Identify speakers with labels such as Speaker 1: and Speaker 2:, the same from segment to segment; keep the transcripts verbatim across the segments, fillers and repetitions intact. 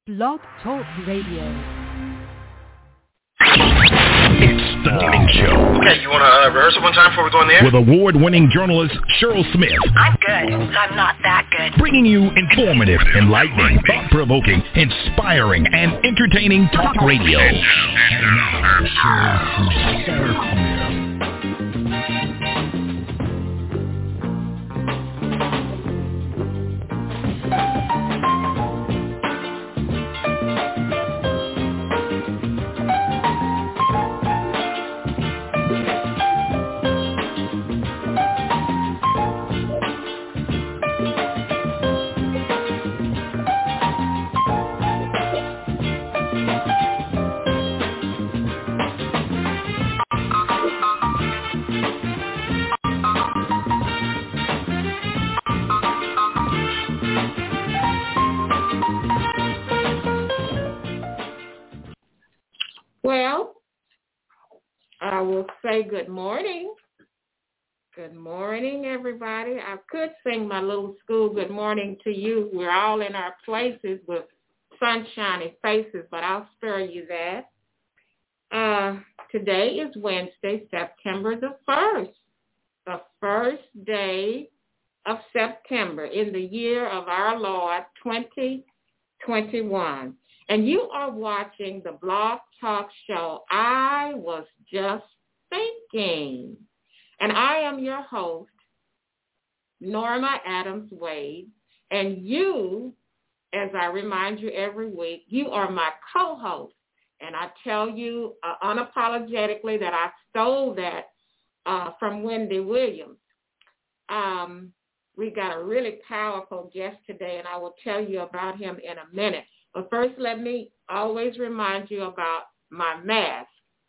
Speaker 1: Blog Talk Radio.
Speaker 2: It's the morning show.
Speaker 3: Okay, you want to uh, rehearse it one time before we go in there?
Speaker 2: With award-winning journalist Cheryl Smith.
Speaker 4: I'm good. I'm not that good.
Speaker 2: Bringing you informative, enlightening, thought-provoking, inspiring, and entertaining talk radio. And now, Cheryl Smith.
Speaker 5: Well, I will say good morning. Good morning, everybody. I could sing my little school good morning to you. We're all in our places with sunshiny faces, but I'll spare you that. Uh, today is Wednesday, September the first, the first day of September in the year of our Lord, twenty twenty-one. And you are watching the Blog Talk Show, I Was Just Thinking. And I am your host, Norma Adams Wade. And you, as I remind you every week, you are my co-host. And I tell you uh, unapologetically that I stole that uh, from Wendy Williams. Um, we got a really powerful guest today, and I will tell you about him in a minute. But first, let me always remind you about my mask.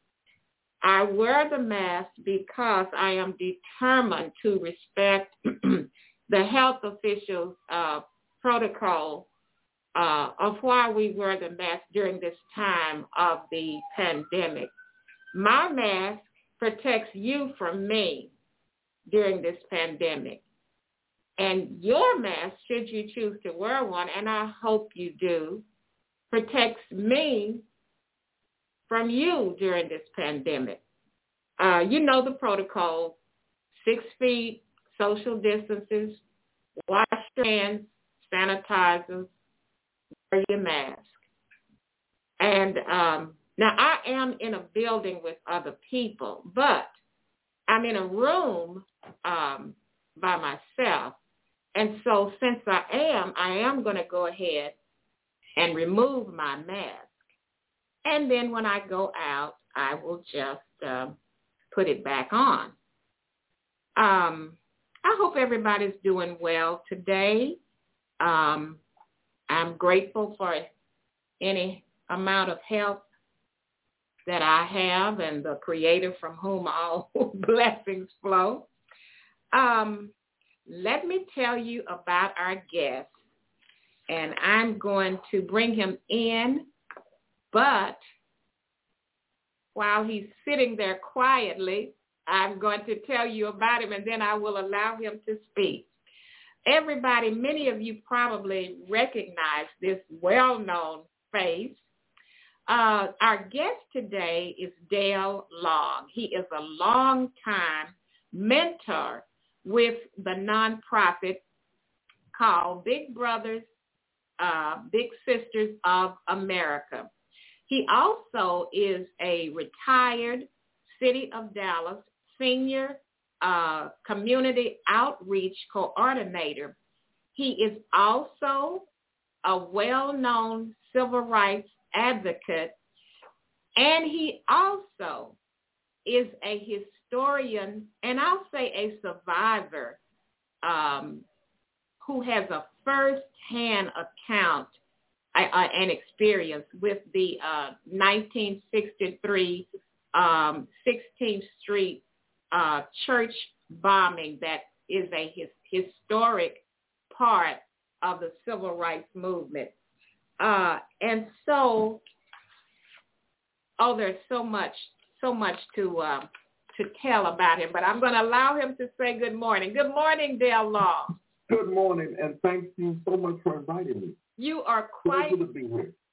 Speaker 5: I wear the mask because I am determined to respect the health officials' uh, protocol uh, of why we wear the mask during this time of the pandemic. My mask protects you from me during this pandemic. And your mask, should you choose to wear one, and I hope you do, protects me from you during this pandemic. Uh, you know the protocol: six feet, social distances, wash your hands, sanitizers, wear your mask. And um, now I am in a building with other people, but I'm in a room um, by myself. And so since I am, I am going to go ahead and remove my mask. And then when I go out, I will just uh, put it back on. Um, I hope everybody's doing well today. Um, I'm grateful for any amount of health that I have and the Creator from whom all blessings flow. Um, let me tell you about our guest. And I'm going to bring him in, but while he's sitting there quietly, I'm going to tell you about him, and then I will allow him to speak. Everybody, many of you probably recognize this well-known face. Uh, our guest today is Dale Long. He is a long-time mentor with the nonprofit called Big Brothers Uh, Big Sisters of America. He also is a retired City of Dallas senior uh, community outreach coordinator. He is also a well-known civil rights advocate, and he also is a historian, and I'll say a survivor, um, who has a first-hand account uh, and experience with the uh, nineteen sixty-three um, sixteenth Street uh, church bombing that is a his, historic part of the civil rights movement. Uh, and so, oh, there's so much, so much to uh, to tell about him, but I'm going to allow him to say good morning. Good morning, Dale Long.
Speaker 6: Good morning, and thank you so much for inviting me.
Speaker 5: You are quite,
Speaker 6: to be here.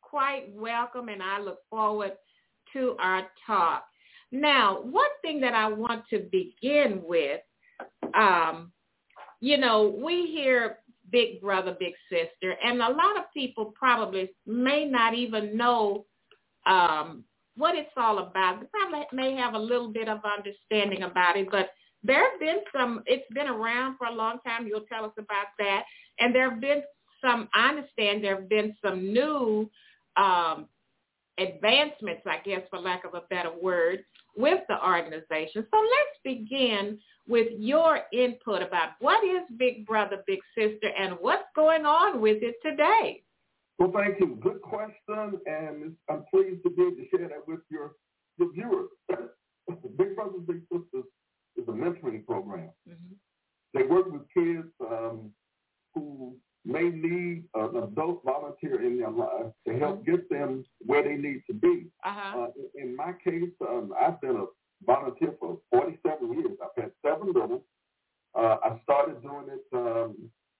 Speaker 5: quite welcome, and I look forward to our talk. Now, one thing that I want to begin with, um, you know, we hear big brother, big sister, and a lot of people probably may not even know um, what it's all about. They probably may have a little bit of understanding about it, but there have been some, it's been around for a long time. You'll tell us about that. And there have been some, I understand there have been some new um, advancements, I guess, for lack of a better word, with the organization. So let's begin with your input about what is Big Brother, Big Sister, and what's going on with it today.
Speaker 1: Well, thank you. Good question, and I'm pleased to be able to share that with your, your viewers. Big Brothers, Big Sisters is a mentoring program. Mm-hmm. They work with kids um, who may need an adult volunteer in their lives to help get them where they need to be. Uh-huh. Uh, in my case, um, I've been a volunteer for forty-seven years. I've had seven littles. Uh, I started doing it um,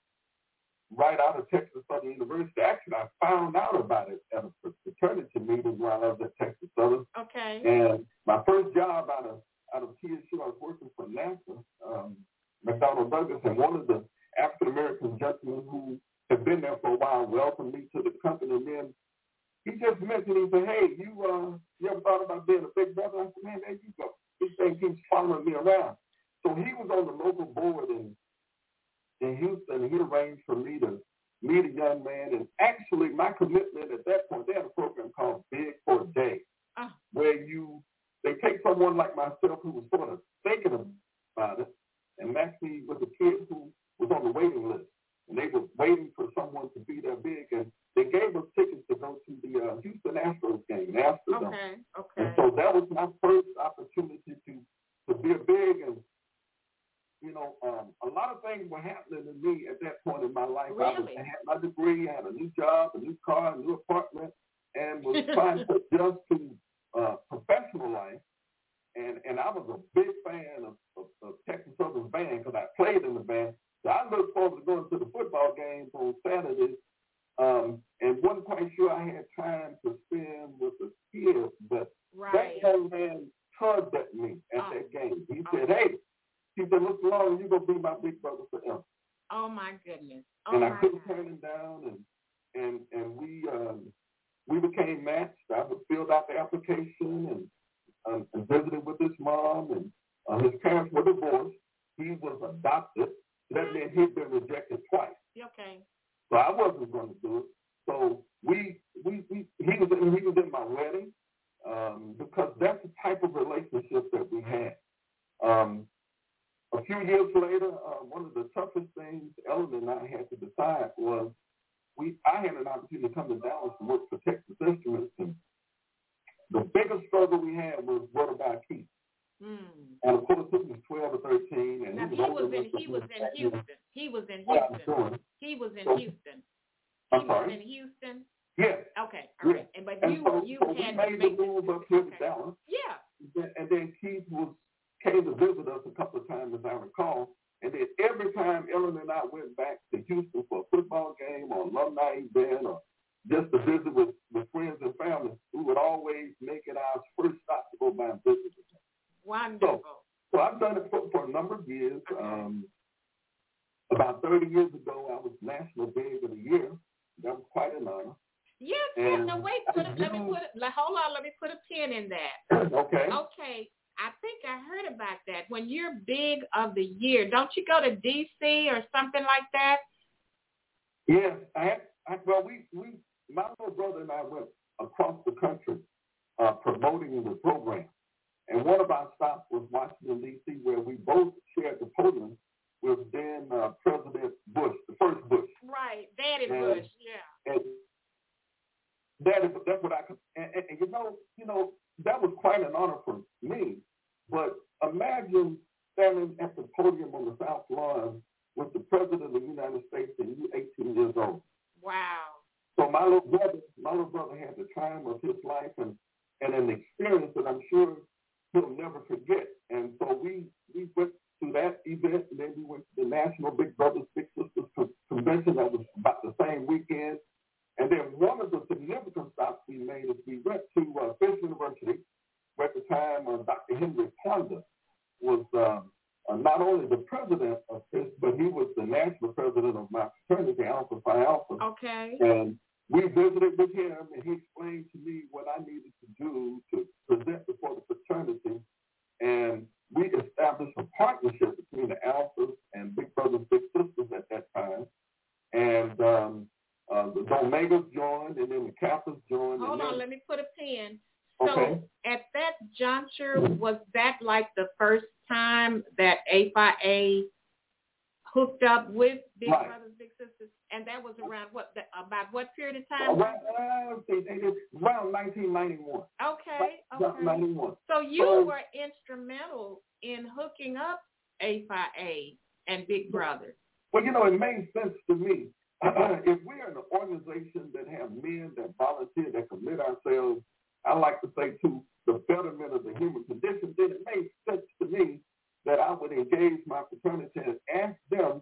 Speaker 1: right out of Texas Southern University. Actually, I found out about it at a fraternity meeting while I was at Texas Southern.
Speaker 5: Okay.
Speaker 1: And my first job out of out of T S U, I was working for NASA, um, McDonnell Douglas, and one of the African-American gentlemen who had been there for a while welcomed me to the company. And then he just mentioned, he said, hey, you uh, you ever thought about being a big brother? I said, man, there you go. This thing keeps following me around. So he was on the local board in, in Houston, and he arranged for me to meet a young man. And actually, my commitment at that point, they had a program called Big for a Day, uh. where you they take someone like myself who was sort of thinking about it and matched me with a kid who was on the waiting list. And they were waiting for someone to be there big. And they gave us tickets to go to the uh, Houston Astros game in Amsterdam.
Speaker 5: Okay, okay.
Speaker 1: And so that was my first opportunity to, to be a big. And, you know, um, a lot of things were happening to me at that point in my life.
Speaker 5: Really?
Speaker 1: I, was, I had my degree, I had a new job, a new car, a new apartment, and was trying to adjust to uh, professional life. And and I was a big fan of, of, of Texas Southern's band because I played in the band. So I looked forward to going to the football games on Saturdays, um, and wasn't quite sure I had time to spend with the kids. But
Speaker 5: right.
Speaker 1: that young man tugged at me at
Speaker 5: oh.
Speaker 1: that game. He
Speaker 5: oh.
Speaker 1: said, "Hey," he said, "Look along, you're gonna be my big brother forever."
Speaker 5: Oh my goodness! Oh
Speaker 1: and
Speaker 5: my
Speaker 1: I couldn't
Speaker 5: God.
Speaker 1: turn him down, and and and we um, we became matched. I filled out the application and. Um, and visited with his mom, and uh, his parents were divorced. He was adopted. That meant he'd been rejected twice.
Speaker 5: Okay.
Speaker 1: So I wasn't going to do it. So we, we, we he was in, he was in my wedding um, because that's the type of relationship that we had. Um, a few years later, uh, one of the toughest things Ellen and I had to decide was we. I had an opportunity to come to Dallas and work for Texas Instruments, and the biggest struggle we had was what about Keith? Mm. And of course, it was twelve or thirteen, and
Speaker 5: now,
Speaker 1: he
Speaker 5: was,
Speaker 1: he was
Speaker 5: in he was in Houston. He was in
Speaker 1: Houston.
Speaker 5: Houston. He was in
Speaker 1: so,
Speaker 5: Houston.
Speaker 1: I'm
Speaker 5: he
Speaker 1: sorry?
Speaker 5: was in Houston.
Speaker 1: Yes.
Speaker 5: Okay. All right.
Speaker 1: Yes.
Speaker 5: And but
Speaker 1: and
Speaker 5: you
Speaker 1: so,
Speaker 5: you
Speaker 1: so
Speaker 5: had
Speaker 1: we made
Speaker 5: to make
Speaker 1: the move up here
Speaker 5: okay.
Speaker 1: to Dallas.
Speaker 5: Yeah.
Speaker 1: And then Keith was came to visit us a couple of times, as I recall. And then every time Ellen and I went back to Houston for a football game or alumni event or just to visit with, with friends and family, we would always make it our first stop to go by and visit with them.
Speaker 5: Wonderful.
Speaker 1: So, so I've done it for, for a number of years. Um, about thirty years ago, I was National Big of the Year. That was quite an honor.
Speaker 5: Yes, yes. No, wait. Put a, let me put it. Hold on. Let me put a pin in that.
Speaker 1: Okay.
Speaker 5: Okay. I think I heard about that. When you're Big of the Year, don't you go to D C or something like that?
Speaker 1: Yes. I, had, I well, we we my little brother and I went across the country uh, promoting the program. And one of our stops was Washington, D C, where we both shared the podium with then uh, President Bush, the first Bush.
Speaker 5: Right, Daddy
Speaker 1: and,
Speaker 5: Bush, yeah.
Speaker 1: And that is, that's what I could, and, and, and you know, you know, that was quite an honor for me. But imagine standing at the podium on the South Lawn with the President of the United States and you eighteen years old.
Speaker 5: Wow.
Speaker 1: So my little brother, my little brother had the time of his life and, and an experience that I'm sure he'll never forget. And so we, we went to that event, and then we went to the National Big Brothers Big Sisters Convention that was about the same weekend. And then one of the significant stops visited with him, and he explained to me what I needed to do to present before the fraternity. And we established a partnership between the Alphas and Big Brothers, Big Sisters at that time. And um, uh, the Omegas joined, and then the Kappas joined.
Speaker 5: Hold
Speaker 1: and
Speaker 5: on,
Speaker 1: then,
Speaker 5: let me put a pin. So
Speaker 1: okay.
Speaker 5: at that juncture, was that like the first time that A F I A hooked up with Big
Speaker 1: right.
Speaker 5: Brothers, Big Sisters? And that was around what, the, about what period of time?
Speaker 1: Around, uh, around nineteen ninety-one.
Speaker 5: Okay, okay.
Speaker 1: ninety-one.
Speaker 5: So you
Speaker 1: so,
Speaker 5: were instrumental in hooking up A F I A and Big Brothers.
Speaker 1: Well, you know, it made sense to me. If we're an organization that have men that volunteer, that commit ourselves, I like to say, to the betterment of the human condition, then it made sense to me that I would engage my fraternity and ask them,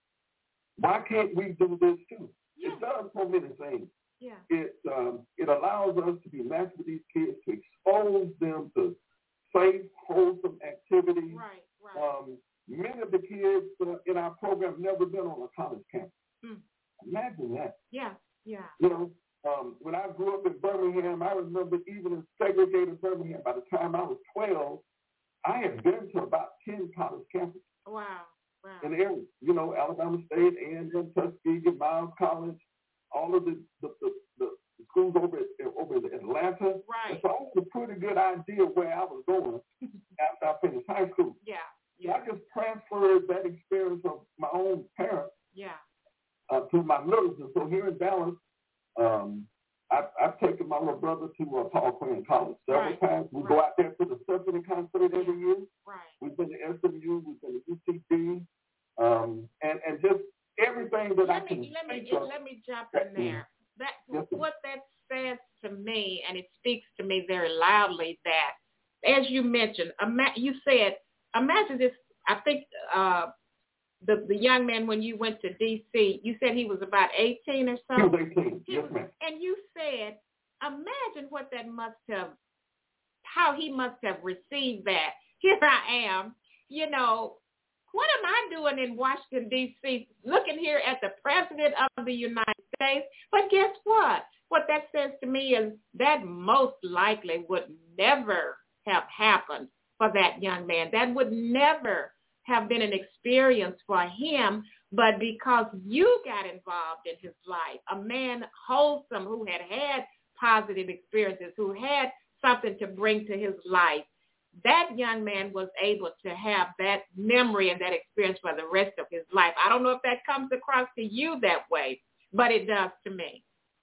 Speaker 1: why can't we do this too?
Speaker 5: Yeah.
Speaker 1: It does so many things.
Speaker 5: Yeah.
Speaker 1: It um, it allows us to be matched with these kids, to expose them to safe, wholesome activities.
Speaker 5: Right, right.
Speaker 1: Um, many of the kids uh, in our program have never been on a college campus.
Speaker 5: Mm.
Speaker 1: Imagine that.
Speaker 5: Yeah, yeah.
Speaker 1: You know, um, when I grew up in Birmingham, I remember even in segregated Birmingham, by the time I was twelve, I had been to about ten college campuses.
Speaker 5: Wow, wow.
Speaker 1: In the area, you know, Alabama State, A and M, Tuskegee, Miles College, all of the the, the, the schools over at, over in Atlanta.
Speaker 5: Right.
Speaker 1: And so I had a pretty good idea where I was going after I finished high school.
Speaker 5: Yeah,
Speaker 1: So
Speaker 5: yeah.
Speaker 1: I just transferred that experience of my own parents
Speaker 5: Yeah.
Speaker 1: uh, to my littles. And so here in Dallas, um, I, I've taken my little brother to uh, Paul Quinn College several
Speaker 5: Right.
Speaker 1: times. We
Speaker 5: Right.
Speaker 1: go out there to the symphony concert every year.
Speaker 5: Right.
Speaker 1: We've been to S M U, we've been to U C B, um, and, and just everything that
Speaker 5: let
Speaker 1: I can
Speaker 5: me let me
Speaker 1: think of.
Speaker 5: let me jump in there. That
Speaker 1: Yes,
Speaker 5: what that says to me, and it speaks to me very loudly. That, as you mentioned, ima- you said, imagine this. I think uh, the the young man, when you went to D C, you said he was about eighteen or so.
Speaker 1: He was eighteen.
Speaker 5: He
Speaker 1: Yes,
Speaker 5: was,
Speaker 1: ma'am.
Speaker 5: and you said, imagine what that must have, how he must have received that. Here I am, you know. What am I doing in Washington, D C, looking here at the President of the United States? But guess what? What that says to me is that most likely would never have happened for that young man. That would never have been an experience for him, but because you got involved in his life, a man wholesome who had had positive experiences, who had something to bring to his life, that young man was able to have that memory and that experience for the rest of his life. I don't know if that comes across to you that way, but it does to me.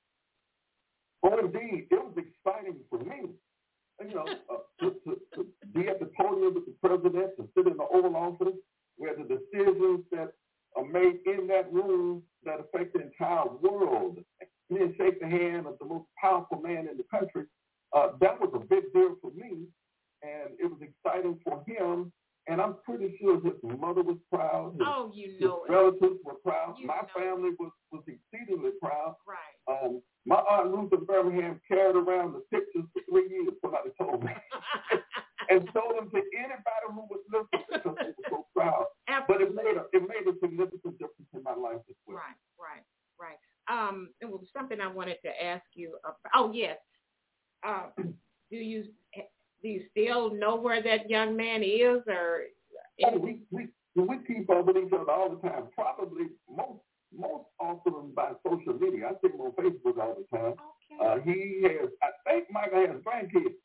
Speaker 1: Oh, indeed. It was exciting for me, you know, uh, to, to, to be at the podium with the president, to sit in the Oval Office, where the decisions that are made in that room that affect the entire world, and then shake the hand of the most powerful man in the country, uh, that was a big deal for me. And it was exciting for him, and I'm pretty sure his mother was proud. His,
Speaker 5: oh, you know
Speaker 1: his
Speaker 5: it.
Speaker 1: relatives were proud.
Speaker 5: You
Speaker 1: My
Speaker 5: know
Speaker 1: family was, was exceedingly proud.
Speaker 5: Right.
Speaker 1: Um, my Aunt Ruth in Birmingham carried around the pictures for three years, somebody told me, and showed them to anybody who was listening because they were so proud. But it made, a, it made a significant difference in my life as well.
Speaker 5: Right, right, right. Um, it was something I wanted to ask you about. Oh, yes. Uh, do you... Do you still know where that young man is, or?
Speaker 1: Oh, we, we we keep up with each other all the time. Probably most most often by social media. I see him on Facebook all the time.
Speaker 5: Okay.
Speaker 1: Uh, he has, I think Michael has grandkids.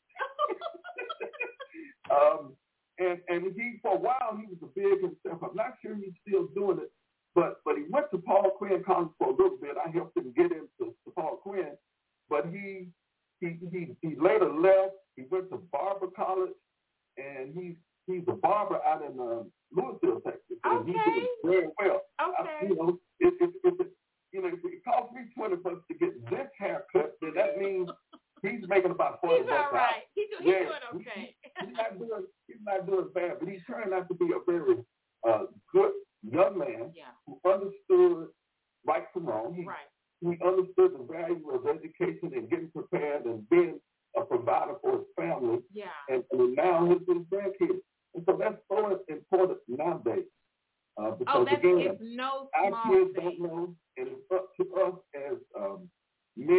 Speaker 1: um, and and he for a while he was a big himself. I'm not sure he's still doing it, but but he went to Paul Quinn College for a little bit. I helped him get into to Paul Quinn, but he he he he later left. He went to Barber College, and he's he's a barber out in uh, Louisville, Texas, and
Speaker 5: Okay.
Speaker 1: he did very well.
Speaker 5: Okay.
Speaker 1: I, you know, if if, if it, you know if it costs me twenty bucks to get this haircut, then that means he's making about forty
Speaker 5: He's
Speaker 1: bucks.
Speaker 5: all right. He's, he's
Speaker 1: yeah,
Speaker 5: doing okay.
Speaker 1: He, he's not doing he's not doing bad, but he turned out to be a very uh, good young man
Speaker 5: Yeah.
Speaker 1: who understood right from wrong. He,
Speaker 5: Right.
Speaker 1: he understood the value of education and getting prepared and being a provider for his family,
Speaker 5: Yeah.
Speaker 1: and, and now his, his grandkids. And so that's so important nowadays. Uh, because
Speaker 5: Oh, that's
Speaker 1: again,
Speaker 5: it's no
Speaker 1: our
Speaker 5: small
Speaker 1: kids
Speaker 5: thing.
Speaker 1: don't know, and it's up to us as um, men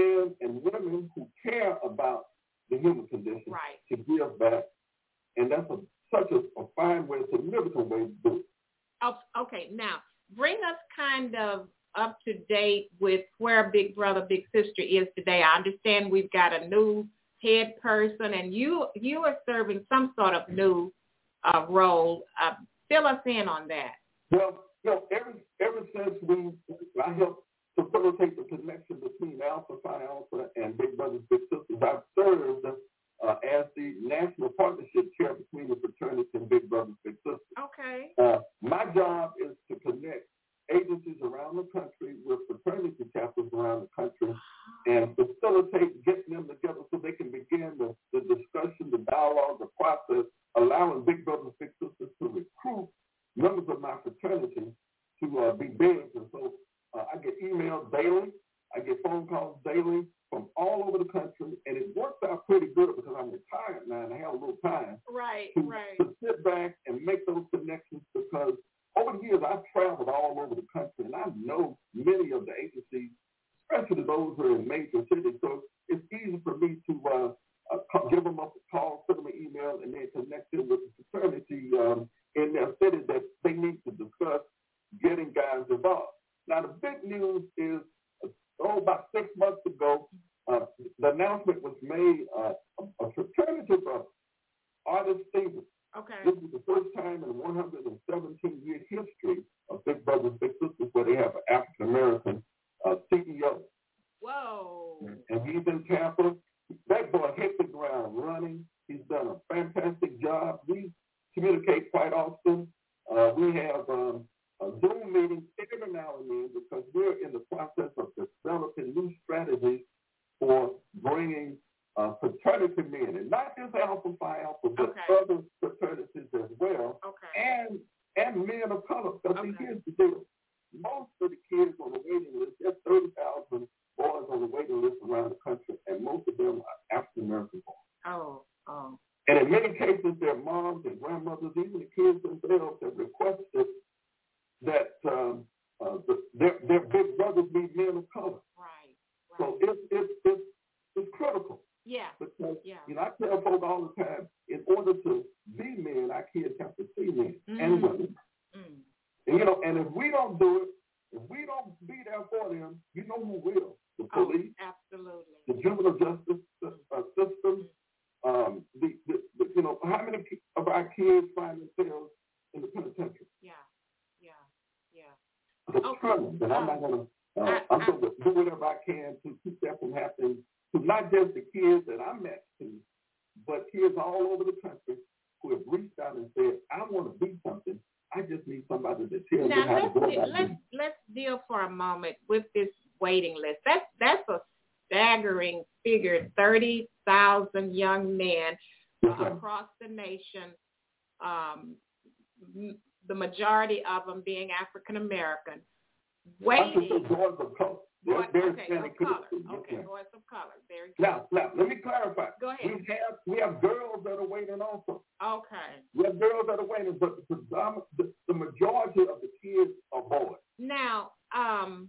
Speaker 1: and women who care about the human condition
Speaker 5: right.
Speaker 1: to give back. And that's a, such a, a fine way, a significant way to do it.
Speaker 5: Oh, okay, now bring us kind of up to date with where Big Brother, Big Sister is today. I understand we've got a new head person, and you you are serving some sort of new uh, role. Uh, fill us in on that.
Speaker 1: Well, you know, ever, ever since we, I helped facilitate the connection between Alpha Phi Alpha and Big Brothers Big Sisters, I've served uh, as the national partnership chair between the fraternity and Big Brothers Big Sisters.
Speaker 5: Okay.
Speaker 1: Uh, my job is to connect agencies around the country with fraternity chapters around the country and facilitate getting them together so they can begin the, the discussion, the dialogue, the process, allowing Big Brothers Big Sisters to recruit members of my fraternity to uh, be bigs. And so uh, I get emails daily. I get phone calls daily from all over the country, and it works out pretty good because I'm retired now and I have a little time
Speaker 5: right,
Speaker 1: to,
Speaker 5: right.
Speaker 1: to sit back and make those connections, because over the years I've traveled all over the country and I know many of the agencies, especially those who are in major cities. So it's easy for me to uh, uh, give them up a call, send them an email, and then connect them with the fraternity um, in their city that they need to discuss getting guys involved. Now, the big news is, oh, about six months ago, uh, the announcement was made uh, a, a fraternity of Artist Stevens.
Speaker 5: Okay.
Speaker 1: This is the first time in one hundred seventeen year history of Big Brothers Big Sisters where they have an African American uh, C E O.
Speaker 5: Whoa.
Speaker 1: And he's in Tampa. That boy hit the ground running. He's done a fantastic job. We communicate quite often. Uh, we have um, a Zoom meeting every now and then because we're in the process of developing new strategies for bringing uh, fraternity men, and not just Alpha Phi Alpha, but
Speaker 5: okay.
Speaker 1: other fraternities as well,
Speaker 5: okay.
Speaker 1: and and men of color. Because
Speaker 5: okay.
Speaker 1: here's the deal. Most of the kids on the waiting list, there's thirty thousand boys on the waiting list around the country, and most of them are African American boys.
Speaker 5: Oh, oh.
Speaker 1: And in many cases, their moms and grandmothers, even the kids themselves, have requested that um, uh, the, their, their big brothers be men of color.
Speaker 5: Right, right.
Speaker 1: So it's, it's, it's, it's critical.
Speaker 5: Yeah,
Speaker 1: because,
Speaker 5: yeah.
Speaker 1: You know, I tell folks all the time, in order to be men, our kids have to see men mm. and women. Mm. And, you know, and if we don't do it, if we don't be there for them, you know who will? The police.
Speaker 5: Oh, absolutely.
Speaker 1: The juvenile justice uh, system. Um, the, the, the, you know, how many of our kids find themselves in the penitentiary?
Speaker 5: Yeah, yeah, yeah.
Speaker 1: The
Speaker 5: okay.
Speaker 1: tremendous, and I'm not going to, uh,
Speaker 5: I,
Speaker 1: I'm
Speaker 5: I,
Speaker 1: going to do whatever I can to keep that from happening to not just the kids that I'm next to, but kids all over the country who have reached out and said, I want to be something. I just need somebody to tell
Speaker 5: now
Speaker 1: me how
Speaker 5: let's
Speaker 1: to go
Speaker 5: de-
Speaker 1: about
Speaker 5: let's,
Speaker 1: it.
Speaker 5: Let's deal for a moment with this waiting list. That's, that's a staggering figure, thirty thousand young men
Speaker 1: yes,
Speaker 5: uh, across the nation, um, m- the majority of them being African American, waiting.
Speaker 1: I boys of color.
Speaker 5: Boy,
Speaker 1: They're,
Speaker 5: okay,
Speaker 1: they're
Speaker 5: of color.
Speaker 1: yes,
Speaker 5: Okay,
Speaker 1: yes.
Speaker 5: boys of color. Very good.
Speaker 1: Now, now, let me clarify.
Speaker 5: Go ahead.
Speaker 1: We have we have girls that are waiting also.
Speaker 5: Okay.
Speaker 1: We have girls that are waiting, but the, the, the majority of the kids are boys.
Speaker 5: Now, um,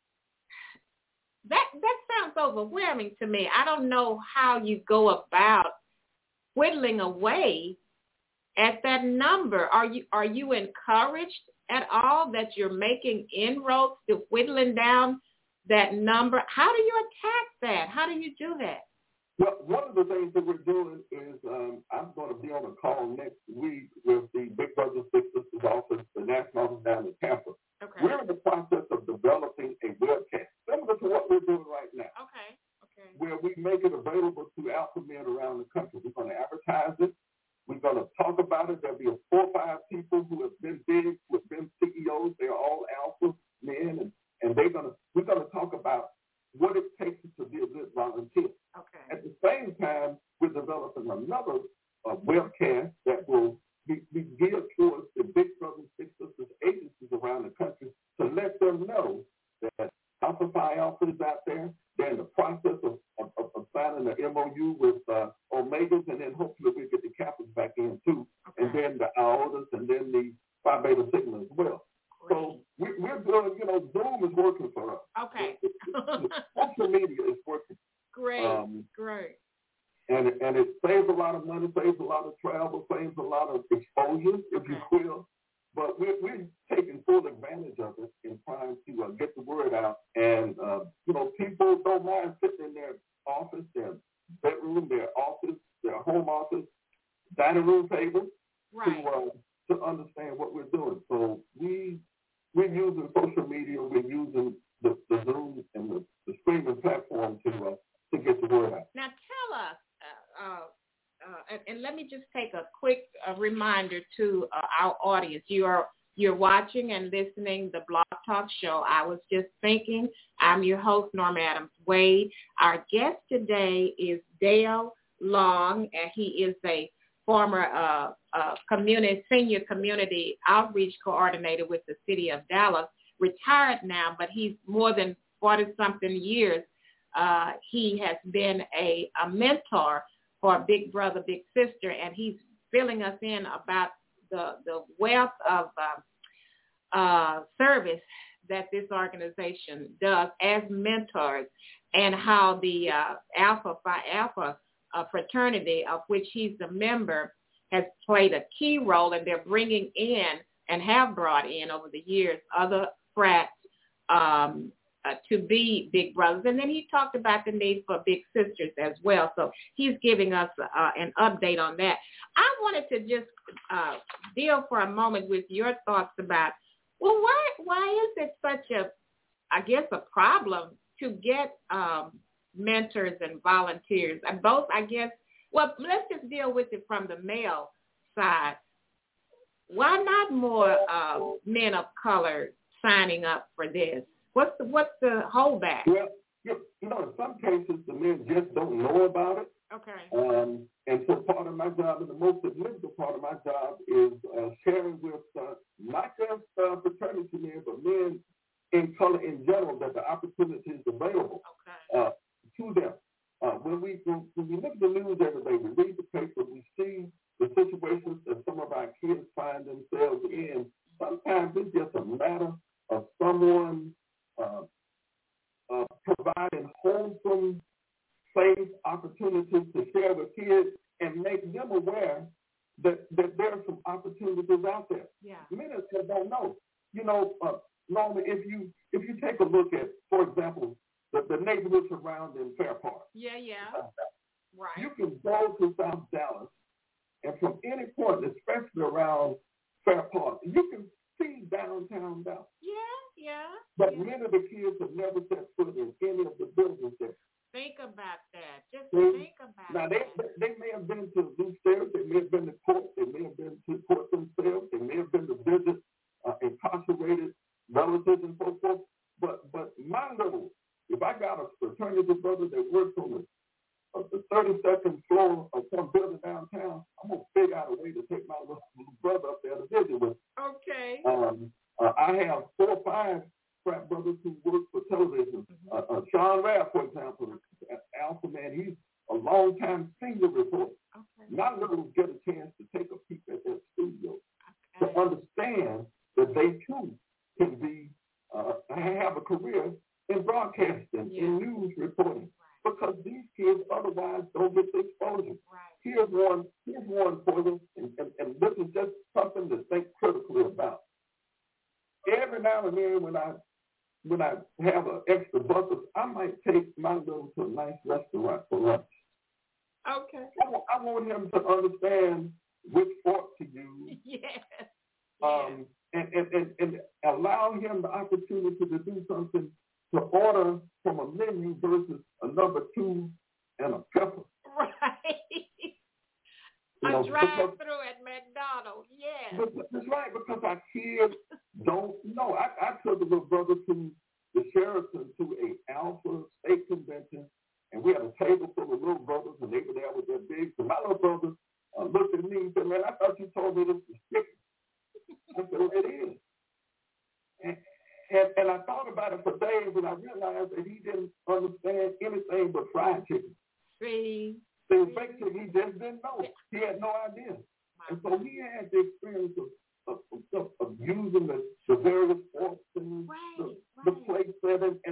Speaker 5: that that sounds overwhelming to me. I don't know how you go about whittling away at that number. Are you are you encouraged at all that you're making inroads to whittling down that number? How do you attack that? How do you do that?
Speaker 1: Well, one of the things that we're doing is um, I'm going to be on a call next week with the Big Brothers Big Sisters office, the national office down in Tampa.
Speaker 5: Okay.
Speaker 1: We're in the process of developing a webcast, similar to what we're doing right now.
Speaker 5: Okay. Okay.
Speaker 1: Where we make it available to alpha men around the country. We're going to advertise it. We're going to talk about it. There'll be a four or five people who have been big, who have been C E Os. They're all alpha men, and, and they're going to. We're going to talk about what it takes to be a good volunteer.
Speaker 5: Okay.
Speaker 1: At the same time, we're developing another uh, webcast that will be, be geared towards the Big Brothers Big Sisters agencies around the country to let them know that Alpha Phi Alpha is out there. They're in the process of, of, of signing an M O U with uh, Omegas, and then hopefully we get the Kappas back in too,
Speaker 5: okay.
Speaker 1: and then the Iotas, and then the Phi Beta Sigma as well.
Speaker 5: Great.
Speaker 1: So we, we're doing, you know, Zoom is working for us.
Speaker 5: Okay.
Speaker 1: Social media is working.
Speaker 5: Great,
Speaker 1: Um,
Speaker 5: great.
Speaker 1: And, and it saves a lot of money, saves a lot of travel, saves a lot of exposure, if
Speaker 5: Okay.
Speaker 1: you will. But we're, we're taking full advantage of it in trying to uh, get the word out. And, uh, you know, people don't mind sitting in their office, their bedroom, their office, their home office, dining room table
Speaker 5: Right.
Speaker 1: to uh, to understand what we're doing. So we, we're using social media, we're using the, the Zoom and the, the streaming platform to uh, to get the word out.
Speaker 5: Now tell us, uh, uh, uh, and, and let me just take a quick uh, reminder to uh, our audience. You are you're watching and listening the Blog Talk Show. I was just thinking. I'm your host, Norma Adams Wade. Our guest today is Dale Long, and he is a former uh, uh, community senior community outreach coordinator with the city of Dallas. Retired now, but he's more than forty something years. Uh, he has been a, a mentor for Big Brother, Big Sister, and he's filling us in about the, the wealth of uh, uh, service that this organization does as mentors, and how the uh, Alpha Phi Alpha uh, fraternity, of which he's a member, has played a key role, and they're bringing in and have brought in over the years other frats um, Uh, to be big brothers. And then he talked about the need for big sisters as well. So he's giving us uh, an update on that. I wanted to just uh, deal for a moment with your thoughts about, well, why why is it such a, I guess, a problem to get um, mentors and volunteers? And both, I guess, well, let's just deal with it from the male side. Why not more uh, men of color signing up for this? What's the, what's the holdback?
Speaker 1: Well, you know, in some cases, the men just don't know about it.
Speaker 5: Okay.
Speaker 1: Um, and so part of my job, and the most significant part of my job, is uh, sharing with uh, not just uh, fraternity men, but men in color in general, that the opportunity is available
Speaker 5: okay.
Speaker 1: uh, to them. Uh, when we when, when we look at the news every day, we read the paper, we see the situations that some of our kids find themselves in. Sometimes it's just a matter of someone Uh, uh, providing wholesome, safe opportunities to share with kids and make them aware that, that there are some opportunities out there.
Speaker 5: Yeah.
Speaker 1: Many of them don't know. You know, uh, Norma, if you if you take a look at, for example, the, the neighborhoods around in Fair Park.
Speaker 5: Yeah, yeah. Right.
Speaker 1: You can go to South Dallas, and from any point, especially around Fair Park, you can see downtown Dallas.
Speaker 5: Yeah, yeah.
Speaker 1: But
Speaker 5: yeah.
Speaker 1: many of the kids have never set foot in any of the buildings there.
Speaker 5: Think about that. Just
Speaker 1: See?
Speaker 5: think about
Speaker 1: now,
Speaker 5: that.
Speaker 1: Now, they, they may have been to do stairs. They may have been to court. They may have been to court themselves. They may have been to visit uh, incarcerated relatives and so forth. But but my little, if I got a fraternity brother that works on the, uh, the thirty-second floor of some building downtown, I'm going to figure out a way to take my little, little brother up there to visit with.
Speaker 5: Okay.
Speaker 1: Um, uh, I have four or five frat brothers who work for television. Mm-hmm. Uh, uh, Sean Rabb, for example, Alpha Man, he's a long-time senior reporter.
Speaker 5: Okay.
Speaker 1: Not little get a chance to take a peek at their studio
Speaker 5: okay.
Speaker 1: to understand that they too can be uh, have a career in broadcasting,
Speaker 5: yeah.
Speaker 1: in news reporting,
Speaker 5: right.
Speaker 1: because these kids otherwise don't get the exposure.
Speaker 5: Right.
Speaker 1: Here's one. Here's one for them, and, and, and this is just something to think critically about. Every now and then, when I when I have an extra bucket, I might take my little to a nice restaurant for lunch.
Speaker 5: Okay.
Speaker 1: I, I want him to understand which fork to use.
Speaker 5: Yes.
Speaker 1: Um, and, and, and, and allow him the opportunity to do something, to order from a menu versus a number two and a pepper.
Speaker 5: Right.
Speaker 1: You
Speaker 5: a
Speaker 1: know,
Speaker 5: drive-through at McDonald's, yes.
Speaker 1: That's right, because our kids don't know. I, I took the little brother to the Sheraton to a Alpha State Convention, and we had a table full of little brothers, and they were there with their bigs. And my little brother uh, looked at me and said, "Man, I thought you told me this was chicken." I said, "Well, it is." And, and, and I thought about it for days, and I realized that he didn't understand anything but fried chicken.
Speaker 5: See?
Speaker 1: So basically, he just didn't know. He had no idea. And so he had the experience of, of, of, of using the, the various forks and
Speaker 5: right,
Speaker 1: the,
Speaker 5: right.
Speaker 1: the plate setting, and
Speaker 5: right.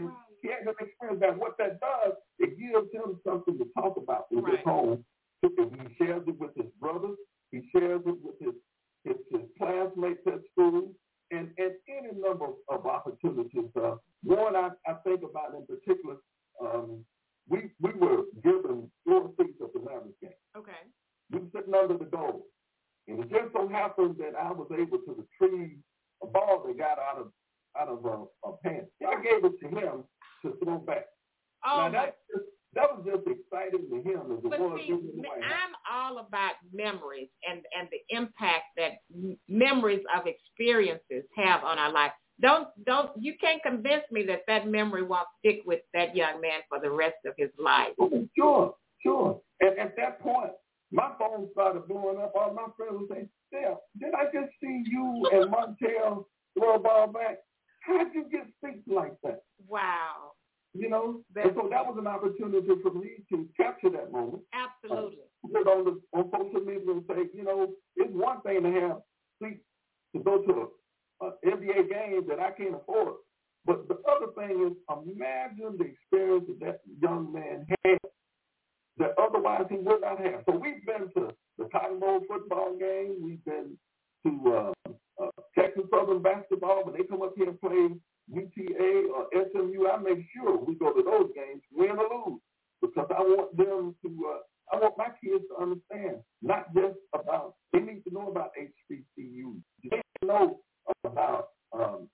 Speaker 1: he had an experience that what that does, it gives him something to talk about in
Speaker 5: right.
Speaker 1: his home. He shares it with his brothers. He shares it with his his, his classmates at school, and, and any number of opportunities. Uh, one I, I think about in particular, um, we we were given four seats at the Mavericks game.
Speaker 5: Okay.
Speaker 1: We were sitting under the goal, and it just so happened that I was able to retrieve a ball that got out of out of a, a pants. I gave it to him to throw back.
Speaker 5: Oh,
Speaker 1: now that just, that was just exciting to him as it
Speaker 5: but
Speaker 1: was.
Speaker 5: see, I'm all about memories and, and the impact that m- memories of experiences have on our life. Don't don't you can't convince me that that memory won't stick with that young man for the rest of his life.
Speaker 1: Oh, sure, sure. And at that point, my phone started blowing up. All my friends were saying, "Dale, did I just see you and Montel throw a ball back? How'd you get feet like that?"
Speaker 5: Wow.
Speaker 1: You know,
Speaker 5: That's
Speaker 1: and so that was an opportunity for me to capture that moment.
Speaker 5: Absolutely.
Speaker 1: Uh, put on the on social media and say, you know, it's one thing to have seats to go to an N B A game that I can't afford, but the other thing is, imagine the experience that that young man had that otherwise he would not have. So we've been to the Cotton Bowl football game. We've been to uh, uh, Texas Southern basketball when they come up here and play U T A or S M U. I make sure we go to those games, win or lose, because I want them to, uh, I want my kids to understand, not just about, they need to know about H B C U. They need to know about um,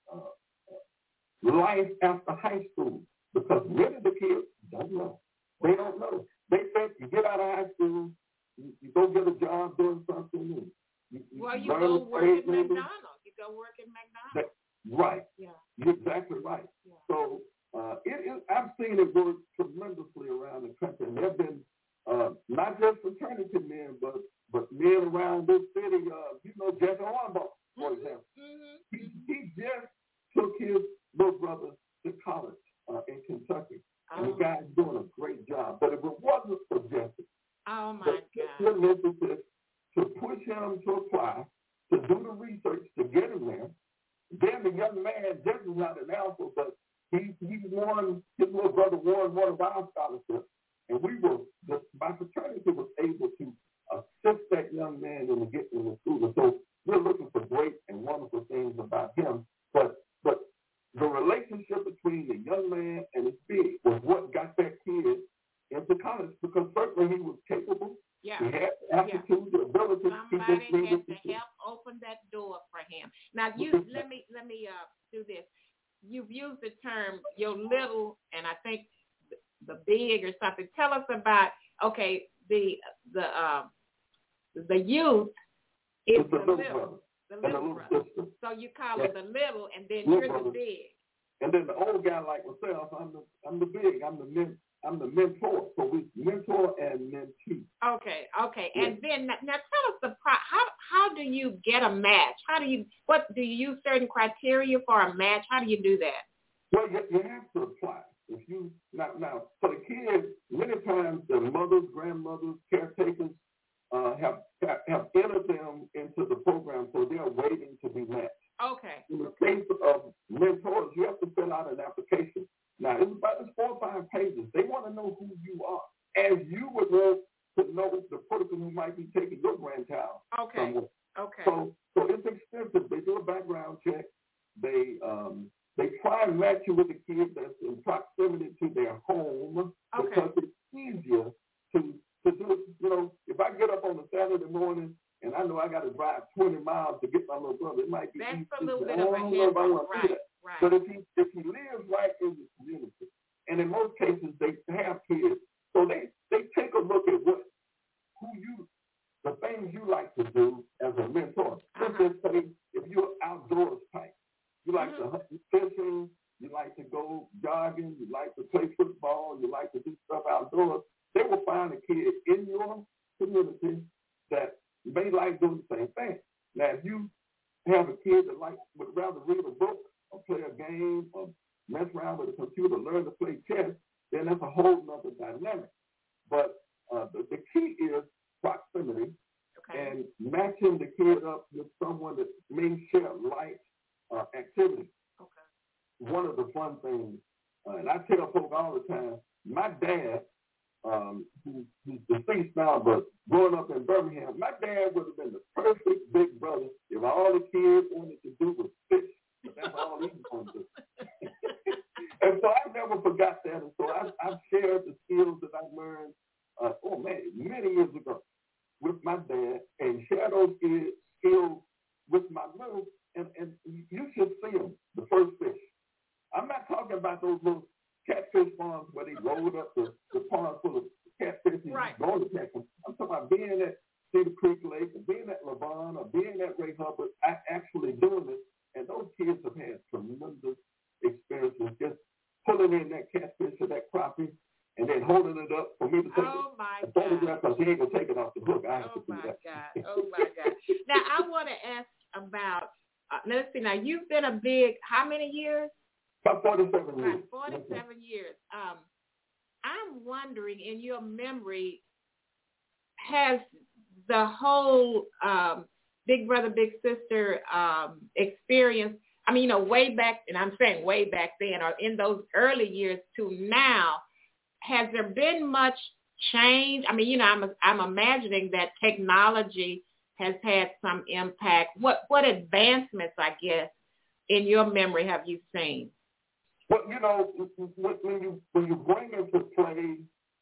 Speaker 1: uh, life after high school, because many of the kids don't know. They don't know. They think you get out of high school, you, you go get a job doing something new. You, you
Speaker 5: well, you
Speaker 1: go
Speaker 5: work at McDonald's. You go work at McDonald's.
Speaker 1: That, right.
Speaker 5: Yeah.
Speaker 1: You're exactly right. Yeah. So uh, it, it, I've seen it work tremendously around the country. And there have been uh, not just fraternity men, but but men around this city. Uh, you know, Jesse Hornbaugh, for mm-hmm. example. Mm-hmm. He, he just took his little brother to college uh, in Kentucky. And the guy's doing a great job. But if it wasn't for Jesse,
Speaker 5: oh my God,
Speaker 1: initiative to push him to apply, to do the research to get him there, then the young man, Jesse's not an alpha, but he he won, his little brother won one of our scholarships. And we were, the, my fraternity was able to assist that young man in getting into school. And so we're looking for great and wonderful things about him. But but the relationship between the young man and his big was what got that kid into college, because certainly he was capable.
Speaker 5: Yeah.
Speaker 1: He had the aptitude,
Speaker 5: yeah.
Speaker 1: the ability.
Speaker 5: Somebody has to help open that door for him. Now, you let me let me uh, do this. You've used the term "your little" and I think the big or something. Tell us about okay the the uh, the youth is
Speaker 1: the,
Speaker 5: the
Speaker 1: little
Speaker 5: little,
Speaker 1: brother.
Speaker 5: the little,
Speaker 1: little
Speaker 5: brother.
Speaker 1: Sister.
Speaker 5: So you call
Speaker 1: yeah.
Speaker 5: it the little, and then
Speaker 1: little
Speaker 5: you're
Speaker 1: brother.
Speaker 5: the big.
Speaker 1: And then the old guy like myself, I'm the I'm the big. I'm the men, I'm the mentor. So we mentor and mentee.
Speaker 5: Okay, okay.
Speaker 1: Yeah.
Speaker 5: And then now tell us the pro- how how do you get a match? How do you what do you use certain criteria for a match? How do you do that?
Speaker 1: Well, you, you have to apply. If you now now for the kids, many times the mothers, grandmothers, caretakers uh, have have entered them into the program, so they're waiting to be matched.
Speaker 5: Okay.
Speaker 1: In the case of mentors, you have to fill out an application. Now, it's about it's four or five pages. They want to know who you are, as you would want to know the person who might be taking your grandchild
Speaker 5: okay.
Speaker 1: somewhere.
Speaker 5: Okay.
Speaker 1: So, so it's expensive. They do a background check. They um, they try and match you with a kid that's in proximity to their home,
Speaker 5: okay.
Speaker 1: because it's easier to to do it. You know, if I get up on a Saturday morning and I know I got to drive twenty miles to get my little brother, it might be
Speaker 5: that's
Speaker 1: easy.
Speaker 5: a little
Speaker 1: I
Speaker 5: bit of a hindrance, right? Right.
Speaker 1: But if he if he lives right in the community, and in most cases they have kids, so they, they take a look at what who you the things you like to do as a mentor. Let's
Speaker 5: uh-huh.
Speaker 1: just say if you're outdoors type, you like mm-hmm. to hunt fishing, you like to go jogging, you like to play football, you like to do stuff outdoors. They will find a kid in your community that may like doing the same thing. Now, if you have a kid that like would rather read a book or play a game or mess around with a computer, learn to play chess, then that's a whole other dynamic. But uh, the, the key is proximity
Speaker 5: okay.
Speaker 1: and matching the kid up with someone that may share like uh, activities.
Speaker 5: Okay.
Speaker 1: One of the fun things, uh, and I tell joke all the time. My dad, um, who, who's deceased now, but growing up in Birmingham, my dad would have been the perfect big brother if all the kids wanted to do was fish. But that's all he was going to do. And so I never forgot that. And so I, I've shared the skills that I learned, uh, oh man, many years ago with my dad, and share those skills with my little, and, and you should see them, the first fish. I'm not talking about those little catfish farms where they rolled up the, the pond full of catfish and
Speaker 5: right.
Speaker 1: going to catch them. I'm talking about being at Cedar Creek Lake, or being at Lavon, or being at Ray Hubbard, actually doing it. And those kids have had tremendous experiences just pulling in that catfish or that crappie and then holding it up for me to take
Speaker 5: oh my
Speaker 1: a photograph because he ain't going to take it off the hook. I have
Speaker 5: oh
Speaker 1: to do
Speaker 5: my
Speaker 1: that.
Speaker 5: God. Oh, my God. Now, I want to ask about, uh, let's see, now, you've been a big, how many years?
Speaker 1: About forty-seven years.
Speaker 5: About forty-seven years. Um, I'm wondering, in your memory, has the whole um, Big Brother, Big Sister um, experience, I mean, you know, way back, and I'm saying way back then, or in those early years to now, has there been much change? I mean, you know, I'm I'm imagining that technology has had some impact. What what advancements, I guess, in your memory have you seen?
Speaker 1: Well, you know, when you when you bring into play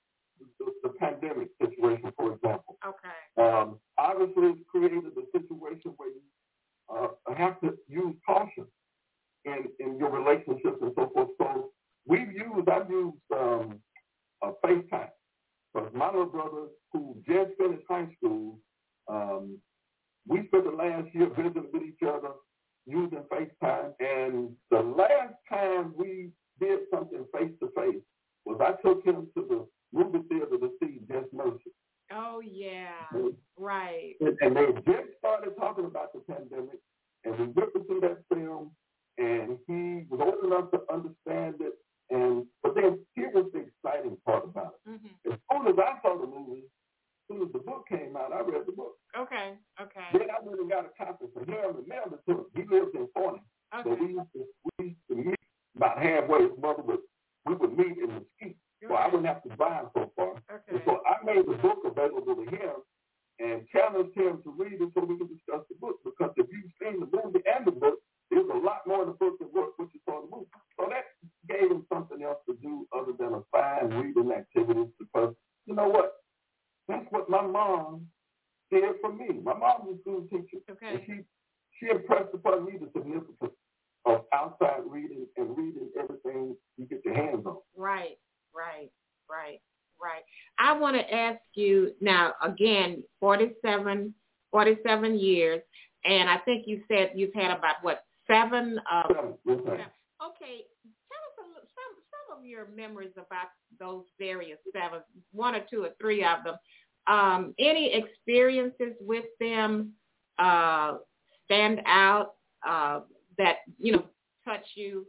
Speaker 1: the, the pandemic situation, for example,
Speaker 5: okay,
Speaker 1: um, obviously it's created a situation where you uh, have to use caution in, in your relationships and so forth. So we've used, I've used um, uh, FaceTime. Because my little brother, who just finished high school, um, we spent the last year visiting with each other using FaceTime. And the last time we did something face-to-face was I took him to the movie theater to see Just Mercy.
Speaker 5: Oh, yeah,
Speaker 1: and,
Speaker 5: right.
Speaker 1: And, and they just started talking about the pandemic, and we went through that film, and he was old enough to understand it. And but then here was the exciting part about it.
Speaker 5: Mm-hmm.
Speaker 1: As soon as I saw the movie, as soon as the book came out, I read the book.
Speaker 5: Okay, okay.
Speaker 1: Then I went and got a copy for him and mailed it to him. He lives in Forney.
Speaker 5: Okay.
Speaker 1: So we used, to, we used to meet about halfway. His mother would, we would meet in Mesquite. So I wouldn't have to drive so far.
Speaker 5: Okay.
Speaker 1: And so I made the book available to him and challenged him to read it so we could discuss the book. Because if you've seen the movie and the book, there's a lot more in the book than what, what you saw in the movie. So that gave him something else to do other than a fine reading activity, because you know what? That's what my mom did for me. My mom was a school teacher.
Speaker 5: Okay.
Speaker 1: And she, she impressed upon me the significance of outside reading and reading everything you get your hands on.
Speaker 5: Right, right, right, right. I want to ask you now, again, forty-seven, forty-seven years, and I think you said you've had about, what, seven? Uh,
Speaker 1: seven, okay.
Speaker 5: Okay, tell us a little, some, some of your memories about those various seven, one or two or three of them. Um, any experiences with them uh, stand out uh, that, you know, touch you?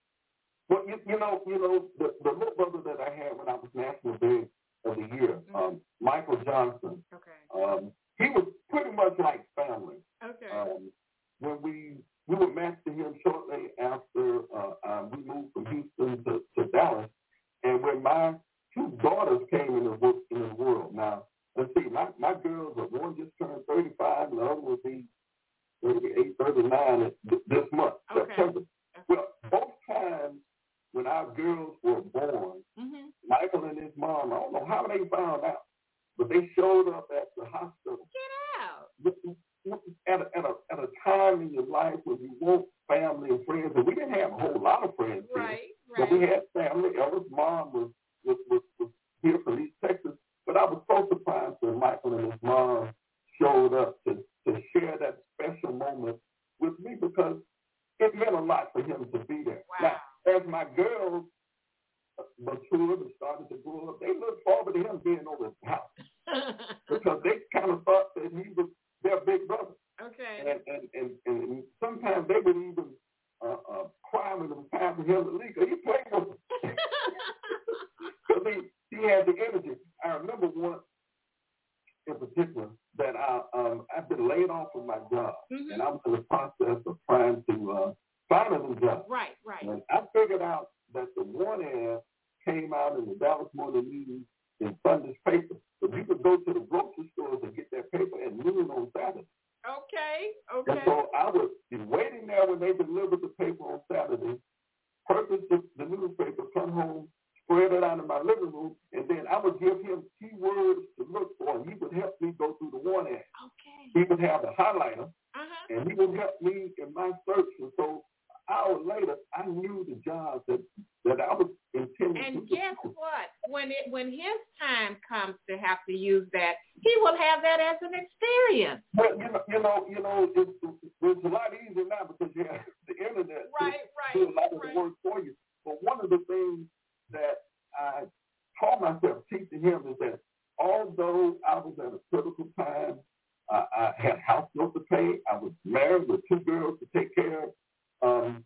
Speaker 1: Well, you, you know, you know, the, the little brother that I had when I was National Big of the Year,
Speaker 5: Mm-hmm.
Speaker 1: um, Michael Johnson.
Speaker 5: Okay.
Speaker 1: Um, he was pretty much like family.
Speaker 5: Okay.
Speaker 1: Um, when we we were matched to him shortly after uh, um, we moved from Houston to, to Dallas, and when my two daughters came in the in the world. Now, let's see, my my girls are one just turned thirty-five, and the other will be thirty-eight, thirty-nine this month,
Speaker 5: Okay.
Speaker 1: September. Well, both times when our girls were born,
Speaker 5: mm-hmm.
Speaker 1: Michael and his mom, I don't know how they found out, but they showed up at the hospital.
Speaker 5: Get out.
Speaker 1: At a, at a at a time in your life when you want family and friends, and we didn't have a whole lot of friends here,
Speaker 5: right,
Speaker 1: but
Speaker 5: right.
Speaker 1: we had family. Ellis' mom was was, was was here from East Texas, but I was so surprised when Michael and his mom showed up to to share that special moment with me, because it meant a lot for him to be there.
Speaker 5: Wow.
Speaker 1: Now, as my girls matured and started to grow up, they looked forward to him being over at the house because they kind of thought that he was their big brother.
Speaker 5: Okay.
Speaker 1: And and, and, and sometimes they would even uh, uh, cry when it was time for him to leave, because he played with them. Because he, he had the energy. I remember one in particular that I, um, I've been laid off from my job,
Speaker 5: mm-hmm.
Speaker 1: and I was in the process of trying to uh, find a new job.
Speaker 5: Right, right.
Speaker 1: And I figured out that the one ad came out in the Dallas Morning News in Sunday's paper. But you could go to the grocery stores and get that paper at noon on Saturday.
Speaker 5: Okay, okay.
Speaker 1: And so I would be waiting there when they delivered the paper on Saturday, purchase the, the newspaper, come home, spread it out in my living room, and then I would give him keywords to look for, and he would help me go through the one ad.
Speaker 5: Okay.
Speaker 1: He would have a highlighter,
Speaker 5: uh-huh.
Speaker 1: and he would help me in my search. And so hours later, I knew the job that, that I was intending
Speaker 5: and
Speaker 1: to do.
Speaker 5: And guess what? When it when his time comes to have to use that, he will have that as an experience.
Speaker 1: But you know, you know, you know, it's, it's a lot easier now because you have the internet
Speaker 5: right,
Speaker 1: to
Speaker 5: right,
Speaker 1: do a lot of
Speaker 5: right.
Speaker 1: the work for you. But one of the things that I taught myself teaching him is that although I was at a critical time, uh, I had house note to pay, I was married with two girls to take care of. Um,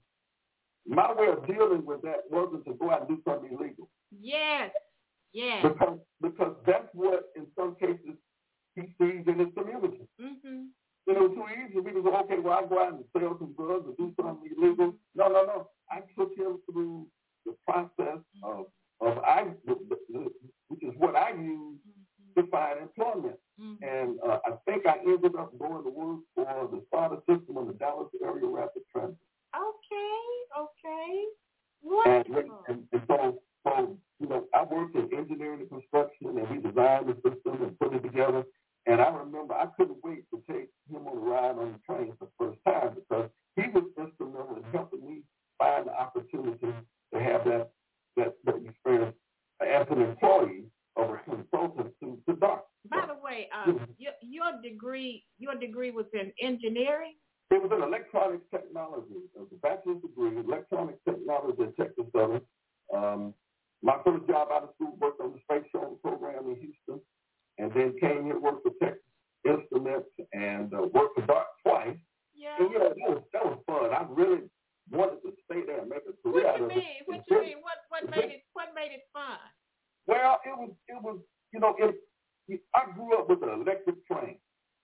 Speaker 1: my way of dealing with that wasn't to go out and do something illegal.
Speaker 5: Yes, yes.
Speaker 1: Because because that's what in some cases he sees in his community.
Speaker 5: Mm-hmm.
Speaker 1: You know, too easy for me to go, okay, well, I go out and sell some drugs or do something illegal. No, no, no. I took him through the process of, of I, which is what I use to find employment. Mm-hmm. And uh, I think I ended up going to work for the SARTA system on the Dallas area rapid transit.
Speaker 5: Okay, okay.
Speaker 1: Wonderful.
Speaker 5: And,
Speaker 1: and, and so, so, you know, I worked in engineering and construction, and we designed the system and put it together. And I remember I couldn't wait to take him on a ride on the train for the first time because he was instrumental in helping me find the opportunity to have that that, that experience as an employee or a consultant to, to doc.
Speaker 5: By the way, um, mm-hmm. your, your degree your degree was in engineering?
Speaker 1: It was in electronics technology. It was a bachelor's degree, electronics technology at Texas Southern. Um, my first job out of school, worked on the space shuttle program in Houston, and then came here, worked for Texas Instruments, and uh, worked for Doc twice.
Speaker 5: Yeah.
Speaker 1: And, you know, that was, that was fun. I really wanted to stay there and make a career out of it.
Speaker 5: What you mean? What you mean? What what made it what made it fun?
Speaker 1: Well, it was it was you know it, I grew up with an electric train.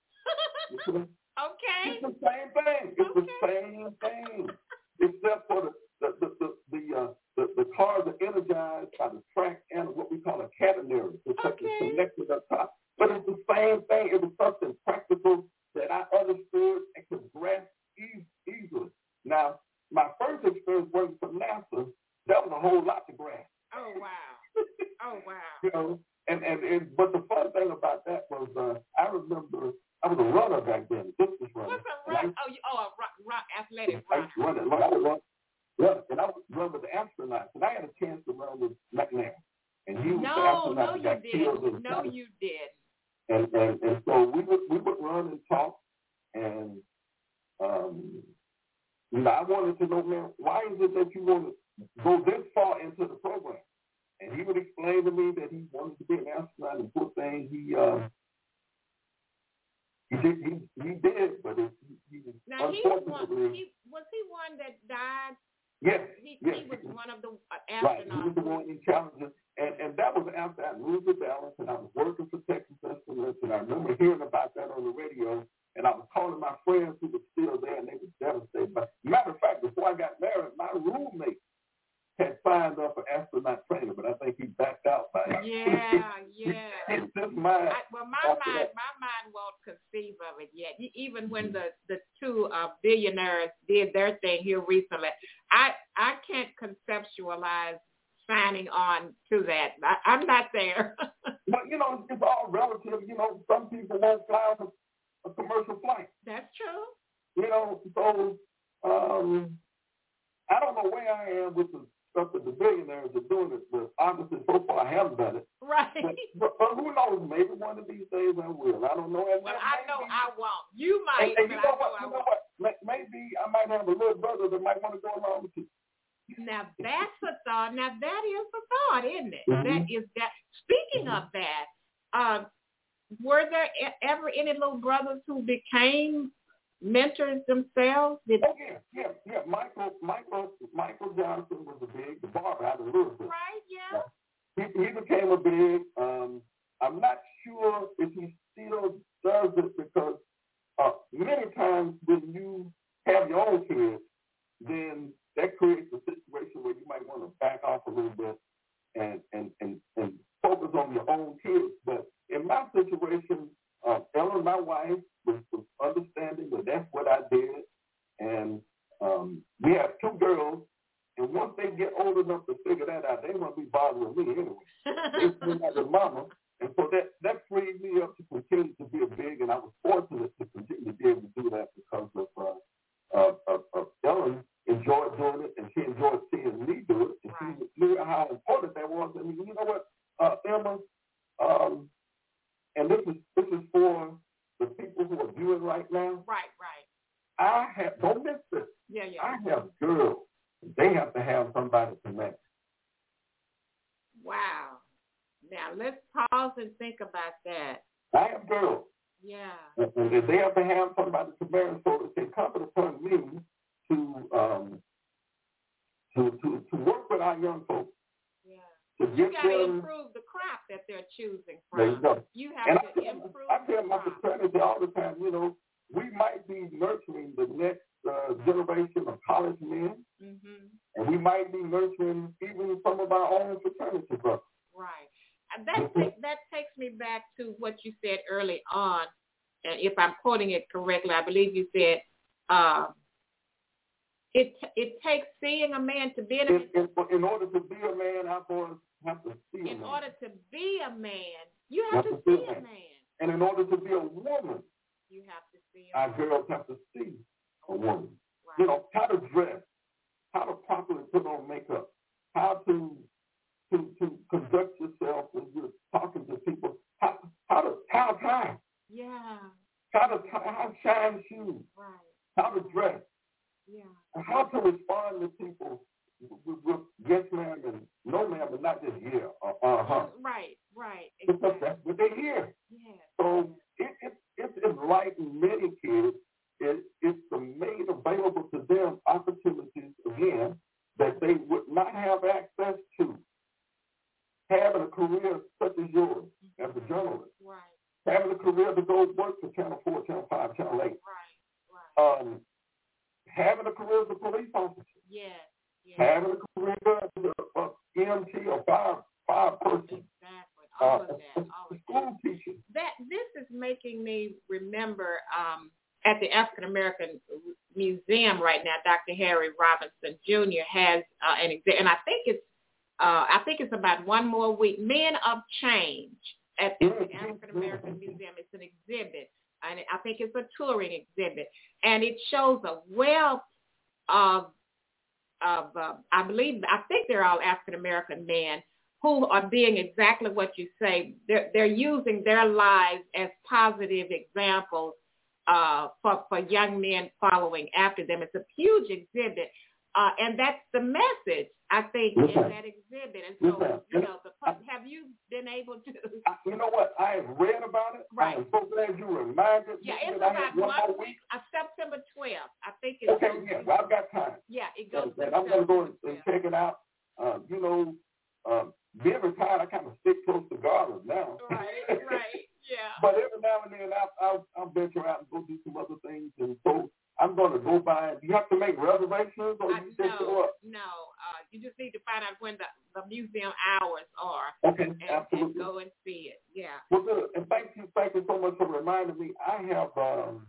Speaker 5: Okay.
Speaker 1: It's the same thing. It's okay. the same thing, except for the the the the the, uh, the, the cars are energized by the track and what we call a catenary, which
Speaker 5: okay.
Speaker 1: is connected up top. But it's the same thing. It was something practical that I understood and could grasp e- easily. Now, my first experience working for NASA, that was a whole lot to grasp.
Speaker 5: Oh wow! Oh wow!
Speaker 1: You know, and, and and but the fun thing about that was uh, I remember. I was a runner back then, distance runner.
Speaker 5: What's a run? Oh, you, oh, a run, run, athletic
Speaker 1: runner. I running, I would run, run, and I would run with the astronauts. And I had a chance to run with McNair. And he was
Speaker 5: no,
Speaker 1: the astronaut
Speaker 5: no,
Speaker 1: that got
Speaker 5: you
Speaker 1: killed.
Speaker 5: did. No, you did.
Speaker 1: And, and and so we would we would run and talk, and um, you know, I wanted to know, man, why is it that you want to go this far into the program? And he would explain to me that he wanted to be an astronaut, and poor thing, he. Uh, He did, he, he did, but it, he, he was
Speaker 5: now he was one. He was he one that died.
Speaker 1: Yes,
Speaker 5: he,
Speaker 1: yes.
Speaker 5: He was one of the uh, astronauts.
Speaker 1: Right, he was the one in Challenger, and and that was after I moved to Dallas, and I was working for Texas Instruments, and I remember hearing about that on the radio, and I was calling my friends who were still there, and they were devastated. But matter of fact, before I got married, my roommate had signed up for astronaut training, but I think he backed out by it.
Speaker 5: Yeah, yeah.
Speaker 1: It's just mind.
Speaker 5: I, well, my mind, that. my mind won't conceive of it yet. Even when the the two uh, billionaires did their thing here recently, I I can't conceptualize signing on to that. I, I'm not there.
Speaker 1: But you know, it's all relative. You know, some people won't fly on a, a commercial flight.
Speaker 5: That's true.
Speaker 1: You know, so um, I don't know where I am with the stuff that the billionaires are doing it, but obviously so far I haven't done it.
Speaker 5: Right.
Speaker 1: But, but, but who knows? Maybe one of these days I will. I don't know. And
Speaker 5: well, I know be, I won't. You might,
Speaker 1: and, and
Speaker 5: but
Speaker 1: you know
Speaker 5: I know
Speaker 1: what?
Speaker 5: I
Speaker 1: you
Speaker 5: won't.
Speaker 1: know what? Maybe I might have a little brother that might want to go along with you.
Speaker 5: Now that's a thought. Now that is a thought, isn't it?
Speaker 1: Mm-hmm.
Speaker 5: That is that. Speaking mm-hmm. of that, uh, were there ever any little brothers who became mentors themselves? Did
Speaker 1: oh yeah, yeah, yeah. Michael, Michael, Michael Johnson was a big, the barber out of Louisville.
Speaker 5: Right, yeah.
Speaker 1: yeah. He, he became a big. Um, I'm not sure if he still does it because uh, many times when you have your own kids, then that creates a situation where you might want to back off a little bit and, and, and, and focus on your own kids. But in my situation, uh, Ellen, my wife, was, was understanding that that's what I did. And um, we have two girls, and once they get old enough to figure that out, they won't be bothering me anyway. They feel like a mama. And so that, that freed me up to continue to be a big, and I was fortunate to continue to be able to do that because of uh, uh, uh, uh, Ellen enjoyed doing it, and she enjoyed seeing me do it, and right. she knew how important that was. And you know what, uh, Emma, um, and this is this is for the people who are viewing right now.
Speaker 5: Right, right.
Speaker 1: I have, don't miss this.
Speaker 5: Yeah, yeah.
Speaker 1: I have girls. They have to have somebody to match.
Speaker 5: Wow. Now, let's pause and think about that.
Speaker 1: I have girls.
Speaker 5: Yeah.
Speaker 1: And if they have to have somebody to marry, so it's incumbent upon me to um to, to, to work with our young folks.
Speaker 5: Yeah.
Speaker 1: To
Speaker 5: you
Speaker 1: get
Speaker 5: got to
Speaker 1: them,
Speaker 5: improve the crop that they're choosing from.
Speaker 1: There you go.
Speaker 5: You have
Speaker 1: and
Speaker 5: to
Speaker 1: I,
Speaker 5: improve
Speaker 1: I tell
Speaker 5: the
Speaker 1: my
Speaker 5: crop.
Speaker 1: fraternity all the time, you know, we might be nurturing the next uh, generation of college men,
Speaker 5: mm-hmm.
Speaker 1: and we might be nurturing even some of our own fraternity brothers.
Speaker 5: Right. And that, take, that takes me back to what you said early on, and if I'm quoting it correctly, I believe you said, uh, it it takes seeing a man to be a man.
Speaker 1: In, in, in order to be a man, our boys have to see a
Speaker 5: in
Speaker 1: man.
Speaker 5: order to be a man, you have,
Speaker 1: you
Speaker 5: to,
Speaker 1: have
Speaker 5: see
Speaker 1: to see
Speaker 5: a
Speaker 1: a man.
Speaker 5: man.
Speaker 1: And in order to be a woman,
Speaker 5: you have to see a
Speaker 1: our
Speaker 5: man.
Speaker 1: girls have to see a woman.
Speaker 5: Right.
Speaker 1: You know, how to dress, how to properly put on makeup, how to to to conduct yourself when you're talking to people, how how to tie a tie,
Speaker 5: yeah,
Speaker 1: how to tie, how to shine shoes,
Speaker 5: right,
Speaker 1: how to dress,
Speaker 5: yeah,
Speaker 1: and how to respond to people with, with yes ma'am and no ma'am, and not just yeah or uh huh.
Speaker 5: Right, right,
Speaker 1: exactly.
Speaker 5: exactly.
Speaker 1: Because that's what they hear.
Speaker 5: Yeah.
Speaker 1: So it, it it's enlightened many kids. It, it's made available to them opportunities again that they would not have access to. Having a career such as yours mm-hmm. as a journalist,
Speaker 5: right.
Speaker 1: having a career to go work for Channel four, Channel five, Channel eight,
Speaker 5: right, right.
Speaker 1: Um, having a career as a police officer,
Speaker 5: yes, yes.
Speaker 1: having a career as a, a E M T or fire, fire person,
Speaker 5: exactly, all
Speaker 1: uh,
Speaker 5: of that,
Speaker 1: a,
Speaker 5: all
Speaker 1: a
Speaker 5: of
Speaker 1: school
Speaker 5: that.
Speaker 1: teacher.
Speaker 5: That this is making me remember um, at the African American Museum right now, Doctor Harry Robinson Junior has uh, an exhibit, and I think it's Uh, I think it's about one more week. Men of Change at the African American Museum. It's an exhibit, and I think it's a touring exhibit, and it shows a wealth of, of uh, I believe, I think they're all African American men who are being exactly what you say. They're they're using their lives as positive examples uh, for for young men following after them. It's a huge exhibit. Uh, and that's the message, I think,
Speaker 1: okay.
Speaker 5: in that exhibit. And so,
Speaker 1: okay.
Speaker 5: you know, the, have you been able to?
Speaker 1: You know what? I have read about it.
Speaker 5: Right.
Speaker 1: I'm so glad you reminded
Speaker 5: yeah,
Speaker 1: me
Speaker 5: it's
Speaker 1: that
Speaker 5: about
Speaker 1: I have one
Speaker 5: one
Speaker 1: more week.
Speaker 5: week, uh, September twelfth. I think it's.
Speaker 1: Okay, yeah, well, I've got time.
Speaker 5: Yeah, it goes.
Speaker 1: And, and I'm going to go and, and check it out. Uh, you know, uh, being retired, I kind of stick close to Garland now.
Speaker 5: Right, right, yeah.
Speaker 1: But every now and then, I'll, I'll, I'll venture out and go do some other things. And so I'm going to go by. Do you have to make reservations, or
Speaker 5: uh,
Speaker 1: you
Speaker 5: no,
Speaker 1: just show up?
Speaker 5: No, uh, you just need to find out when the, the museum hours are.
Speaker 1: Okay,
Speaker 5: and,
Speaker 1: absolutely.
Speaker 5: And go and see it. Yeah.
Speaker 1: Well, good. And thank you, thank you so much for reminding me. I have, um,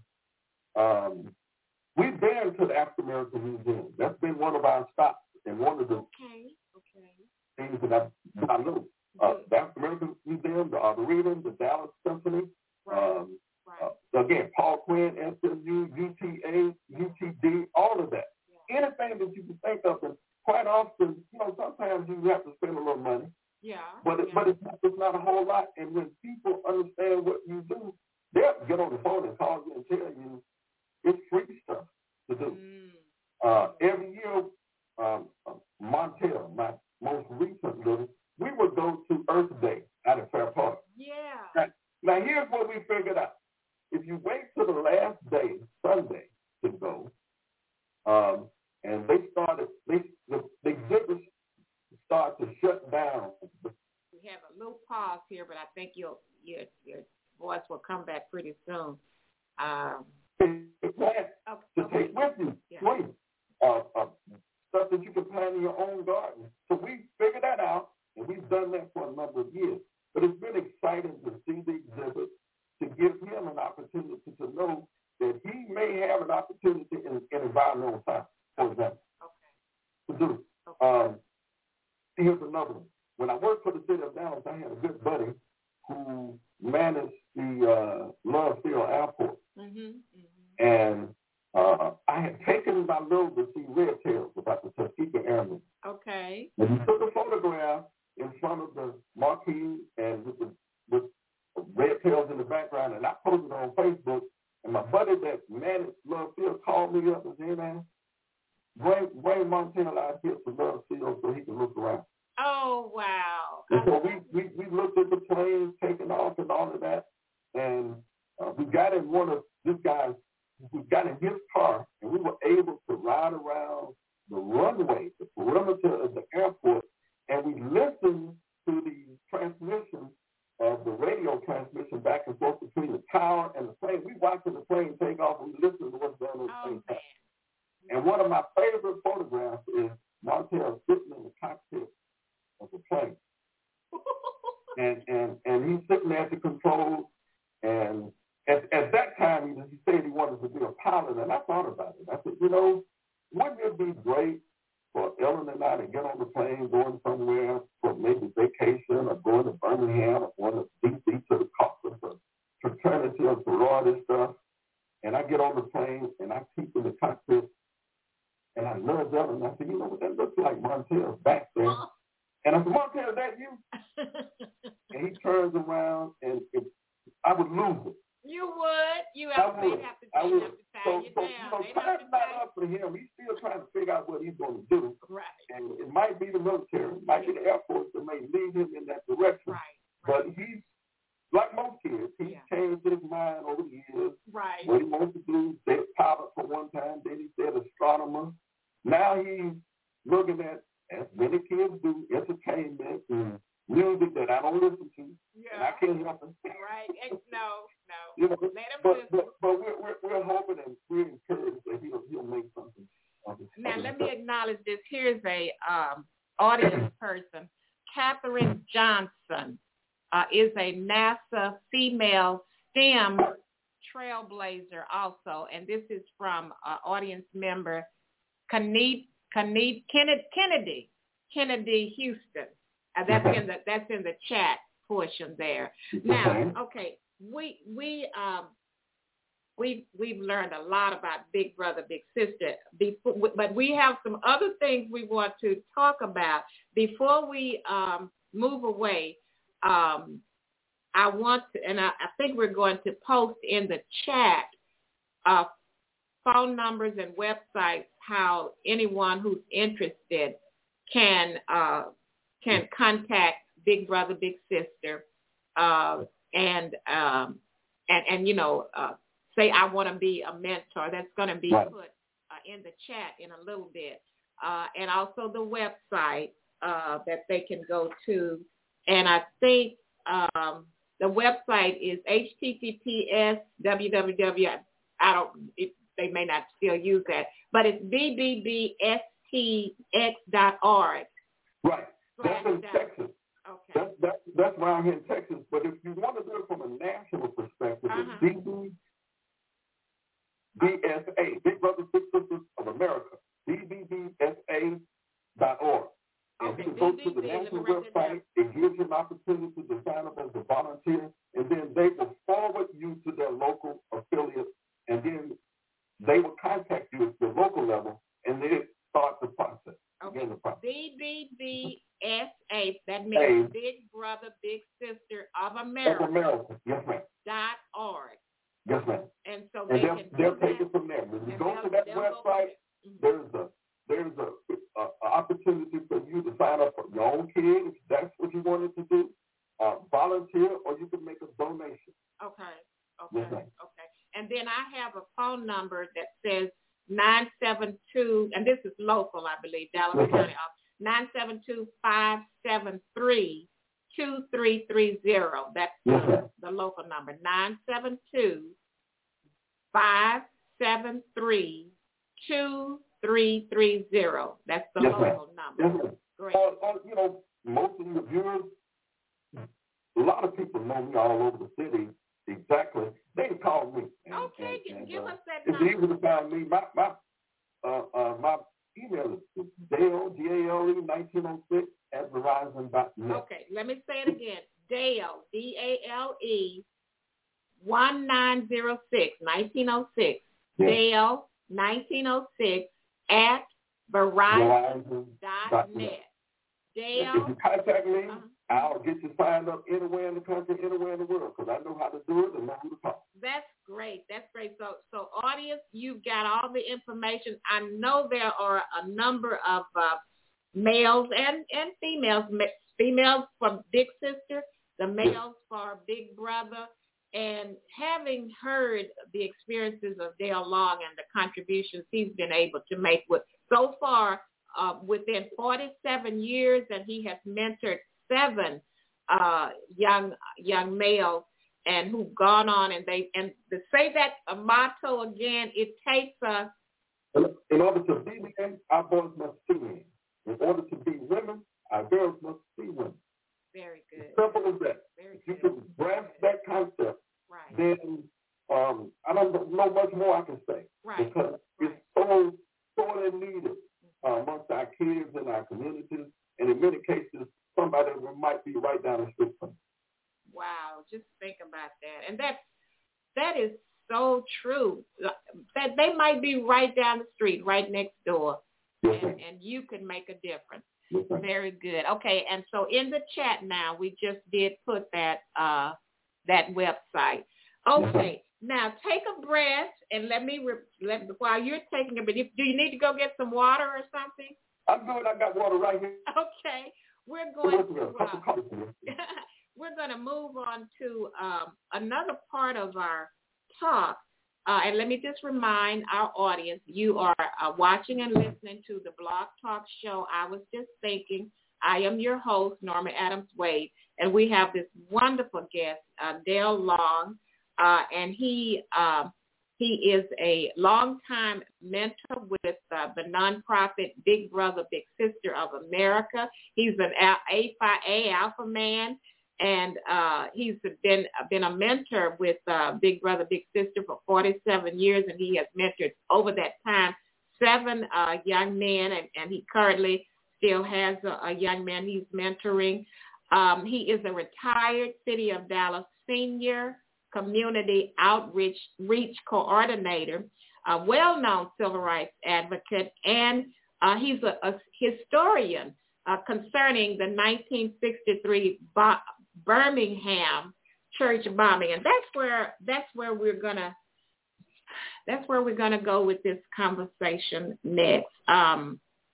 Speaker 1: um, we've been to the African American Museum. That's been one of our stops, and one of the
Speaker 5: okay, okay.
Speaker 1: things that I, that I know. Uh, the African American Museum, the Arboretum, the Dallas Symphony.
Speaker 5: Right.
Speaker 1: Um,
Speaker 5: right.
Speaker 1: Uh, again, Paul Quinn, S M U, U T A, U T D, all of that. Yeah. Anything that you can think of, and quite often, you know, sometimes you have to spend a little money.
Speaker 5: Yeah.
Speaker 1: But it,
Speaker 5: yeah.
Speaker 1: but it's not, it's not a whole lot. And when people understand what you do, they'll get on the phone and call you and tell you it's free stuff to do.
Speaker 5: Mm.
Speaker 1: Uh, every year, um, uh, Montel, my most recent little, we would go to Earth Day out at Fair Park.
Speaker 5: Yeah.
Speaker 1: Now, now here's what we figured out. If you wait till the last day, Sunday, to go, um, and they started, they the, the exhibits start to shut down.
Speaker 5: We have a little pause here, but I think you'll, your your voice will come back pretty soon. Um,
Speaker 1: plan
Speaker 5: okay,
Speaker 1: to
Speaker 5: okay.
Speaker 1: take with you,
Speaker 5: yeah.
Speaker 1: swing, uh, uh, stuff that you can plant in your own garden. So we figured that out, and we done that for a number of years. But it's been exciting to see the exhibit, to give him an opportunity to know that he may have an opportunity in, in environmental science, for example, okay. to do. Okay. Um, here's another one. When I worked for the city of Dallas, I had a good buddy who managed the uh, Love Field Airport. Mm-hmm, mm-hmm. And uh, I had taken my little to see Red Tails about the Tuskegee Airmen.
Speaker 5: Okay.
Speaker 1: And he took a photograph in front of the marquee and with, the, with Red Tails in the background, and I posted it on Facebook. And my buddy that managed Love Field called me up and said, hey, man, bring, bring Montel out here to Love Field so he can look around.
Speaker 5: Oh, wow.
Speaker 1: And so we, we, we looked at the planes taking off and all of that, and uh, we got in one of this guy's, we got in his car, and we were able to ride around the runway, the perimeter of the airport, and we listened to the transmission of the radio transmission back and forth between the tower and the plane. We watching the plane take off, and we listened to what's going on at the same time. And one of my favorite photographs is Montel sitting in the cockpit of the plane. and, and and he's sitting there at the controls, and at, at that time he, he said he wanted to be a pilot, and I thought about it. I said, you know, wouldn't it be great for Ellen and I to get on the plane going somewhere for maybe vacation or going to Birmingham or going to D C to the conference or fraternity or sorority stuff, and I get on the plane and I keep in the cockpit, and I love Ellen, and I said, you know what, that looks like Montel's back there. And I said, Montel, is that you? And he turns around, and it, I would lose it.
Speaker 5: You would. You have,
Speaker 1: I would.
Speaker 5: have to,
Speaker 1: I would.
Speaker 5: have to tie
Speaker 1: so,
Speaker 5: you
Speaker 1: so,
Speaker 5: down.
Speaker 1: you know,
Speaker 5: They'd
Speaker 1: time's not up for him. He's still trying to figure out what he's going to do.
Speaker 5: Right.
Speaker 1: And it might be the military. It might be the Air Force that may lead him in that direction.
Speaker 5: Right. right.
Speaker 1: But he's, like most kids, he's yeah. changed his mind over the years.
Speaker 5: Right.
Speaker 1: What he wants to do, he said pilot for one time, then he said astronomer. Now he's looking at, as many kids do, entertainment and music that I don't listen to,
Speaker 5: yeah.
Speaker 1: and I can't help it.
Speaker 5: Right? No, no.
Speaker 1: You know,
Speaker 5: Let him
Speaker 1: but,
Speaker 5: listen.
Speaker 1: but but we're we're, we're hoping and we're encouraged that he'll he'll make something.
Speaker 5: Now let me acknowledge this. Here's a um, audience person, Catherine Johnson, uh, is a NASA female STEM trailblazer also, and this is from uh, audience member Kennedy. Kennedy, Kennedy, Kennedy Houston. Uh, that's in the that's in the chat portion there. Now, okay, we we um we we've learned a lot about Big Brother, Big Sister. Before, but we have some other things we want to talk about before we um, move away. Um, I want to, and I, I think we're going to post in the chat uh, phone numbers and websites how anyone who's interested can uh, can contact Big Brother, Big Sister, uh, and um, and and you know uh, say I want to be a mentor. That's going to be put uh, in the chat in a little bit, uh, and also the website uh, that they can go to. And I think um, the website is H T T P S w w w. I don't. It, they may not still use that, but it's b b b s t x dot org.
Speaker 1: Right. That's in Texas.
Speaker 5: Okay.
Speaker 1: That's, that's, that's around here in Texas. But if you want to do it from a national perspective,
Speaker 5: uh-huh.
Speaker 1: it's B B B S A, Big Brothers Big Sisters of America, B B B S A dot org. And
Speaker 5: okay.
Speaker 1: you can go to the national website. It gives you an opportunity to sign up as a volunteer, and then they will forward you to their local affiliate, and then they will contact you at the local level, and they start the process.
Speaker 5: Okay.
Speaker 1: The process.
Speaker 5: B B B S A, that means a, Big Brother, Big Sister of America.
Speaker 1: Of America, yes, ma'am.
Speaker 5: Dot org.
Speaker 1: Yes, ma'am.
Speaker 5: And so
Speaker 1: and
Speaker 5: they
Speaker 1: they'll,
Speaker 5: can
Speaker 1: they'll
Speaker 5: do
Speaker 1: take
Speaker 5: that.
Speaker 1: it from there. When you
Speaker 5: And
Speaker 1: go to that website, mm-hmm. there's a there's a, a, a opportunity for you to sign up for your own kid if that's what you wanted to do, uh, volunteer, or you can make a donation.
Speaker 5: Okay. Okay.
Speaker 1: Yes, ma'am.
Speaker 5: Okay. And then I have a phone number that says nine seven two, and this is local, I believe, Dallas
Speaker 1: yes,
Speaker 5: County office, nine seven two, five seven three, two three three zero. That's
Speaker 1: yes,
Speaker 5: the, the local number, nine seven two, five seven three, two three three zero. That's the
Speaker 1: yes,
Speaker 5: local
Speaker 1: ma'am.
Speaker 5: number.
Speaker 1: Yes, ma'am.
Speaker 5: Great.
Speaker 1: Or, or, you know, most of the viewers, a lot of people know me all over the city. Exactly. They can call me. And,
Speaker 5: okay,
Speaker 1: and, and,
Speaker 5: give
Speaker 1: uh,
Speaker 5: us that
Speaker 1: it's
Speaker 5: number.
Speaker 1: easy to find me. My my uh, uh, my email is Dale, D A L E nineteen oh six at Verizon dot net.
Speaker 5: Okay, let me say it again. Dale, D A L E one nine zero six, nineteen oh six. Yes. Dale, nineteen oh six at Verizon dot net. Dale.
Speaker 1: If you contact me,
Speaker 5: uh-huh.
Speaker 1: I'll get you signed up anywhere in the country, anywhere in the world, because I know how to do it and know who to call.
Speaker 5: That's great. That's great. So, so audience, you've got all the information. I know there are a number of uh, males and, and females, females for Big Sister, the males for Big Brother, and having heard the experiences of Dale Long and the contributions he's been able to make with so far uh, within forty-seven years, and he has mentored seven uh, young young males and who've gone on, and they and to say that a motto again, it takes us.
Speaker 1: In order to be men, our boys must see men. In order to be women, our girls must see women.
Speaker 5: Very good.
Speaker 1: Simple as that.
Speaker 5: Very
Speaker 1: if you
Speaker 5: good.
Speaker 1: can grasp that concept,
Speaker 5: right.
Speaker 1: then um, I don't know much more I can say.
Speaker 5: Right.
Speaker 1: Because
Speaker 5: right.
Speaker 1: it's so sorely needed uh, amongst our kids and our communities, and in many cases, somebody might be right down the street from them.
Speaker 5: Wow, just think about that. And that that is so true. That they might be right down the street, right next door,
Speaker 1: yes,
Speaker 5: and, and you can make a difference.
Speaker 1: Yes,
Speaker 5: very good. Okay, and so in the chat now, we just did put that uh, that website. Okay, yes, now take a breath and let me, re- let, while you're taking a breath, do you need to go get some water or something?
Speaker 1: I'm good. I got water right here.
Speaker 5: Okay, we're going to... Uh, we're going to move on to um, another part of our talk. Uh, and let me just remind our audience, you are uh, watching and listening to the Blog Talk Show. I Was Just Thinking. I am your host, Norma Adams Wade, and we have this wonderful guest, uh, Dale Long, uh, and he uh, he is a longtime mentor with uh, the nonprofit Big Brother, Big Sister of America. He's an A Phi A Alpha Man. And uh, he's been been a mentor with uh, Big Brother, Big Sister for forty-seven years, and he has mentored over that time seven uh, young men, and, and he currently still has a, a young man he's mentoring. Um, he is a retired City of Dallas senior community outreach reach coordinator, a well-known civil rights advocate, and uh, he's a, a historian uh, concerning the nineteen sixty-three bo- Birmingham church bombing, and that's where that's where we're gonna that's where we're gonna go with this conversation next. Um,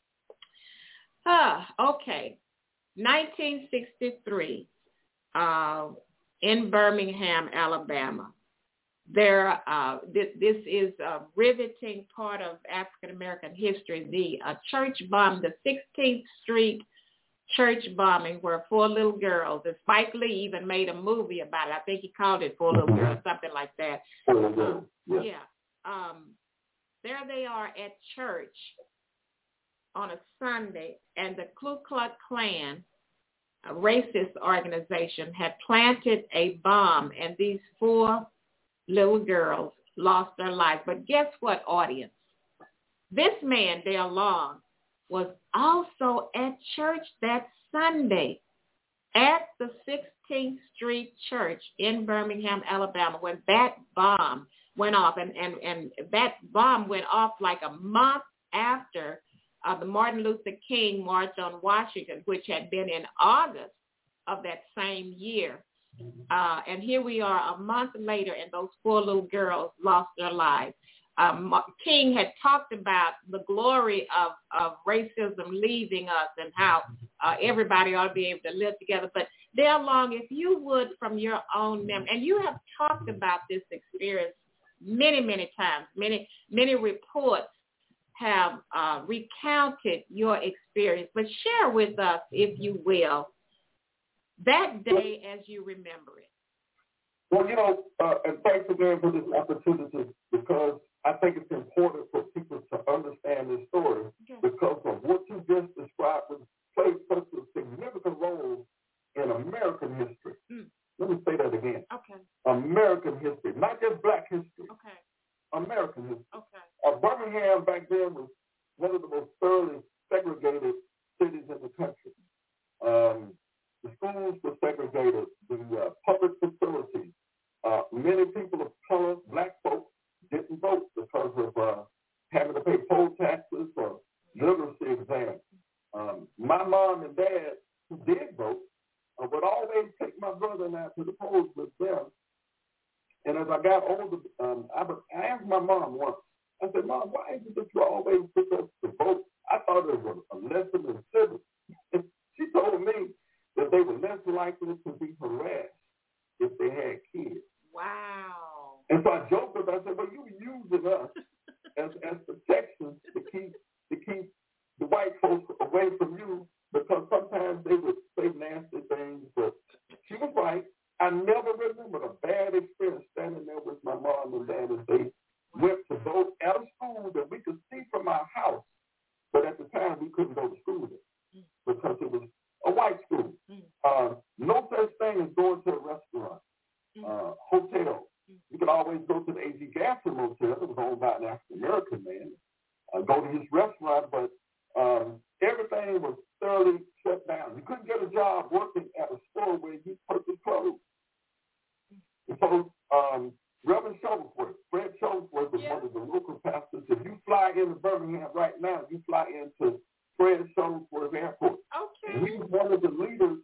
Speaker 5: uh, okay, nineteen sixty-three uh, in Birmingham, Alabama. There, uh, this, this is a riveting part of African American history. The uh, church bomb, the sixteenth Street church bombing, where four little girls, and Spike Lee even made a movie about it. I think he called it Four Little Girls, something like that.
Speaker 1: Um, yeah.
Speaker 5: yeah. Um, there they are at church on a Sunday, and the Ku Klux Klan, a racist organization, had planted a bomb, and these four little girls lost their lives. But guess what, audience? This man, Dale Long, was also at church that Sunday at the sixteenth Street Church in Birmingham, Alabama, when that bomb went off. And, and, and that bomb went off like a month after uh, the Martin Luther King March on Washington, which had been in August of that same year. Uh, and here we are a month later, and those four little girls lost their lives. Um, King had talked about the glory of, of racism leaving us and how uh, everybody ought to be able to live together. But Dale Long, if you would, from your own memory, and you have talked about this experience many, many times, many, many reports have uh, recounted your experience, but share with us, if you will, that day as you remember it.
Speaker 1: Well, you know, uh, and thanks again for this opportunity, because I think it's important for people to understand this story, okay, because of what you just described, which played such a significant American history, not just black history.
Speaker 5: Okay.
Speaker 1: American history.
Speaker 5: Okay.
Speaker 1: Uh, Birmingham back then was one of the most thoroughly segregated cities in the country. Um, the schools were segregated. The uh, public facilities. Uh, many people of color, black folks, didn't vote because of uh, having to pay poll taxes or literacy exams. Um, my mom and dad, who did vote, uh, would always take my brother and I to the polls with them. And as I got older, um, I, I asked my mom once, I said, Mom, why is it that you always pick us to vote? I thought it was a, a lesson in civics. She told me that they were less likely to be harassed if they had kids.
Speaker 5: Wow.
Speaker 1: And so I joked with her, I said, well, you were using us as, as protection to keep to keep the white folks away from you, because sometimes they would say nasty things. But she was right. I never remembered a bad experience standing there with my mom and dad as they went to vote at a school that we could see from our house. But at the time, we couldn't go to school there because it was a white school. Uh, no such thing as going to a restaurant, uh, hotel. You could always go to the A G Gaston Motel. It was owned by an African-American man. Uh, go to his restaurant, but um, everything was thoroughly shut down. You couldn't get a job working at a store where you purchased clothes. And so um, Reverend Shuttlesworth, Fred Shuttlesworth was yeah. one of the local pastors. If you fly into Birmingham right now, you fly into Fred Shuttlesworth Airport.
Speaker 5: Okay.
Speaker 1: And he was one of the leaders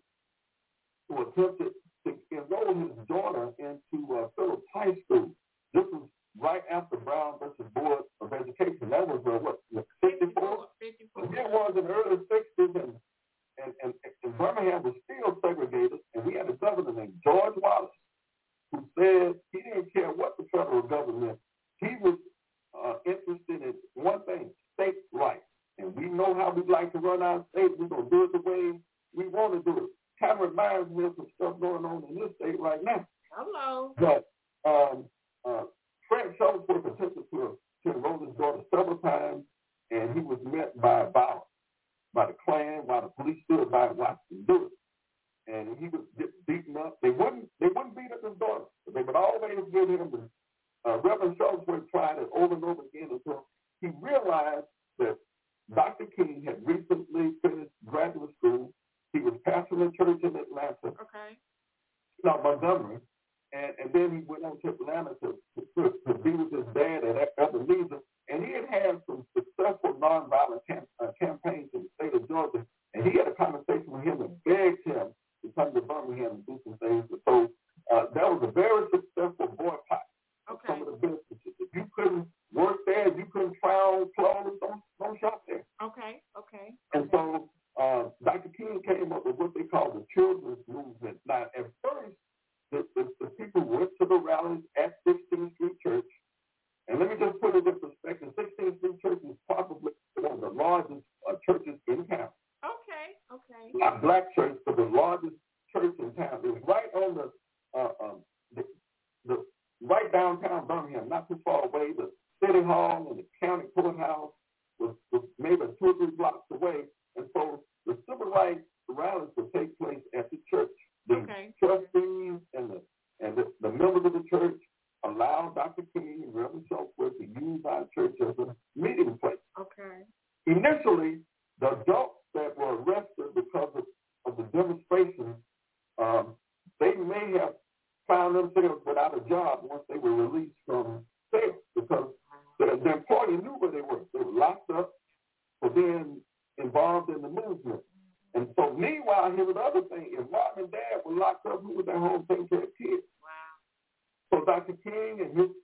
Speaker 1: who attempted to enroll his daughter into uh, Phillips High School. This was right after Brown versus Board of Education. That was, uh, what, fifty-four? fifty-four. And it was in the early sixties, and, and, and, and Birmingham was still segregated, and we had a governor named George Wallace who said he didn't care what the federal government, he was uh, interested in one thing, state rights. And we know how we like to run our state. We're going to do it the way we want to do it. Kind of reminds me of some stuff going on in this state right now.
Speaker 5: Hello.
Speaker 1: But um, uh, Fred Shuttlesworth attempted to, to enroll his daughter several times, and he was met by violence, by the Klan, while the police stood by and watched him do it. And he was beaten up. They wouldn't they wouldn't beat up his daughter. They would always give him the uh, Reverend Shuttlesworth tried it over and over again until he realized that Doctor King had recently finished graduate school. He was pastoring a church in Atlanta.
Speaker 5: Okay.
Speaker 1: No, Montgomery. And, and then he went on to Atlanta to, to, to be with his dad at Ebenezer. And he had had some successful nonviolent camp, uh, campaigns in the state of Georgia. And he had a conversation with him and begged him to come to Birmingham and do some things. So uh, that was a very successful boycott of
Speaker 5: okay.
Speaker 1: some of the businesses. If you couldn't work there, if you couldn't try on clothes, don't, don't shop there.
Speaker 5: Okay, okay.
Speaker 1: And so uh, Doctor King came up with what they call the children's movement. Now, at first, the, the, the people went to the rallies at sixteenth Street Church. And let me just put it in perspective. sixteenth Street Church is probably one of the largest uh, churches in town.
Speaker 5: Okay, okay.
Speaker 1: Not black church, but the largest church in town. It was right on the, uh, um, the, the right downtown Birmingham, not too far away. The city hall and the county courthouse was, was maybe two or three blocks away. And so the civil rights rallies would take place at the church. The
Speaker 5: okay.
Speaker 1: trustees and the and the, the members of the church allowed Doctor King and Reverend Shuttlesworth to use our church as a meeting place.
Speaker 5: Okay.
Speaker 1: Initially, the adults that were arrested because of, of the demonstration, um, they may have found themselves without a job once they were released from jail because the, the employer knew where they were. They were locked up for being involved in the movement. And so meanwhile, here was the other thing. If mom and dad were locked up, who was at home taking care of kids?
Speaker 5: Wow.
Speaker 1: So Doctor King and his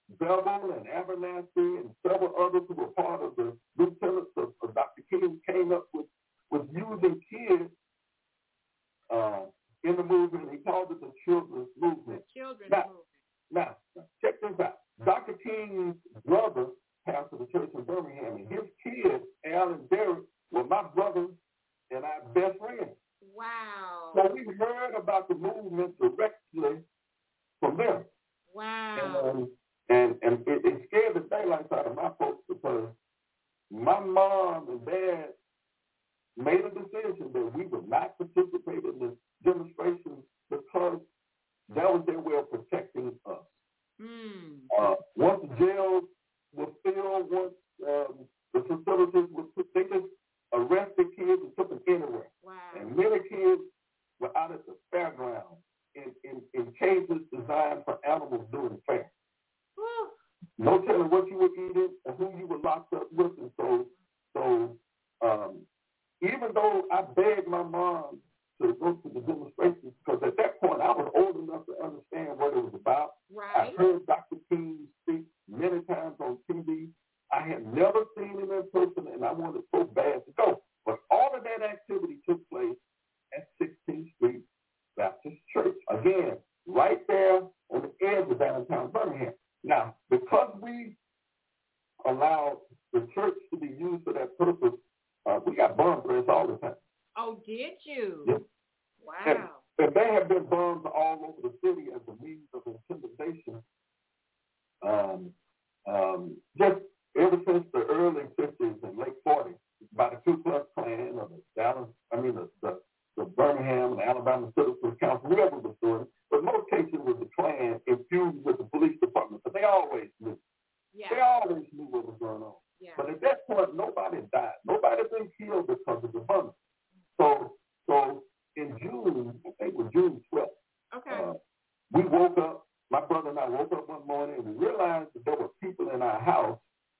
Speaker 1: Bevel and Abernathy and several others who were part of the lieutenants of, of Doctor King came up with, with using kids uh, in the movement. He called it the children's movement.
Speaker 5: The children's
Speaker 1: now,
Speaker 5: movement.
Speaker 1: Now, check this out. Doctor King's brother pastored the church in Birmingham, and his kids, Al and Derek, were my brothers and our best friends.
Speaker 5: Wow.
Speaker 1: So we heard about the movement directly from them.
Speaker 5: Wow.
Speaker 1: And, and, and it, it scared the daylights out of my folks because my mom and dad made a decision that we would not participate in the demonstrations because that was their way of protecting animals during the fast. No telling what you were eating and who you were locked up with. And so, so um, even though I begged my mom to go to the demonstrations, because at that point I was old enough to understand what it was about.
Speaker 5: Right.
Speaker 1: I heard Doctor King speak many times on T V. I had never seen him in person, and I wanted so bad to go. But all of that activity took place at sixteenth Street Baptist Church. Again, right there on the edge of downtown Birmingham. Now, because we allowed the church to be used for that purpose, uh, we got bomb threats all the time.
Speaker 5: Oh, did you?
Speaker 1: Yes.
Speaker 5: Wow.
Speaker 1: And, and there have been bombs all over the city as a means of intimidation. Um, um, just ever since the early fifties and late forties, by the Ku Klux Klan or the Dallas, I mean the, the, the Birmingham and the Alabama Citizens Council, whoever was doing it. But in most cases it was the Klan infused with the police department, but they always knew.
Speaker 5: Yeah.
Speaker 1: They always knew what was going on.
Speaker 5: Yeah.
Speaker 1: But at that point, nobody died. Nobody been killed because of the bombing. So, so in June, I think it was June twelfth,
Speaker 5: okay.
Speaker 1: uh, we woke up, my brother and I woke up one morning and we realized that there were people in our house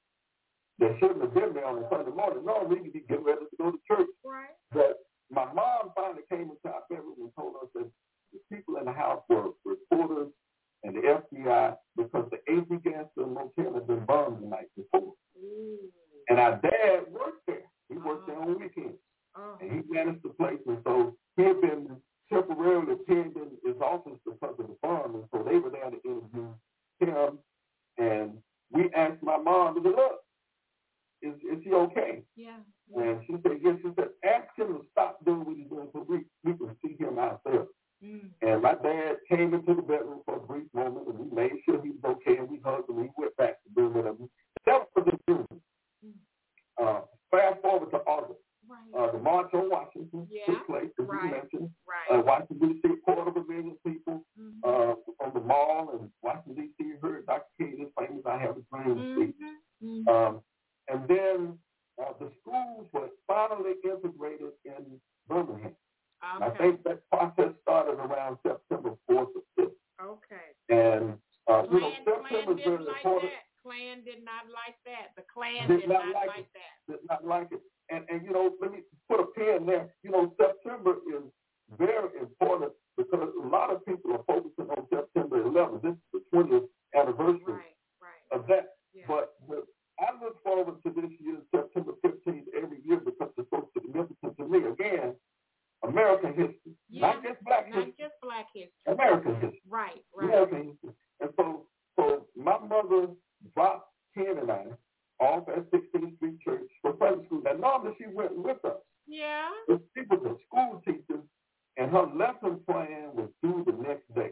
Speaker 1: that shouldn't have been there on a Sunday morning. No, we could be getting ready to go to church.
Speaker 5: Right.
Speaker 1: But my mom finally came into our bedroom and told us that the people in the house were reporters and the F B I because the A Z Gaston Motel had been bombed the night before.
Speaker 5: Ooh.
Speaker 1: And our dad worked there. He worked uh-huh. there on weekends.
Speaker 5: Uh-huh.
Speaker 1: And he managed the place. And so he had been temporarily pinned in his office because of the bomb. And so they were there to interview him. And we asked my mom, we said, look, is, is he okay?
Speaker 5: Yeah. yeah.
Speaker 1: And she said, yes. She said, ask him to stop doing what he's doing so we, we can see him ourselves. Mm. And my dad came into the bedroom for a brief moment, and we made sure he was okay, and we hugged him, and he went back to doing whatever. That was in June. Mm. Uh, fast forward to August.
Speaker 5: Right.
Speaker 1: Uh, the March on Washington
Speaker 5: yeah.
Speaker 1: took place, as
Speaker 5: right.
Speaker 1: you mentioned.
Speaker 5: Right.
Speaker 1: Uh, Washington, D C, quarter of a million people mm-hmm. uh, from the mall, and Washington, D C heard Doctor King, this famous I Have a Dream
Speaker 5: mm-hmm.
Speaker 1: speech. Mm-hmm. Um, and then uh, the schools were finally integrated in Birmingham. Okay. I think that process started around September fourth or fifth.
Speaker 5: Okay.
Speaker 1: And, uh,
Speaker 5: Klan,
Speaker 1: you know, September
Speaker 5: Klan didn't like
Speaker 1: important.
Speaker 5: that. Klan did not like that. The Klan
Speaker 1: did,
Speaker 5: did
Speaker 1: not,
Speaker 5: not
Speaker 1: like,
Speaker 5: like
Speaker 1: it.
Speaker 5: that.
Speaker 1: Did not like it. And, and, you know, let me put a pin there. You know, September is very important because a lot of people are focusing on September eleventh. This is the twentieth anniversary
Speaker 5: right, right.
Speaker 1: of that.
Speaker 5: Yeah.
Speaker 1: But, but I look forward to this year's September fifteenth every year because it's so significant to me. Again, American history,
Speaker 5: yeah.
Speaker 1: not just black
Speaker 5: not
Speaker 1: history.
Speaker 5: Not just black history.
Speaker 1: American history.
Speaker 5: Right, right.
Speaker 1: American history. And so, so my mother dropped Ken and I off at sixteenth Street Church for Sunday school. Now, normally she went with us.
Speaker 5: Yeah.
Speaker 1: But she was a school teacher, and her lesson plan was due the next day.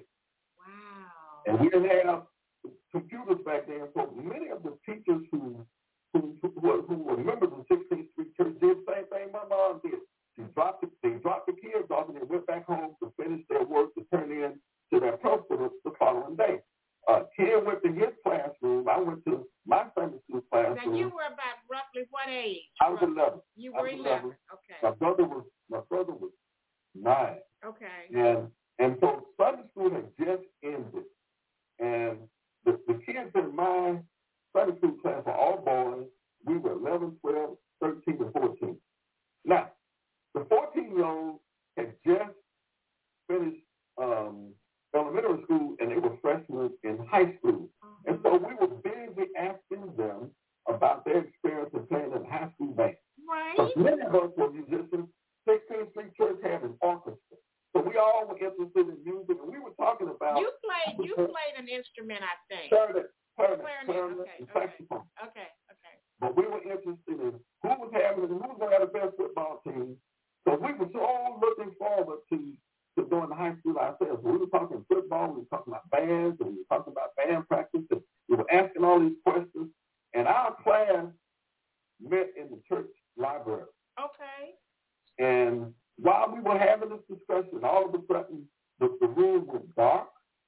Speaker 5: Wow.
Speaker 1: And we didn't have computers back then, so many of the teachers who who who, who were members of sixteenth Street Church did the same thing my mom did. She dropped the, they dropped the kids off and they went back home to finish their work to turn in to their principal the following day. Uh, Ken went to his classroom. I went to my Sunday school classroom.
Speaker 5: Now you were about roughly what age?
Speaker 1: I was eleven.
Speaker 5: You were eleven. Okay.
Speaker 1: My brother was my brother was nine.
Speaker 5: Okay.
Speaker 1: And and so Sunday school had just ended, and the, the kids in my Sunday school class were all boys. We were eleven, twelve, thirteen, and fourteen. Now, the fourteen-year-olds had just finished um, elementary school, and they were freshmen in high school. Uh-huh. And so we were busy asking them about their experience in playing in high school band.
Speaker 5: Right.
Speaker 1: Because many of us were musicians. sixteenth Street Church had an orchestra. So we all were interested in music, and we were talking about...
Speaker 5: You played You played an instrument, I think.
Speaker 1: Clarinet, clarinet,
Speaker 5: clarinet,
Speaker 1: clarinet
Speaker 5: okay,
Speaker 1: and
Speaker 5: okay,
Speaker 1: saxophone.
Speaker 5: okay, okay.
Speaker 1: But we were interested in who was having, who was going to have the best football team. So we were so looking forward to, to doing the high school ourselves. We were talking football, we were talking about bands, and we were talking about band practice, and we were asking all these questions. And our class met in the church library.
Speaker 5: Okay.
Speaker 1: And while we were having this discussion, all of a sudden, the, the room went dark.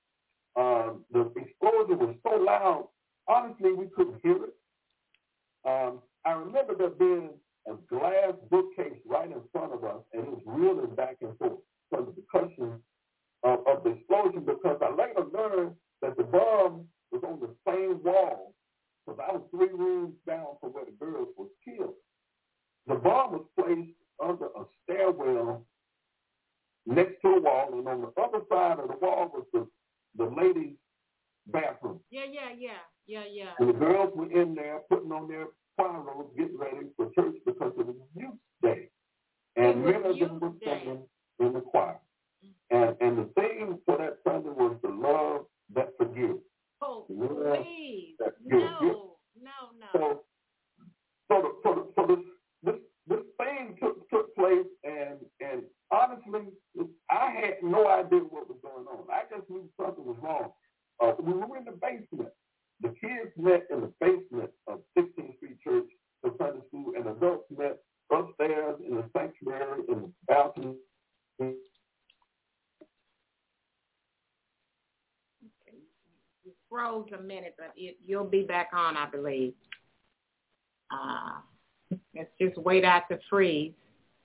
Speaker 1: Um, the explosion was so loud, honestly, we couldn't hear it. Um, I remember there being a glass bookcase right in front of us, and it was reeling back and forth from the percussion of, of the explosion, because I later learned that the bomb was on the same wall, because I was three rooms down from where the girls was killed. The bomb was placed under a stairwell next to a wall, and on the other side of the wall was the, the ladies' bathroom.
Speaker 5: Yeah, yeah, yeah, yeah, yeah.
Speaker 1: And the girls were in there putting on their choir robes, getting ready for church because it was youth day. And many of them were singing in the choir. And and the theme for that Sunday was the love that forgives.
Speaker 5: Oh,
Speaker 1: love
Speaker 5: please.
Speaker 1: that
Speaker 5: No,
Speaker 1: gives.
Speaker 5: no, no.
Speaker 1: So, so, the, so, the, so this, this, this thing took, took place, and, and honestly, I had no idea what was going on. I just knew something was wrong. Uh, we were in the basement. The kids met in the basement of sixteenth Street Church for Sunday school, and adults met upstairs in the sanctuary in the balcony.
Speaker 5: You froze a minute, but it, you'll be back on, I believe. Uh, let's just wait out to freeze.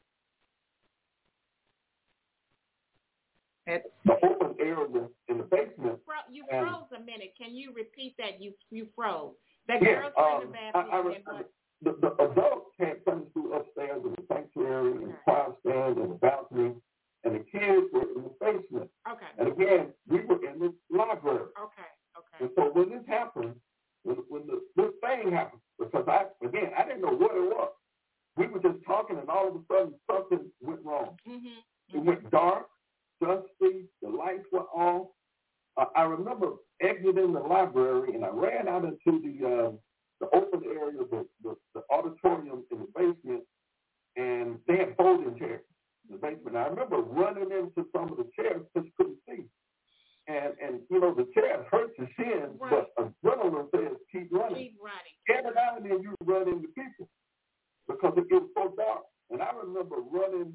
Speaker 5: It's,
Speaker 1: the open area in the basement.
Speaker 5: You froze a minute. Can you repeat that? You you froze. The
Speaker 1: yeah,
Speaker 5: girls were
Speaker 1: um,
Speaker 5: in the bathroom.
Speaker 1: I, I,
Speaker 5: and what?
Speaker 1: The, the adults had Sunday school upstairs in the sanctuary, in the choir stand, in the balcony, and the kids were in the basement.
Speaker 5: Okay.
Speaker 1: And again, we were in the library.
Speaker 5: Okay. Okay.
Speaker 1: And so when this happened, when, when the, this thing happened, because I, again, I didn't know what it was. We were just talking, and all of a sudden, something went wrong.
Speaker 5: Mm-hmm.
Speaker 1: It went dark, dusty, the lights were off. Uh, I remember exiting the library, and I ran out into the uh, the open area, the, the, the auditorium in the basement, and they had folding chairs in the basement. And I remember running into some of the chairs because you couldn't see. And, and you know, the chairs hurt your shins, right. But adrenaline says keep running.
Speaker 5: Keep running.
Speaker 1: Every now and then you run into people because it was so dark. And I remember running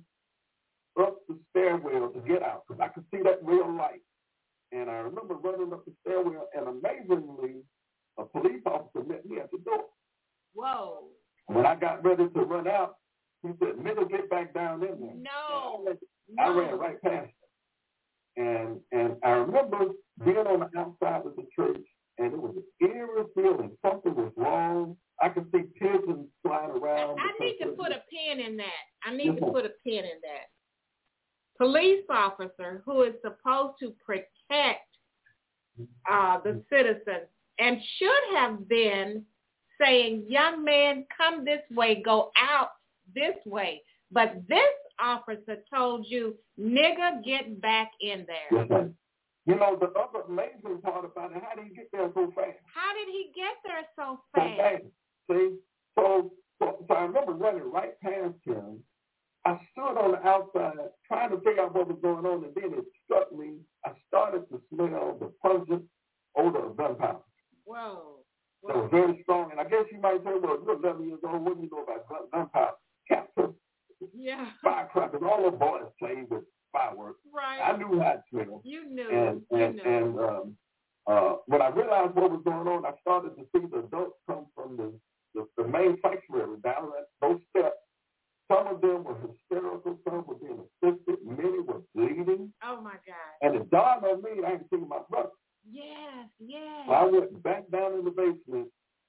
Speaker 1: up the stairwell to get out because I could see that real light. And I remember running up the stairwell, and amazingly, a police officer met me at the door.
Speaker 5: Whoa.
Speaker 1: When I got ready to run out, he said, "Nigga, get back down in there."
Speaker 5: No.
Speaker 1: I,
Speaker 5: no.
Speaker 1: ran right past him. And and I remember being on the outside of the church, and it was an eerie feeling. Something was wrong. I could see pigeons flying around.
Speaker 5: I, I need to put a pin in that. I need to put a pin in that. Police officer who is supposed to protect uh, the citizens and should have been saying, "Young man, come this way, go out this way." But this officer told you, "Nigga, get back in there."
Speaker 1: Yes, sir. You know, the other amazing part about it, how did he get there so fast?
Speaker 5: How did he get there so
Speaker 1: So
Speaker 5: fast?
Speaker 1: fast. See? So, so, so I remember running right past him. I stood on the outside trying to figure out what was going on, and then it struck me. I started to smell the pungent odor of gunpowder.
Speaker 5: Whoa. Whoa.
Speaker 1: That was very strong. And I guess you might say, well, you're eleven years old. What do you know about gun, gunpowder? Capture.
Speaker 5: Yeah.
Speaker 1: Firecrackers. All the boys played with fireworks.
Speaker 5: Right.
Speaker 1: I knew how it smelled.
Speaker 5: You knew.
Speaker 1: And,
Speaker 5: you
Speaker 1: and,
Speaker 5: knew.
Speaker 1: and um, uh, when I realized what was going on, I started to see the adults come from the, the, the main sanctuary down that, those steps. Some of them were hysterical. Some were being assisted. Many were bleeding.
Speaker 5: Oh, my God.
Speaker 1: And it dawned on me I hadn't seen my brother.
Speaker 5: Yes, yes.
Speaker 1: So I went back down in the basement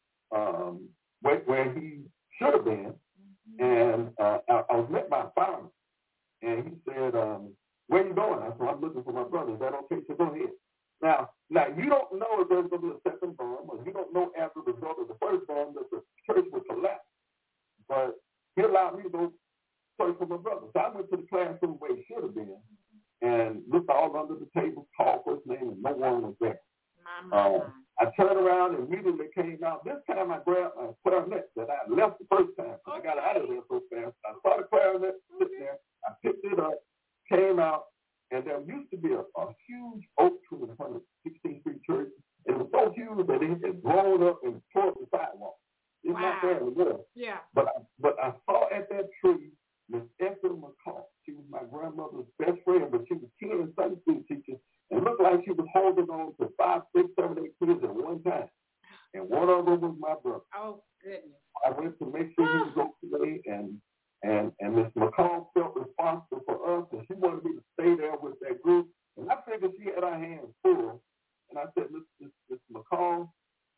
Speaker 1: um, where, where he should have been, mm-hmm. and uh, I, I was met by a fireman. And he said, um, "Where you going?" I said, "I'm looking for my brother. Is that okay?" He said, "Go ahead." Now, now you don't know if there's going to be a second bomb, or you don't know after the result of the first bomb that the church would collapse. But he allowed me to go search for my brother. So I went to the classroom where he should have been and looked all under the table, called for his name, and no one was there. Uh, I turned around and immediately came out. This time I grabbed my clarinet that I left the first time. So okay. I got out of there so fast. I saw the clarinet sitting there. I picked it up, came out, and there used to be a, a huge oak tree in front of sixteenth Street Church. It was so huge that it had grown up and tore up the sidewalk. It's wow. not there anymore.
Speaker 5: Yeah.
Speaker 1: But I, but I saw at that tree Miss Esther McCall. She was my grandmother's best friend, but she was ten and Sunday school teacher, and looked like she was holding on to five, six, seven, eight kids at one time. And one of them was my brother.
Speaker 5: Oh, goodness. I
Speaker 1: went to make sure he was okay, and and and Miss McCall felt responsible for us, and she wanted me to stay there with that group. And I figured she had her hands full. And I said, "Miss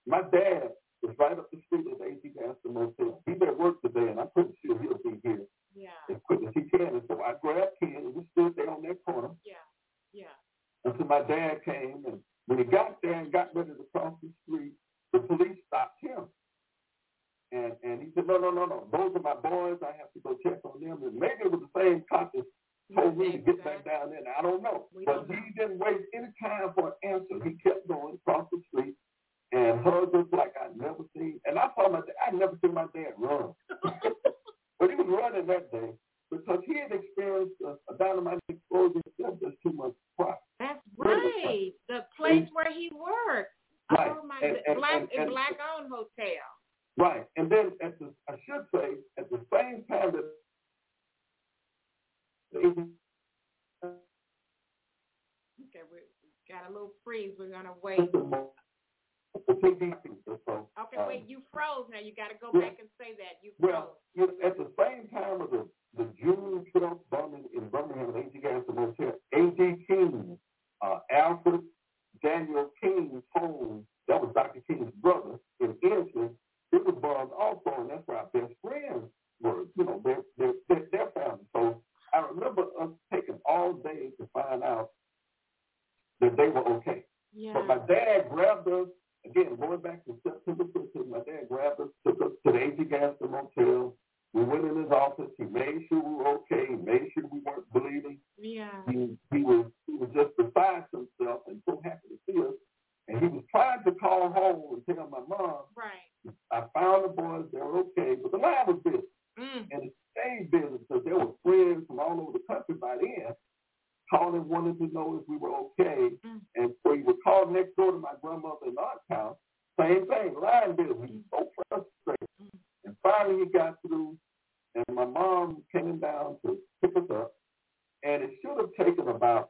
Speaker 1: my dad was right up the street at the A T Gaston Motel. He's at work today, and I'm pretty sure he'll be here
Speaker 5: yeah.
Speaker 1: as quick as he can. And so I grabbed Ken, and we stood there on that corner.
Speaker 5: Yeah, yeah.
Speaker 1: Until my dad came, and when he got there and got ready to cross the street, the police stopped him. And and he said, no, no, no, no. Those are my boys. I have to go check on them. And maybe it was the same cop that told me to get back down there. I don't know.
Speaker 5: We
Speaker 1: but
Speaker 5: don't know.
Speaker 1: He didn't waste any time for an answer. He kept going across the street and hugged us like I'd never seen. And I saw my dad. I'd never seen my dad run. But he was running that day because he had experienced a, a dynamite explosion just two months prior.
Speaker 5: That's right. The place where he worked.
Speaker 1: Right.
Speaker 5: Oh, my
Speaker 1: and, and,
Speaker 5: black,
Speaker 1: and, and,
Speaker 5: black-owned hotel.
Speaker 1: Right. And then, at the, I should say, at the same time that
Speaker 5: okay, we got a little freeze. We're going to wait. Okay,
Speaker 1: um,
Speaker 5: wait, you froze now. You got to go
Speaker 1: yeah.
Speaker 5: back and say that. You froze.
Speaker 1: Well, you know, at the same time of the, the June twelfth bombing in Birmingham at A T Gaston Motel, A G King, uh, Alfred Daniel King's home, that was Doctor King's brother, in Ensign, it was bombed also, and that's where our best friends were, you know, their, their, their, their family. So I remember us taking all day to find out that they were okay.
Speaker 5: Yeah.
Speaker 1: But my dad grabbed us, again, going back to September fifteenth, my dad grabbed us, took us to the A T Gaston Motel. We went in his office. He made sure we were okay. He made sure we weren't bleeding.
Speaker 5: Yeah.
Speaker 1: He, he was he was just beside himself and so happy to see us. And he was trying to call home and tell my mom,
Speaker 5: right.
Speaker 1: I found the boys, they were okay. But the line was busy.
Speaker 5: Mm.
Speaker 1: And it stayed busy because there were friends from all over the country by then calling, wanting to know if we were okay.
Speaker 5: Mm.
Speaker 1: And so he would call next door to my grandmother in North Town. Same thing, line busy. He was so frustrated.
Speaker 5: Mm.
Speaker 1: And finally he got through, and my mom came down to pick us up. And it should have taken about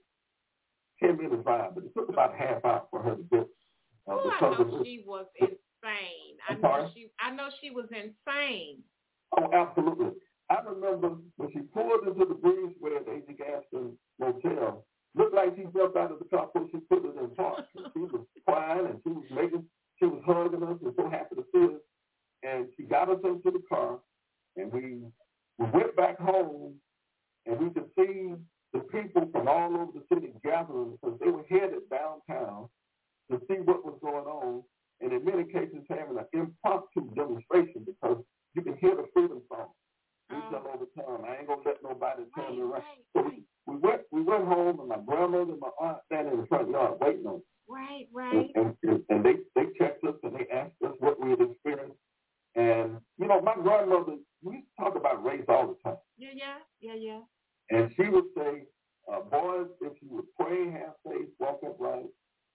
Speaker 1: ten minutes drive, but it took about a half hour for her to get. Uh,
Speaker 5: oh, I know she was insane. I
Speaker 1: I'm
Speaker 5: know
Speaker 1: sorry?
Speaker 5: she. I know she was insane.
Speaker 1: Oh, absolutely. I remember when she pulled into the breezeway at the A T Gaston Motel. Looked like she jumped out of the car before she put it in park. She was crying and she was making, she was hugging us and so happy to see us. And she got us into the car, and we we went back home, and we could see the people from all over the city gathering because they were headed downtown to see what was going on, and in many cases having an impromptu demonstration because you can hear the freedom song. We
Speaker 5: Oh.
Speaker 1: tell over time, I ain't gonna let nobody tell
Speaker 5: Right,
Speaker 1: me right.
Speaker 5: right,
Speaker 1: So
Speaker 5: right.
Speaker 1: we, we went we went home, and my grandmother and my aunt standing in the front yard waiting on us.
Speaker 5: Right, right.
Speaker 1: And, and, and they, they checked us and they asked us what we had experienced. And, you know, my grandmother, we used to talk about race all the time.
Speaker 5: Yeah, yeah, yeah, yeah.
Speaker 1: And she would say, uh, boys, if you would pray, have faith, walk upright,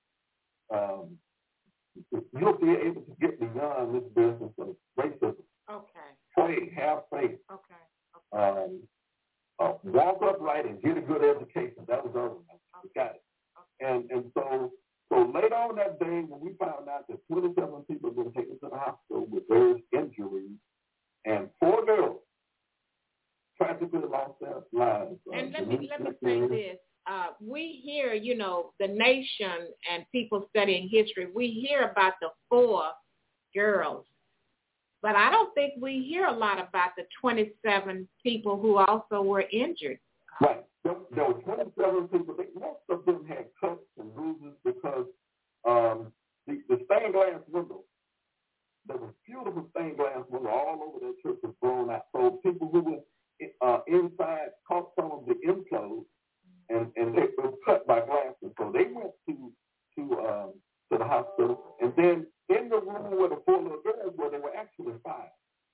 Speaker 1: um, you'll be able to get beyond this business of racism.
Speaker 5: Okay.
Speaker 1: Pray, have faith,
Speaker 5: Okay.
Speaker 1: um, uh, walk upright and get a good education. That was our we got it. And and so so later on that day when we found out that twenty-seven people had been taken to the hospital with various injuries, and four girls practically lost their lives.
Speaker 5: And
Speaker 1: uh,
Speaker 5: let me let me say this. Uh, we hear, you know, the nation and people studying history, we hear about the four girls. But I don't think we hear a lot about the twenty-seven people who also were injured.
Speaker 1: Right. There, there were twenty-seven people. They, most of them had cuts and bruises because um, the, the stained glass window, there was beautiful stained glass window all over that church was blown out. So people who were uh, inside caught some of the implodes, and, and they were cut by glass. And so they went to to um, to the hospital. And then in the room where the four little girls were, there were actually five.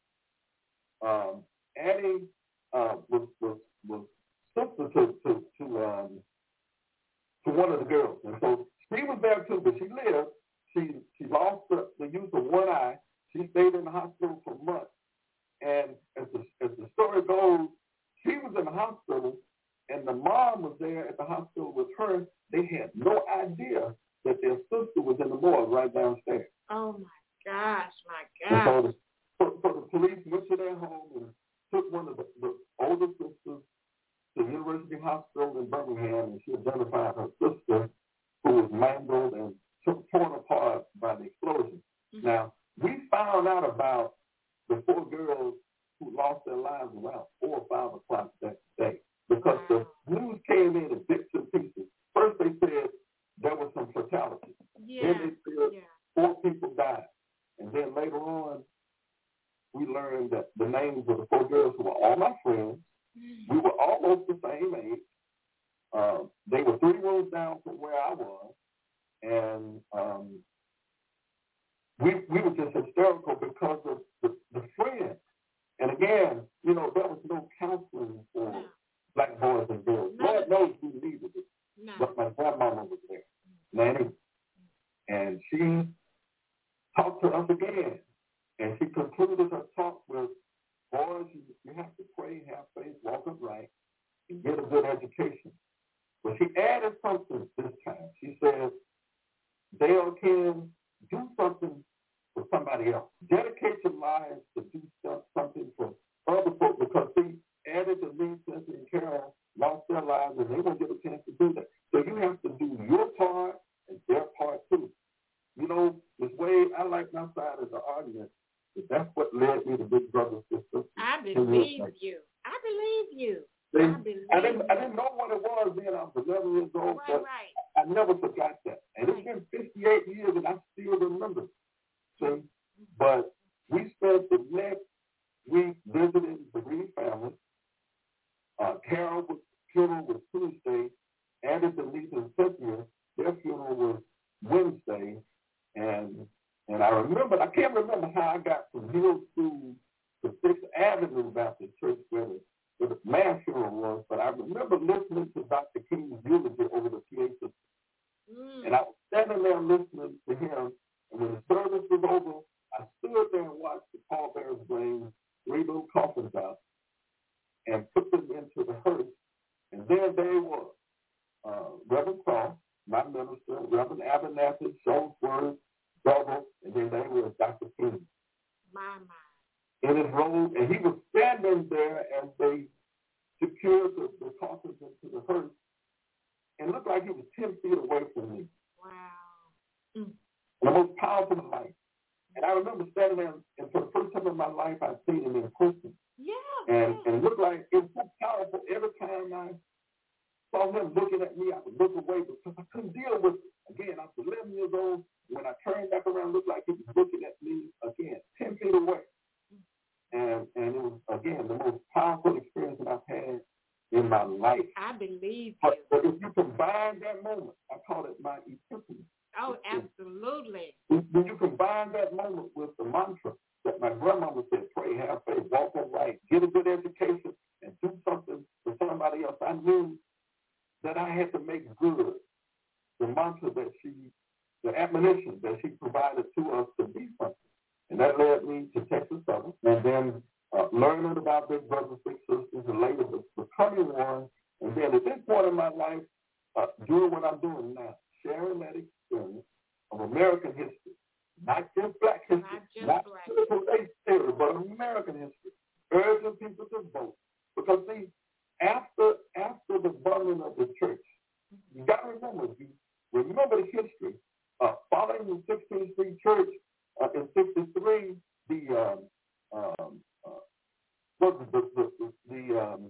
Speaker 1: Um, Annie uh, was was was sister to to to um to one of the girls, and so she was there too, but she lived. She she lost the, the use of one eye. She stayed in the hospital for months, and as the as the story goes, she was in the hospital, and the mom was there at the hospital with her. They had no idea that their sister was in the morgue right downstairs.
Speaker 5: Oh my gosh, my
Speaker 1: And
Speaker 5: gosh.
Speaker 1: so the, so, so the police went to their home and took one of the, the older sisters to University Hospital in Birmingham, and she identified her sister, who was mangled and torn apart by the explosion. Now, we found out about the four girls who lost their lives around four or five o'clock that day because wow. the news came in in bits and pieces. First they said there was some fatality.
Speaker 5: Yeah.
Speaker 1: Then they said
Speaker 5: yeah.
Speaker 1: four people died. And then later on, we learned that the names of the four girls who were all my friends. We were almost the same age. Uh, they were three rows down from where I was. And um, we we were just hysterical because of the, the friends. And again, you know, there was no counseling for no. black boys and girls. No. Lord knows we needed it. No. But my grandmama was there, Nanny. And she talked to us again. And she concluded her talk with, boys, you, you have to pray, have faith, walk upright, and get a good education. But she added something this time. She said, Dale can do something for somebody else. Dedicate your lives to do something for other folks because she added to me, Cynthia and Carol lost their lives and they won't get a chance to do that. So you have to do your part and their part too. You know, this way I like my side of the argument. That's what led me to Big Brother Sister.
Speaker 5: I believe you. I believe you.
Speaker 1: See,
Speaker 5: I believe
Speaker 1: I didn't,
Speaker 5: you.
Speaker 1: I didn't know what it was then. I was eleven years old,
Speaker 5: right,
Speaker 1: but
Speaker 5: right.
Speaker 1: I, I never forgot that. And
Speaker 5: right.
Speaker 1: it's been fifty-eight years, and I still remember. See, but we spent the next week visiting the Reed family. Uh, Carol's funeral was Tuesday. Andy, Denise, and Cynthia, their funeral was Wednesday, and And I remember, I can't remember how I got from Hill School to Sixth Avenue Baptist Church where the, where the mass funeral was, but I remember listening to Doctor King's eulogy over the P A system. Mm. And I was standing there listening to him, and when the service was over, I stood there and watched the pallbearers bring three little coffins out and put them into the hearse. And there they were, uh, Reverend Cross, my minister, Reverend Abernathy, Shullsworth, Double, and then they were Doctor King.
Speaker 5: My, my.
Speaker 1: In his robe, and he was standing there as they secured the, the coffins into the hearse, and it looked like he was ten feet away from me.
Speaker 5: Wow. Mm.
Speaker 1: The most powerful of life. And I remember standing there, and for the first time in my life, I'd seen him in person.
Speaker 5: Yeah.
Speaker 1: And,
Speaker 5: yeah.
Speaker 1: and it looked like it was so powerful. Every time I saw him looking at me, I would look away because I couldn't deal with it. Again, I was eleven years old. When I turned back around, it looked like he was looking at me again, ten feet away. And and it was, again, the most powerful experience that I've had in my life.
Speaker 5: I believe
Speaker 1: but,
Speaker 5: you.
Speaker 1: But if you combine that moment, I call it my epiphany.
Speaker 5: Oh, absolutely.
Speaker 1: When you combine that moment with the mantra that my grandmama said, pray, have faith, walk upright, get a good education, and do something for somebody else, I knew that I had to make good the mantra that she, the admonition that she provided to us to be something. And that led me to Texas Southern, and then uh, learning about Big Brothers, Big Sisters, and later becoming one. And then at this point in my life, uh, doing what I'm doing now, sharing that experience of American history, not just black history,
Speaker 5: not just
Speaker 1: not
Speaker 5: black
Speaker 1: history, history, but American history, urging people to vote. Because see, after after the burning of the church, you got to remember, you remember the history. Uh, following the sixteenth Street Church uh, in sixty-three, the um, um, uh, what the the the, the, um,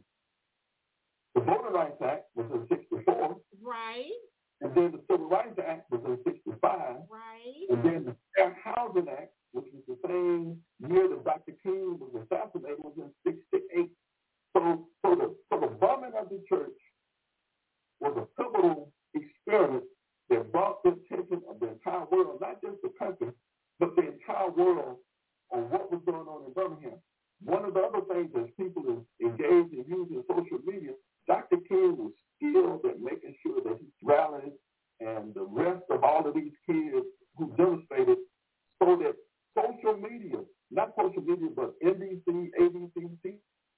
Speaker 1: the Voting Rights Act was in sixty-four,
Speaker 5: right?
Speaker 1: And then the Civil Rights Act was in sixty-five,
Speaker 5: right?
Speaker 1: And then the Fair Housing Act, which was the same year that Doctor King was assassinated, was in sixty-eight. So, so the so the bombing of the church was a pivotal experience that brought the attention of the entire world, not just the country, but the entire world on what was going on in Birmingham. One of the other things as people is engaged in using social media, Doctor King was skilled at making sure that he rallied and the rest of all of these kids who demonstrated so that social media, not social media, but N B C, A B C, C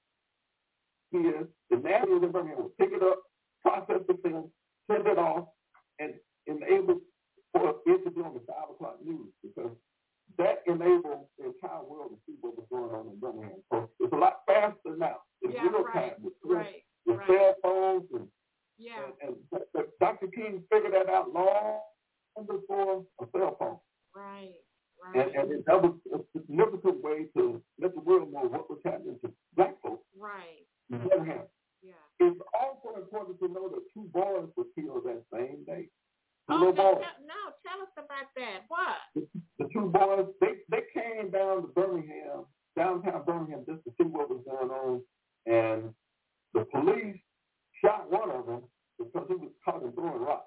Speaker 1: B S, the national in Birmingham would pick it up, process the film, send it off, and enable for it to be on the five o'clock news because that enabled the entire world to see what was going on in Birmingham. So it's a lot faster now. It's
Speaker 5: yeah,
Speaker 1: real
Speaker 5: right,
Speaker 1: time with,
Speaker 5: right,
Speaker 1: with
Speaker 5: right.
Speaker 1: cell phones and
Speaker 5: yeah.
Speaker 1: and, and but Doctor King figured that out long before a cell phone.
Speaker 5: Right,
Speaker 1: And,
Speaker 5: right.
Speaker 1: and And that was a significant way to let the world know what was happening to black folks.
Speaker 5: Right.
Speaker 1: Mm-hmm.
Speaker 5: Yeah.
Speaker 1: It's also important to know that two boys were killed that same day. Two
Speaker 5: oh,
Speaker 1: little
Speaker 5: no,
Speaker 1: boys.
Speaker 5: no, tell us about that. What?
Speaker 1: The, the two boys, they, they came down to Birmingham, downtown Birmingham, just to see what was going on. And the police shot one of them because he was caught in throwing rocks.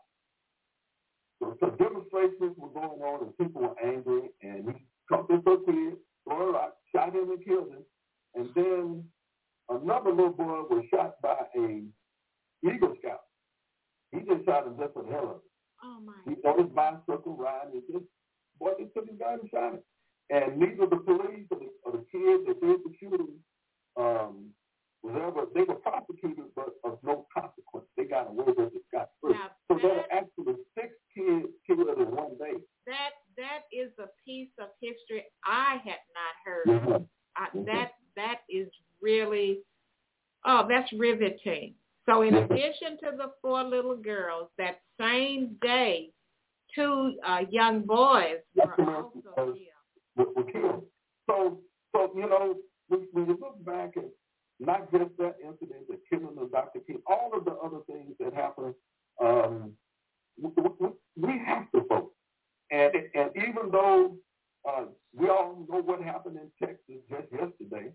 Speaker 1: So, so demonstrations were going on and people were angry, and he caught this little kid, throwing rocks, shot him and killed him. And then another little boy was shot by a Eagle Scout. He just shot him just for the hell of it.
Speaker 5: Oh, my.
Speaker 1: He on his bicycle riding, and just, boy, just took his gun and shot him. And neither the police or the, or the kids that did the shooting um, was ever, they were prosecuted, but of no consequence. They got away with it, got free.
Speaker 5: Now,
Speaker 1: so
Speaker 5: that,
Speaker 1: there were actually six kids killed in one day.
Speaker 5: That That is a piece of history I had not heard.
Speaker 1: Mm-hmm.
Speaker 5: I,
Speaker 1: Mm-hmm.
Speaker 5: that That is really, oh, that's riveting. So in
Speaker 1: Mm-hmm.
Speaker 5: addition to the four little girls, that same day, two uh, young boys were also killed.
Speaker 1: Were, were killed. So, so you know, when, when you look back at not just that incident, the killing of Doctor King, all of the other things that happened, um, we, we, we have to vote. And, and even though uh, we all know what happened in Texas just yesterday,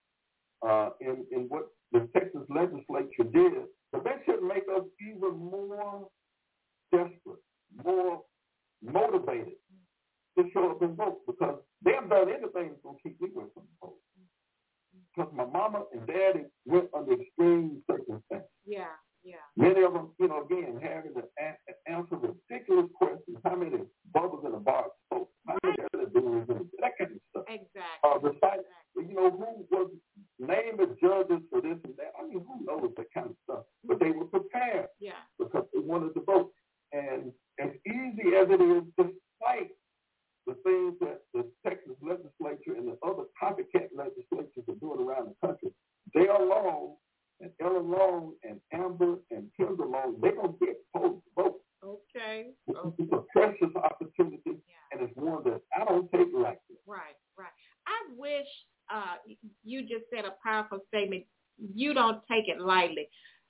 Speaker 1: uh, in, in what the Texas legislature did, but that should make us even more desperate, more motivated to show up and vote, because they haven't done anything that's going to keep me away from the vote. Because my mama and daddy went under extreme circumstances.
Speaker 5: Yeah, yeah.
Speaker 1: Many of them, you know, again, having to a- answer ridiculous questions. How many bubbles in a bar of soap? How many other doings? That kind of stuff.
Speaker 5: Exactly.
Speaker 1: Uh, recite,
Speaker 5: exactly.
Speaker 1: you know, who was named as judges for this and that. I mean, who knows that kind of stuff? But they were prepared.
Speaker 5: Yeah.
Speaker 1: Because they wanted to vote. And as easy as it is, despite the things that the Texas legislature and the other copycat legislatures are doing around the country, Dale Long and Ellen Long and Amber and Kendra Long, they're going to get supposed to vote.
Speaker 5: Okay.
Speaker 1: It's,
Speaker 5: okay.
Speaker 1: it's a precious opportunity,
Speaker 5: Yeah.
Speaker 1: and it's one that I don't take lightly.
Speaker 5: Right, right. I wish uh, you just said a powerful statement. You don't take it lightly.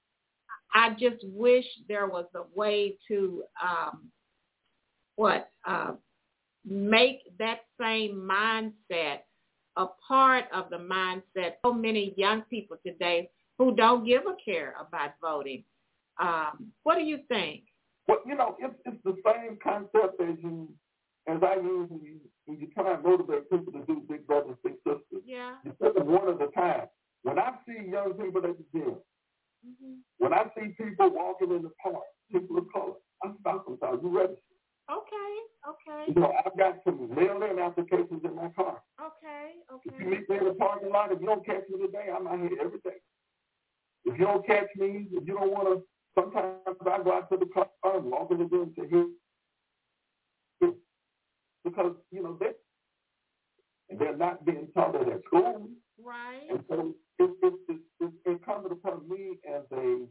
Speaker 5: I just wish there was a way to, um, what, uh, make that same mindset a part of the mindset. So many young people today who don't give a care about voting. Um, what do you think?
Speaker 1: Well, you know, it's, it's the same concept as you, as I use when you, when you try and motivate people to do Big Brothers, Big Sisters.
Speaker 5: Yeah.
Speaker 1: You put them one at a time. When I see young people at the gym, mm-hmm. when I see people walking in the park, people of color, I stop them. Are you registered?
Speaker 5: Okay, okay.
Speaker 1: You know, I've got some mail-in applications in my car.
Speaker 5: Okay, okay.
Speaker 1: If you meet me in the parking lot, if you don't catch me today, I'm out here every day. If you don't catch me, if you don't want to, sometimes I go out to the car and walk in the door and say, here. here. Because, you know, they, and they're not being taught at their school.
Speaker 5: Right.
Speaker 1: And so it's, it's, it's, it's incumbent upon me as a,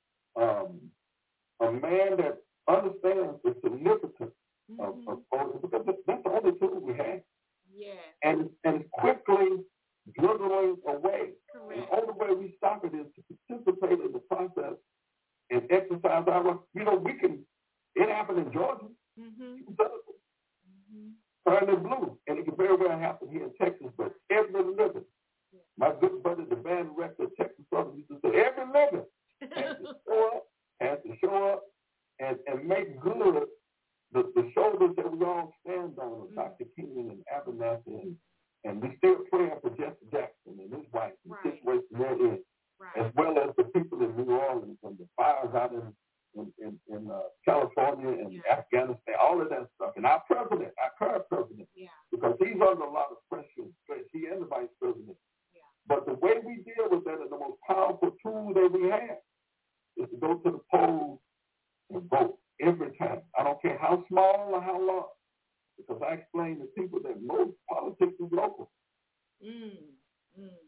Speaker 1: um, a man that understands the significance mm-hmm. of, of voting, because that's the only tool we have.
Speaker 5: Yeah.
Speaker 1: And and quickly dwindling away.
Speaker 5: Correct.
Speaker 1: The only way we stop it is to participate in the process and exercise our, you know, we can, it happened in Georgia. Mm-hmm. Mm-hmm. Turn it blue. And it can very well happen here in Texas, but every living. Yeah. My good buddy, the band director of Texas Southern, used to say, every living has to show up, has to show up, and, and make good the, the shoulders that we all stand on, mm-hmm. Doctor King and Abernathy, and, and we still praying for Jesse Jackson and his wife, and the situation they're in, right. as well as the people in New Orleans and the fires out in in, in, in uh, California and yeah. Afghanistan, all of that stuff. And our president, our current president, yeah. because he's under a lot of pressure and stress, he and the vice president. Yeah. But the way we deal with that, and the most powerful tool that we have, is to go to the polls and vote every time. I don't care how small or how large, because I explain to people that most politics is local.
Speaker 5: Mm, mm, mm.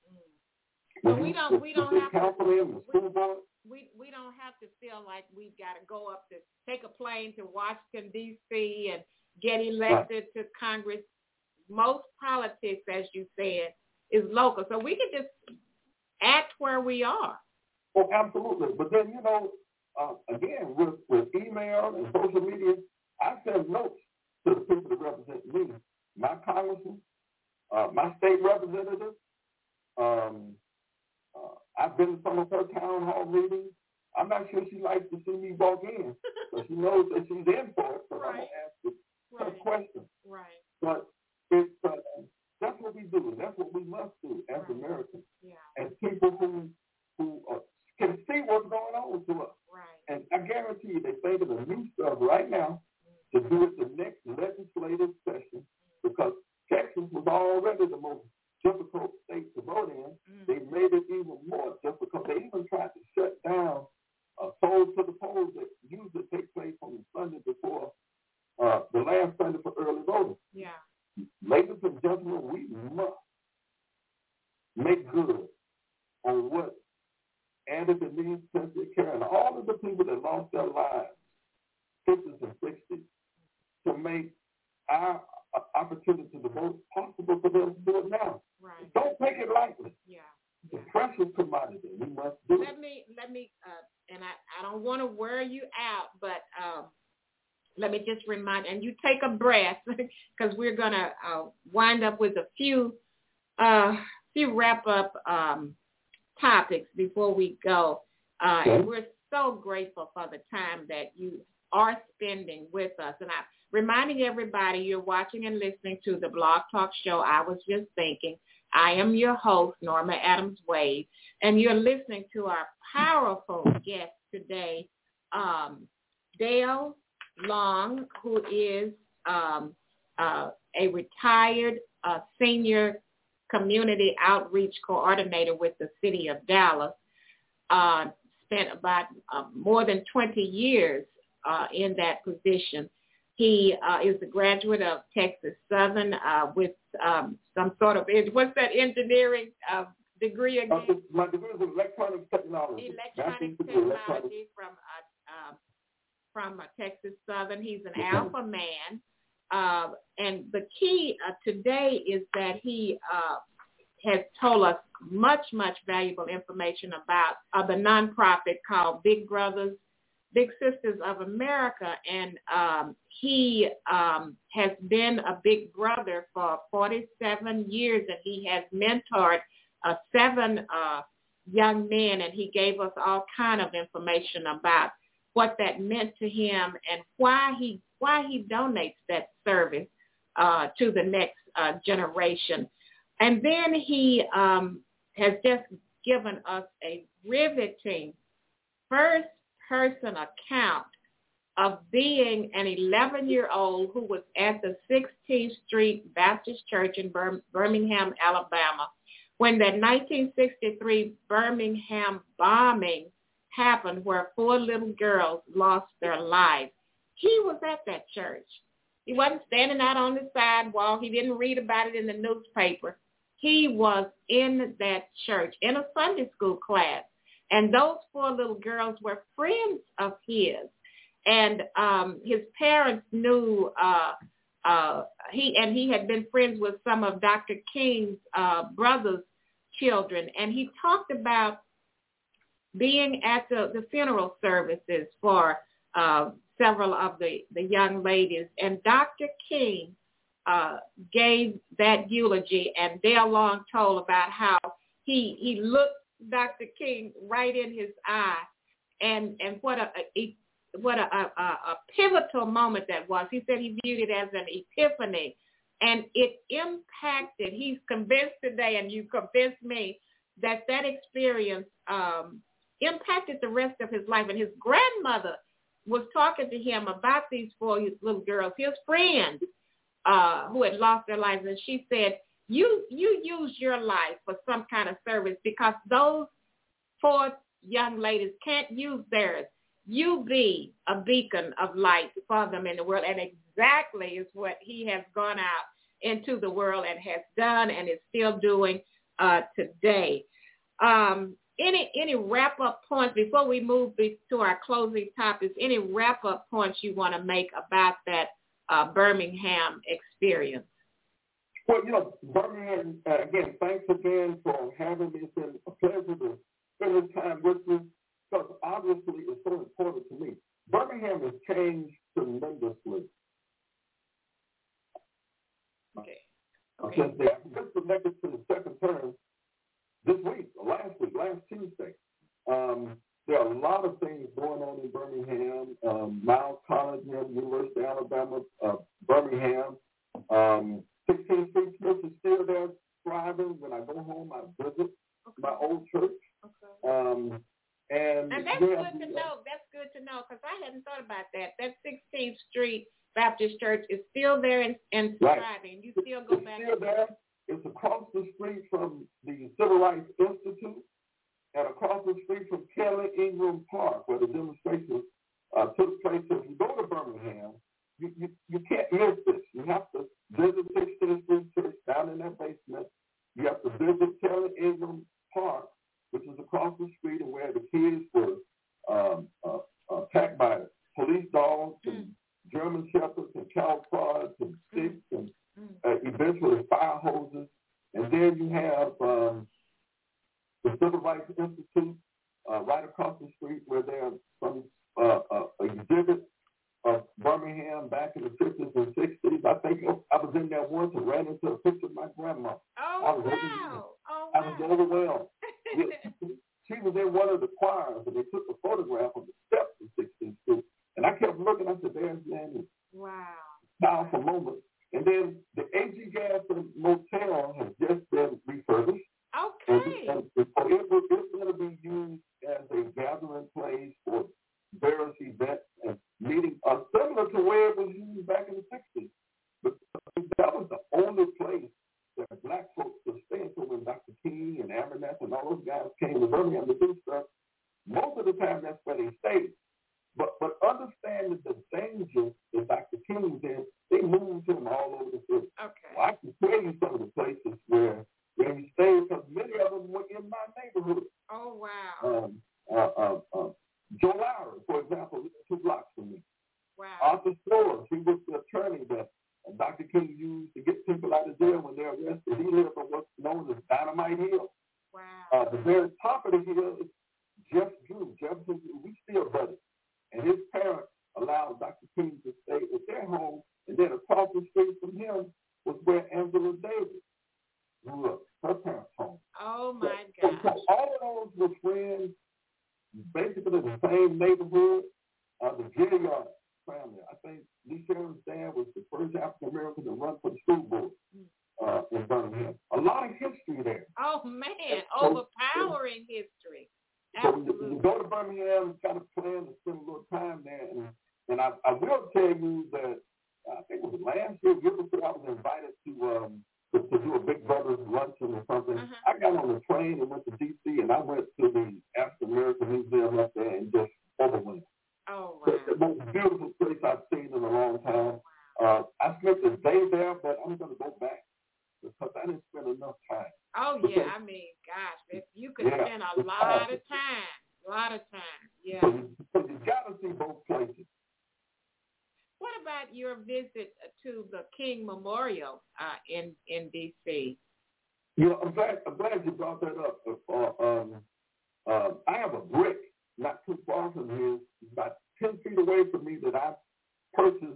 Speaker 5: So we don't, we don't have to, we, we don't have to feel like we've got to go up to take a plane to Washington, D C and get elected right. to Congress. most politics, as you said, is local. So we can just act where we are.
Speaker 1: Oh, absolutely. But then, you know, uh, again, with, with email and social media, I send notes to the people that represent me, my congressman, uh, my state representative. Um, uh, I've been to some of her town hall meetings. I'm not sure she likes to see me walk in, but she knows that she's in for it, so right. I'm going to ask her right. a question.
Speaker 5: Right.
Speaker 1: But it's, uh, that's what we do, and that's what we must do as right. Americans,
Speaker 5: yeah.
Speaker 1: as people who who uh, can see what's going on to us.
Speaker 5: Right. And
Speaker 1: I guarantee you they think of the new stuff right now mm-hmm. to do it the next legislative session mm-hmm. because Texas was already the most difficult state to vote in. Mm-hmm. They made it even more difficult. They even tried to shut down uh, polls to the polls that usually take place on the Sunday before uh, the last Sunday for early voting.
Speaker 5: Yeah.
Speaker 1: Ladies and gentlemen, we must make good on what Andy Denise, Cynthia Karen, all of the people that lost their lives, fifties and sixties, to make our uh, opportunity to vote possible for them to do it now.
Speaker 5: Right.
Speaker 1: Don't take it lightly.
Speaker 5: Yeah.
Speaker 1: The
Speaker 5: yeah.
Speaker 1: precious commodity. We must do
Speaker 5: let
Speaker 1: it.
Speaker 5: Me, let me, uh, and I, I don't want to wear you out, but um, let me just remind, and you take a breath because we're going to uh, wind up with a few, uh, few wrap-up um, topics before we go. Uh, okay. And we're so grateful for the time that you are spending with us. And I'm reminding everybody you're watching and listening to the Blog Talk Show, I Was Just Thinking. I am your host, Norma Adams Wade, and you're listening to our powerful guest today, um, Dale Long, who is um, uh, a retired uh, senior community outreach coordinator with the city of Dallas, uh, spent about uh, more than twenty years uh, in that position. He uh, is a graduate of Texas Southern uh, with um, some sort of, what's that engineering uh, degree again?
Speaker 1: Uh, my degree is in electronic technology.
Speaker 5: Electronic technology from uh, uh, from uh, Texas Southern. He's an mm-hmm. alpha man. Uh, and the key uh, today is that he uh, has told us much, much valuable information about uh, the nonprofit called Big Brothers, Big Sisters of America. And um, he um, has been a big brother for forty-seven years, and he has mentored uh, seven uh, young men, and he gave us all kind of information about what that meant to him and why he why he donates that service uh, to the next uh, generation. And then he um, has just given us a riveting first-person account of being an eleven-year-old who was at the sixteenth Street Baptist Church in Bir- Birmingham, Alabama, when the nineteen sixty-three Birmingham bombing happened where four little girls lost their lives. He was at that church. He wasn't standing out on the sidewalk. He didn't read about it in the newspaper. He was in that church in a Sunday school class. And those four little girls were friends of his. And um, his parents knew uh, uh, he and he had been friends with some of Doctor King's uh, brother's children. And he talked about being at the, the funeral services for uh, several of the, the young ladies. And Doctor King uh, gave that eulogy, and Dale Long told about how he he looked Doctor King right in his eye, and, and what a, a what a, a, a pivotal moment that was. He said he viewed it as an epiphany, and it impacted, he's convinced today, and you convinced me, that that experience um, impacted the rest of his life. And his grandmother was talking to him about these four little girls, his friends uh, who had lost their lives. And she said, you you use your life for some kind of service because those four young ladies can't use theirs. You be a beacon of light for them in the world. And exactly is what he has gone out into the world and has done and is still doing uh, today. Um, Any any wrap-up points before we move to our closing topics, any wrap-up points you want to make about that uh, Birmingham experience?
Speaker 1: Well, you know, Birmingham, uh, again, thanks again for having me. It's been a pleasure to spend this time with you because obviously it's so important to me. Birmingham has changed tremendously.
Speaker 5: Okay.
Speaker 1: Okay. Since they just elected to the second term this week, or last week, last Tuesday. Um, there are a lot of things going on in Birmingham. Um, Miles College, University of Alabama, uh, Birmingham. Um, sixteenth Street Church is still there thriving. When I go home, I visit okay. my old church. Okay. Um, and,
Speaker 5: and that's
Speaker 1: good
Speaker 5: to the, know. That's good to know because I hadn't thought about that. That sixteenth Street Baptist Church is still there and, and thriving. Right. You still go
Speaker 1: it's
Speaker 5: back.
Speaker 1: It's still there. It's across the street from the Civil Rights Institute and across the street from Kelly Ingram Park, where the demonstration uh, took place. So if you go to Birmingham, you, you, you can't miss this. You have to visit sixteenth Street Church down in that basement. You have to visit Kelly Ingram Park, which is across the street and where the kids were um, uh, attacked by police dogs and mm. German shepherds and cow prods and sticks and uh, eventually fire hoses. And then you have um, the Civil Rights Institute uh, right across the street where there's some uh, uh, exhibit of Birmingham back in the fifties and sixties. I think I was in there once and ran into a picture of my grandma.
Speaker 5: Oh,
Speaker 1: I was
Speaker 5: wow. Oh,
Speaker 1: I was
Speaker 5: wow.
Speaker 1: overwhelmed. She was in one of the choirs, and they took a photograph of the steps of sixteenth Street. And I kept looking. I said, there's Nanny.
Speaker 5: Wow.
Speaker 1: Powerful moment. And then the A G Gaston Motel has just been refurbished.
Speaker 5: Okay.
Speaker 1: And, and so it, it's going to be used as a gathering place for various events and meetings, uh, similar to where it was used back in the sixties. But that was the only place that black folks could stay until when Doctor King and Abernathy and all those guys came to Birmingham to do stuff. Most of the time, that's where they stayed. But but understanding the danger that Doctor King was in, they moved him all over the city.
Speaker 5: Okay.
Speaker 1: Well, I can tell you some of the places where where he stayed because many of them were in my neighborhood.
Speaker 5: Oh wow.
Speaker 1: Um, uh, uh, uh, Joe Lowry, for example, two blocks from me.
Speaker 5: Wow.
Speaker 1: Arthur Stores, he was the attorney that Doctor King used to get people out of jail when they're arrested. He lived on what's known as Dynamite Hill.
Speaker 5: Wow.
Speaker 1: Uh, the very top of the hill is Jeff Drew. Jeff Drew, we still buddies. And his parents allowed Doctor King to stay at their home. And then across the street from him was where Angela Davis grew up, her parents' home.
Speaker 5: Oh, my
Speaker 1: so,
Speaker 5: God.
Speaker 1: So all of those were friends, basically the same neighborhood. Uh, the Gilliard family. I think Lee Sharon's dad was the first African-American to run for the school board uh, in Birmingham. A lot of history there.
Speaker 5: Oh, man.
Speaker 1: So,
Speaker 5: overpowering so, history. Absolutely.
Speaker 1: So you go to Birmingham, kind of plan to spend a little time there. And, and I, I will tell you that I think it was last year, year before, I was invited to, um, to to do a Big Brothers luncheon or something. Uh-huh. I got on a train and went to D C, and I went to the African American Museum up there and just overwhelmed.
Speaker 5: Oh, wow.
Speaker 1: It's the most beautiful place I've seen in a long time. Uh, I spent a day there, but I'm going to go back because I didn't spend enough time.
Speaker 5: Oh, because, yeah. I mean, gosh, if you could yeah, spend a lot time. of time. A lot of time. Yeah.
Speaker 1: So you, so you got to see both places.
Speaker 5: What about your visit to the King Memorial uh, in, in D C?
Speaker 1: You know, I'm glad, I'm glad you brought that up. Uh, um, uh, I have a brick not too far from here, about ten feet away from me, that I purchased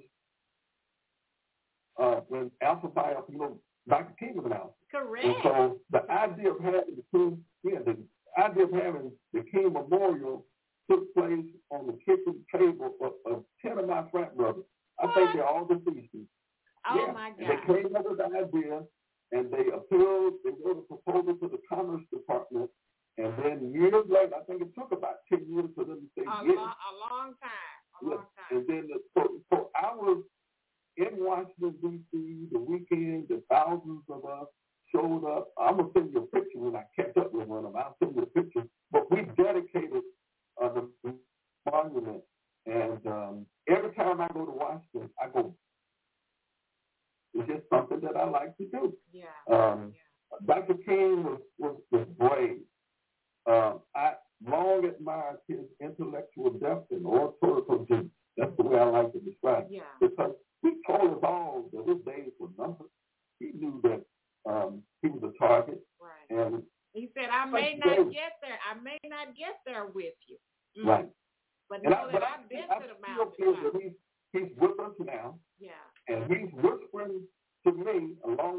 Speaker 1: uh, when Alpha Phi, you know, Doctor King was announced.
Speaker 5: Correct.
Speaker 1: And so the idea of having the King, yeah, the idea of having the King Memorial took place on the kitchen table of, of ten of my frat brothers. I think they're all deceased.
Speaker 5: Oh,
Speaker 1: yeah.
Speaker 5: my God.
Speaker 1: And they came up with the idea, and they appealed, they wrote a proposal to the Commerce Department, and then years later, I think it took about ten years for them to say
Speaker 5: a,
Speaker 1: yes.
Speaker 5: Lo- a long time, a
Speaker 1: yeah.
Speaker 5: long time.
Speaker 1: And then, the, so, so I was in Washington, D C the weekend, the thousands of us showed up. I'm going to send you a picture when I catch up with one of them. I'll send you a picture. But we dedicated uh, the monument. And um, every time I go to Washington, I go, it's just something that I like to do.
Speaker 5: Yeah.
Speaker 1: Um,
Speaker 5: yeah.
Speaker 1: Doctor King was, was, was brave. Uh, I long admired his intellectual depth and oratorical genius. That's the way I like to describe it.
Speaker 5: Yeah.
Speaker 1: Because he told us all that his days were numbered. He knew that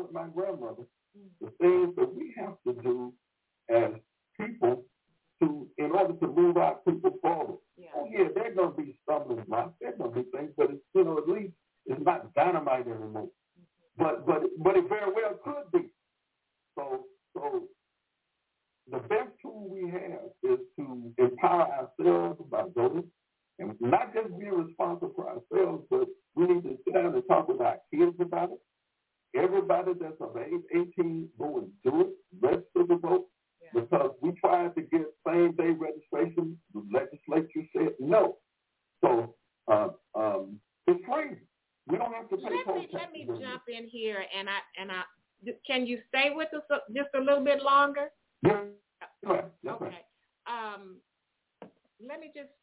Speaker 1: with my grandmother, the things that we have to do as people to, in order to move our people forward. Yeah. Oh yeah, there's gonna be stumbling blocks, there's gonna be things, but it's, you know, at least it's not dynamite anymore. Mm-hmm. But but but it very well could be. So so the best tool we have is to empower ourselves by voting, and not just being responsible for ourselves, but we need to sit down and talk with our kids about it. Everybody that's of age eighteen, go and do it, register to vote. Because we tried to get same-day registration, the legislature said no. So uh, um, it's free. We don't have to pay.
Speaker 5: Let me let me jump in here, and I and I can you stay with us just a little bit longer?
Speaker 1: Yeah. Yeah.
Speaker 5: Okay. Um, let me just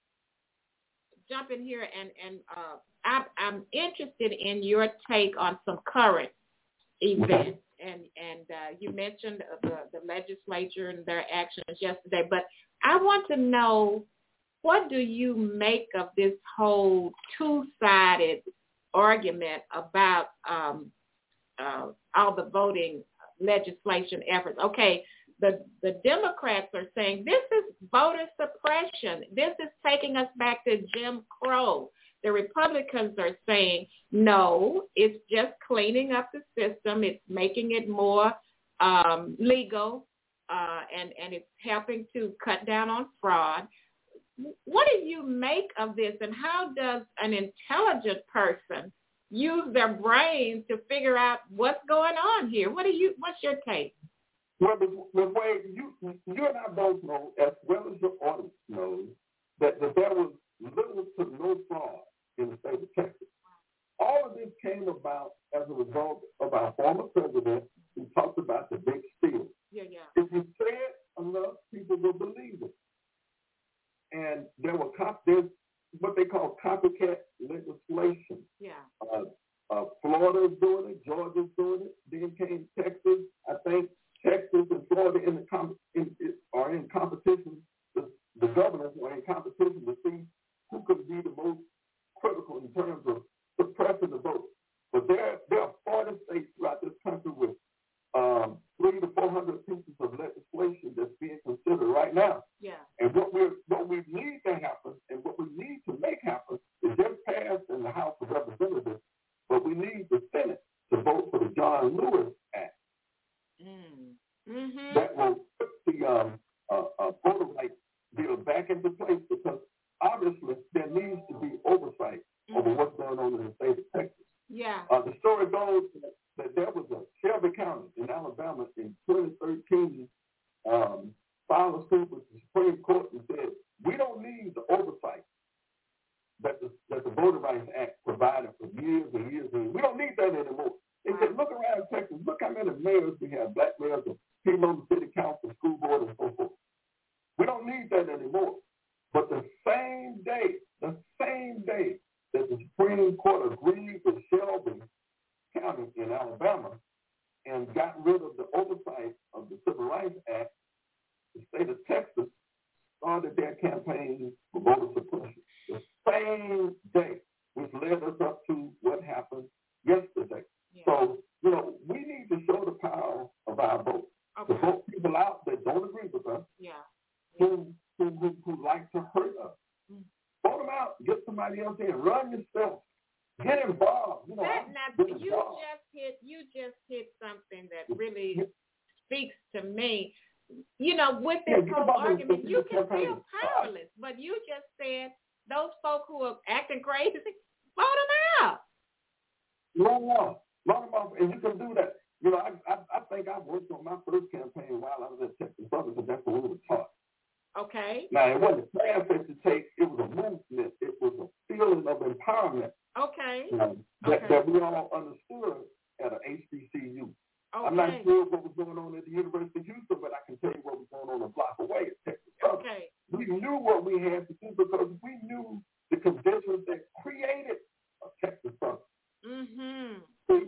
Speaker 5: jump in here, and and uh, I, I'm interested in your take on some current events. And and uh, you mentioned the, the legislature and their actions yesterday, but I want to know, what do you make of this whole two-sided argument about um, uh, all the voting legislation efforts? Okay, the, the Democrats are saying this is voter suppression. This is taking us back to Jim Crow. The Republicans are saying, no, it's just cleaning up the system. It's making it more um, legal, uh, and, and it's helping to cut down on fraud. What do you make of this, and how does an intelligent person use their brains to figure out what's going on here? What do you? What's your take?
Speaker 1: Well, the, the way you, you and I both know, as well as your audience knows, that, that there was little to no fraud in the state of Texas. All of this came about as a result of our former president who talked about the big steal.
Speaker 5: Yeah, yeah.
Speaker 1: If you say it enough, people will believe it. And there were cop- there's what they call copycat legislation.
Speaker 5: Yeah.
Speaker 1: Uh, uh, Florida's doing it, Georgia's doing it. Then came Texas. I think Texas and Florida in the com- in, in, are in competition. The, the governors are in competition to see who could be the most critical in terms of suppressing the vote. But there, there are forty states throughout this country with um, three to four hundred pieces of legislation that's being considered right now.
Speaker 5: Yeah.
Speaker 1: And what we what we need to happen, and what we need to make happen, is just passed in the House of Representatives, but we need the Senate to vote for the John Lewis Act.
Speaker 5: Mm. Mm-hmm.
Speaker 1: That will put the um, uh, uh, voter rights bill back into place, because obviously there needs to be oversight mm-hmm. over what's going on in the state of Texas.
Speaker 5: Yeah.
Speaker 1: Uh, the story goes that there was a Shelby County in Alabama in twenty thirteen um, filed a suit with the Supreme Court and said, we don't need the oversight that the, that the Voter Rights Act provided for years and years and years. We don't need that anymore. They wow. said, look around Texas, look how many mayors we have, black mayors, people on the city council, school board, and so forth. We don't need that anymore. But the same day, the same day that the Supreme Court agreed with Shelby County in Alabama and got rid of the oversight of the Civil Rights Act, the state of Texas started their campaign for voter suppression. The same day, which led us up to what happened yesterday. Yeah. So, you know, we need to show the power of our vote. Okay. To vote people out that don't agree with us,
Speaker 5: yeah.
Speaker 1: who, who, who, who like to hurt us. Mm. Vote them out. Get somebody else in. Run yourself. Get involved. You know,
Speaker 5: that, now, you involved. just hit. You just hit something that really yeah. speaks to me. You know, with this yeah, whole argument, the, you can feel powerless. But you just said those folk who are acting crazy, vote them out.
Speaker 1: No, no, vote them out, and you can do that. You know, I, I I think I worked on my first campaign while I was at Texas Southern, because that's what we were taught.
Speaker 5: Okay.
Speaker 1: Now, it wasn't a class that you take. It was a movement. It was a feeling of empowerment.
Speaker 5: Okay.
Speaker 1: Um, that,
Speaker 5: okay.
Speaker 1: that we all understood at an H B C U. Okay. I'm not sure what was going on at the University of Houston, but I can tell you what was going on a block away at Texas Southern.
Speaker 5: Okay.
Speaker 1: We knew what we had to do because we knew the conditions that created a Texas Southern.
Speaker 5: Mm-hmm.
Speaker 1: See?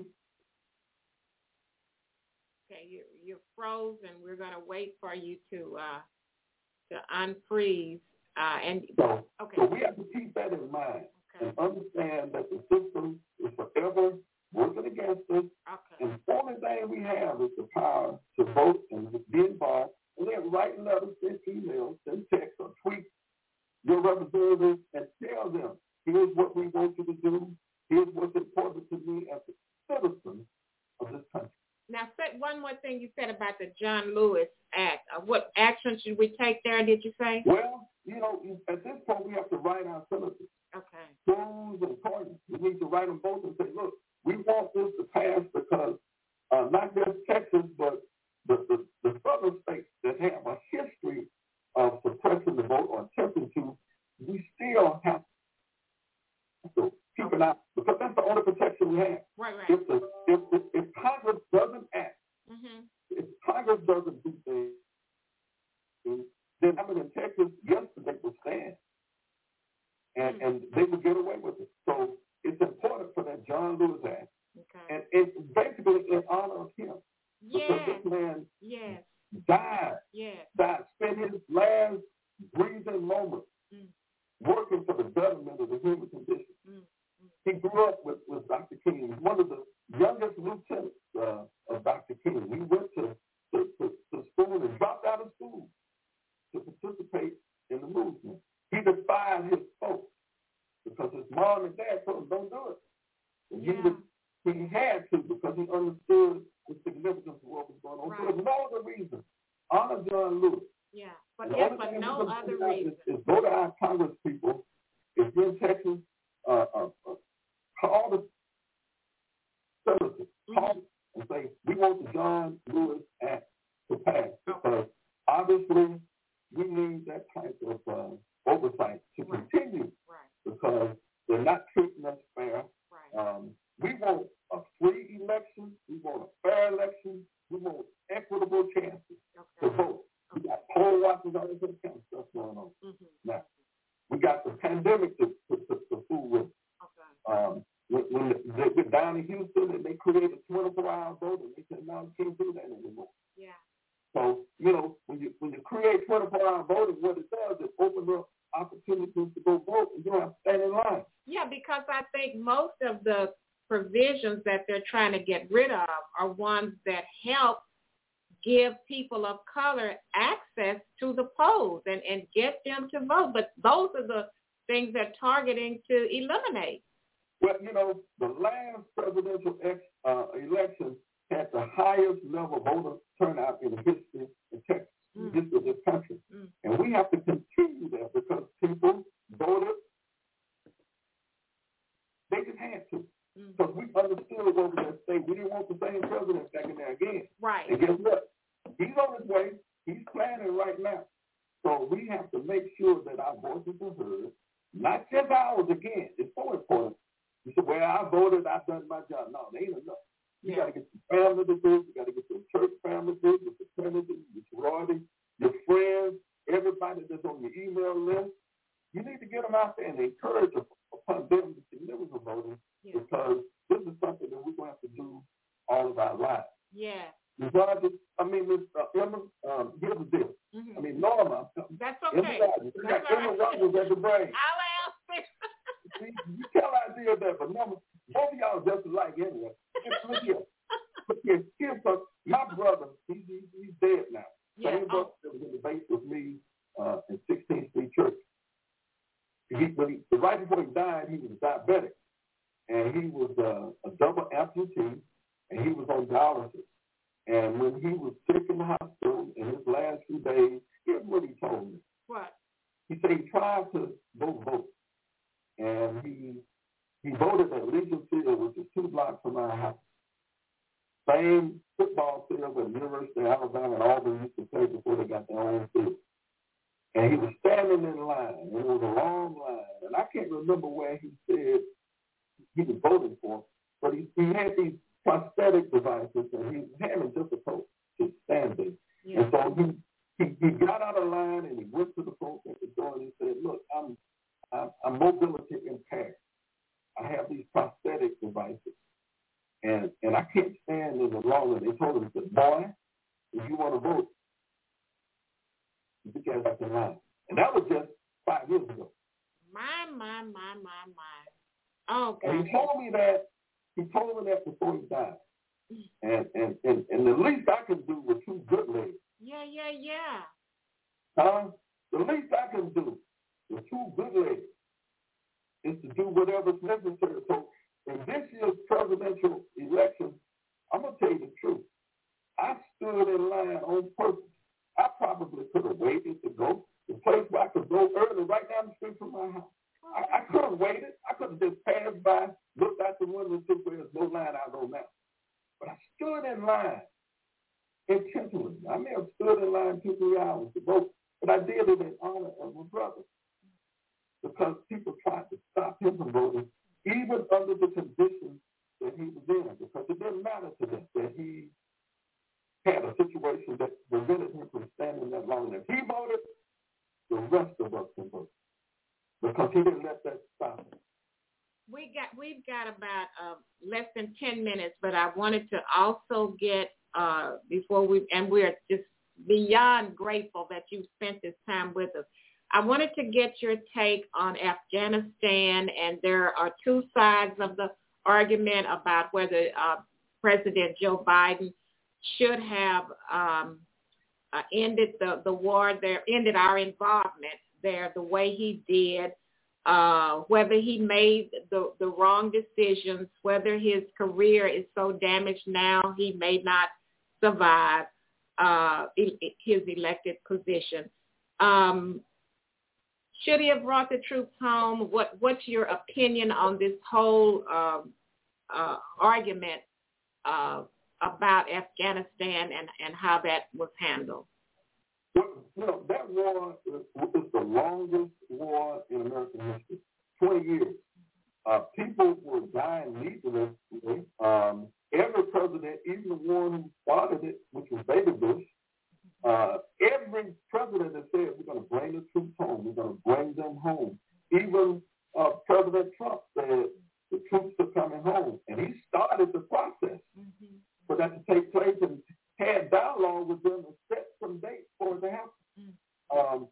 Speaker 5: Okay, you, you're frozen. We're going to wait for you to uh, to unfreeze. Uh, and
Speaker 1: so,
Speaker 5: okay.
Speaker 1: so we have to keep that in mind
Speaker 5: okay.
Speaker 1: and understand that the system is forever working against us.
Speaker 5: Okay.
Speaker 1: And the only thing have is the power to vote and be involved, and then write letters, send emails, send text, or tweet your representatives and tell them, here's what we want you to do, here's what's important to me as a citizen of this country.
Speaker 5: Now, say one more thing you said about the John Lewis Act. Uh, what action should we take there, did you say?
Speaker 1: Well, you know, at this point, we have to write our senators.
Speaker 5: Okay.
Speaker 1: Cruz and Cardin. We need to write them both and say, look, we want this to pass because uh, not just Texas, but the, the, the southern states that have a history of suppressing the vote or attempting to, we still have to keep an eye, because that's the only protection we have.
Speaker 5: Right, right.
Speaker 1: If, the, if, if, if Congress doesn't act,
Speaker 5: mm-hmm.
Speaker 1: if Congress doesn't do things, then I mean, in Texas, yesterday would stand, and, mm-hmm. and they would get away with it. So it's important for that John Lewis Act, okay. and it's basically in honor of him.
Speaker 5: Yes.
Speaker 1: Because this man
Speaker 5: yes.
Speaker 1: died,
Speaker 5: yes.
Speaker 1: died, spent his last breathing moment mm. working for the betterment of the human condition. Mm. Mm. He grew up with, with Doctor King. He was one of the youngest lieutenants uh, of Doctor King. He went to, to, to, to school and dropped out of school to participate in the movement. He defied his folks because his mom and dad told him, don't do it. And yeah. he, was, he had to because he understood the significance of what was going on. Right. So there's no other reason. Honor John Lewis.
Speaker 5: Yeah, but if for no other reason.
Speaker 1: Is, is go to our Congress people. If you're in Texas, uh, uh, uh, call the senators, call them and say, we want the John Lewis Act to pass. Because obviously we need that type of uh, oversight to right. continue.
Speaker 5: Right.
Speaker 1: Because they're not treating us fair.
Speaker 5: Right.
Speaker 1: Um, we want a free election. We want a fair election. We want equitable chances okay. to vote. Okay. We got poll watchers, all this other kind of stuff going on. Mm-hmm. Now, we got the pandemic to, to, to, to fool with. Okay. Um, when when they went down in Houston and they created a twenty-four hour vote, and they said, no, you can't do that anymore.
Speaker 5: Yeah.
Speaker 1: So, you know, when you when you create twenty-four hour voting, what it does is open up opportunities to go vote, and you don't have to stand in line.
Speaker 5: Yeah, because I think most of the provisions that they're trying to get rid of are ones that help give people of color access to the polls and, and get them to vote. But those are the things they're targeting to eliminate.
Speaker 1: Well, you know, the last presidential ex, uh, election had the highest level voter turnout in the history of Texas, mm. the history of this country. Mm. And we have to continue that because people voted. They just had to. Because mm. we understood what we were saying. We didn't want the same president back in there again.
Speaker 5: Right.
Speaker 1: And guess what? He's on his way. He's planning right now. So we have to make sure that our voices are heard, not just ours again. It's so important. You say, well, I voted, I've done my job. No, it ain't enough. You yeah. got to get your family to do it. You got to get your church family to do it, your fraternities, your sororities, your friends, everybody that's on your email list. You need to get them out there and encourage them upon them the significance of voting yeah. because this is something that we're going to have to do all of our lives.
Speaker 5: Yeah.
Speaker 1: Regardless, I mean, Miss uh, Emma, um, here's the deal. Mm-hmm. I mean, Norma.
Speaker 5: That's okay.
Speaker 1: Emma, That's got Emma Rogers at the brain.
Speaker 5: I'll ask it.
Speaker 1: See, you tell Isaiah that, but Norma, both of y'all just alike anyway. Look here. Look here. Here's a, my brother, he's, he's, he's dead now.
Speaker 5: Yeah.
Speaker 1: Same brother that was in the base with me uh, in sixteenth Street Church. He, when he, right before he died, he was diabetic. And he was uh, a double amputee, and he was on dialysis. And when he was sick in the hospital in his last few days, here's what he told me.
Speaker 5: What?
Speaker 1: He said he tried to go vote. And he he voted at Legion Field, which is two blocks from our house. Same football field where the University of Alabama and Auburn used to play before they got their own field. And he was standing in line, and it was a long line. And I can't remember where he said he was voting for, but he, he had these prosthetic devices, and he was having difficulty to stand there. Yeah. And so he, he he got out of line, and he went to the folks at the door, and he said, look, I'm, I'm, I'm mobility impaired. I have these prosthetic devices, and, and I can't stand any longer. They told him, said, boy, if you want to vote, you get back in line. And that was just five years ago.
Speaker 5: My, my, my, my, my. Okay.
Speaker 1: And he told me that, he told me that before he died. And, and, and, and the least I can do with two good legs.
Speaker 5: Yeah, yeah, yeah.
Speaker 1: Huh? The least I can do with two good legs is to do whatever's necessary. So in this year's presidential election, I'm going to tell you the truth. I stood in line on purpose. I probably could have waited to go the place where I could go early, right down the street from my house. I, I could have waited. I could have just passed by, looked out the window and said, well, there's no line, I'll go now. But I stood in line intentionally. I may have stood in line two, three hours to vote, but I did it in honor of my brother because people tried to stop him from voting, even under the conditions that he was in, because it didn't matter to them that he had a situation that prevented him from standing that long. And if he voted, the rest of us can vote because he didn't let that stop him.
Speaker 5: We got, we've got about uh, less than ten minutes, but I wanted to also get, uh, before we, and we're just beyond grateful that you spent this time with us. I wanted to get your take on Afghanistan, and there are two sides of the argument about whether uh, President Joe Biden should have um, uh, ended the, the war there, ended our involvement there the way he did, uh, whether he made the, the wrong decisions, whether his career is so damaged now he may not survive uh, his elected position. Um, should he have brought the troops home? What What's your opinion on this whole uh, uh, argument uh, about Afghanistan and, and how that was handled?
Speaker 1: Well, you know, that war is, is the longest war in American history, twenty years. Uh, people were dying needlessly. Um, every president, even the one who started it, which was Baby Bush, uh, every president has said, we're going to bring the troops home. We're going to bring them home. Even uh, President Trump said the troops are coming home. And he started the process mm-hmm. for that to take place and had dialogue with them and set some dates for it to happen. Mm-hmm. Um,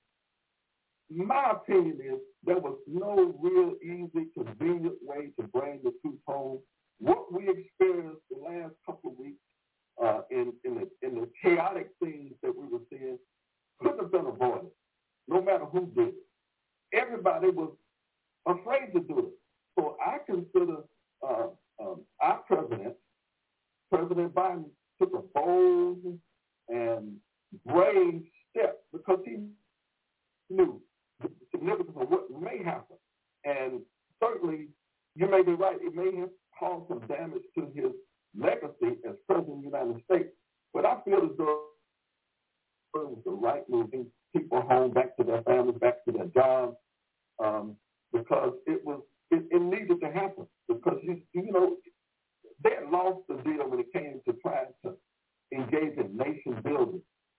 Speaker 1: my opinion is there was no real easy, convenient way to bring the troops home. What we experienced the last couple of weeks uh, in, in, the, in the chaotic things that we were seeing couldn't have been avoided, no matter who did it. Everybody was afraid to do it. So I consider uh, um, our president, President Biden, took a bold and brave step because he knew the significance of what may happen. And certainly, you may be right, it may have caused some damage to his legacy as President of the United States. But I feel as though it was the right move, getting people home, back to their families, back to their jobs, um, because it was it, it needed to happen. Because, you, you know, they had lost the deal when it came to trying to engage in nation building.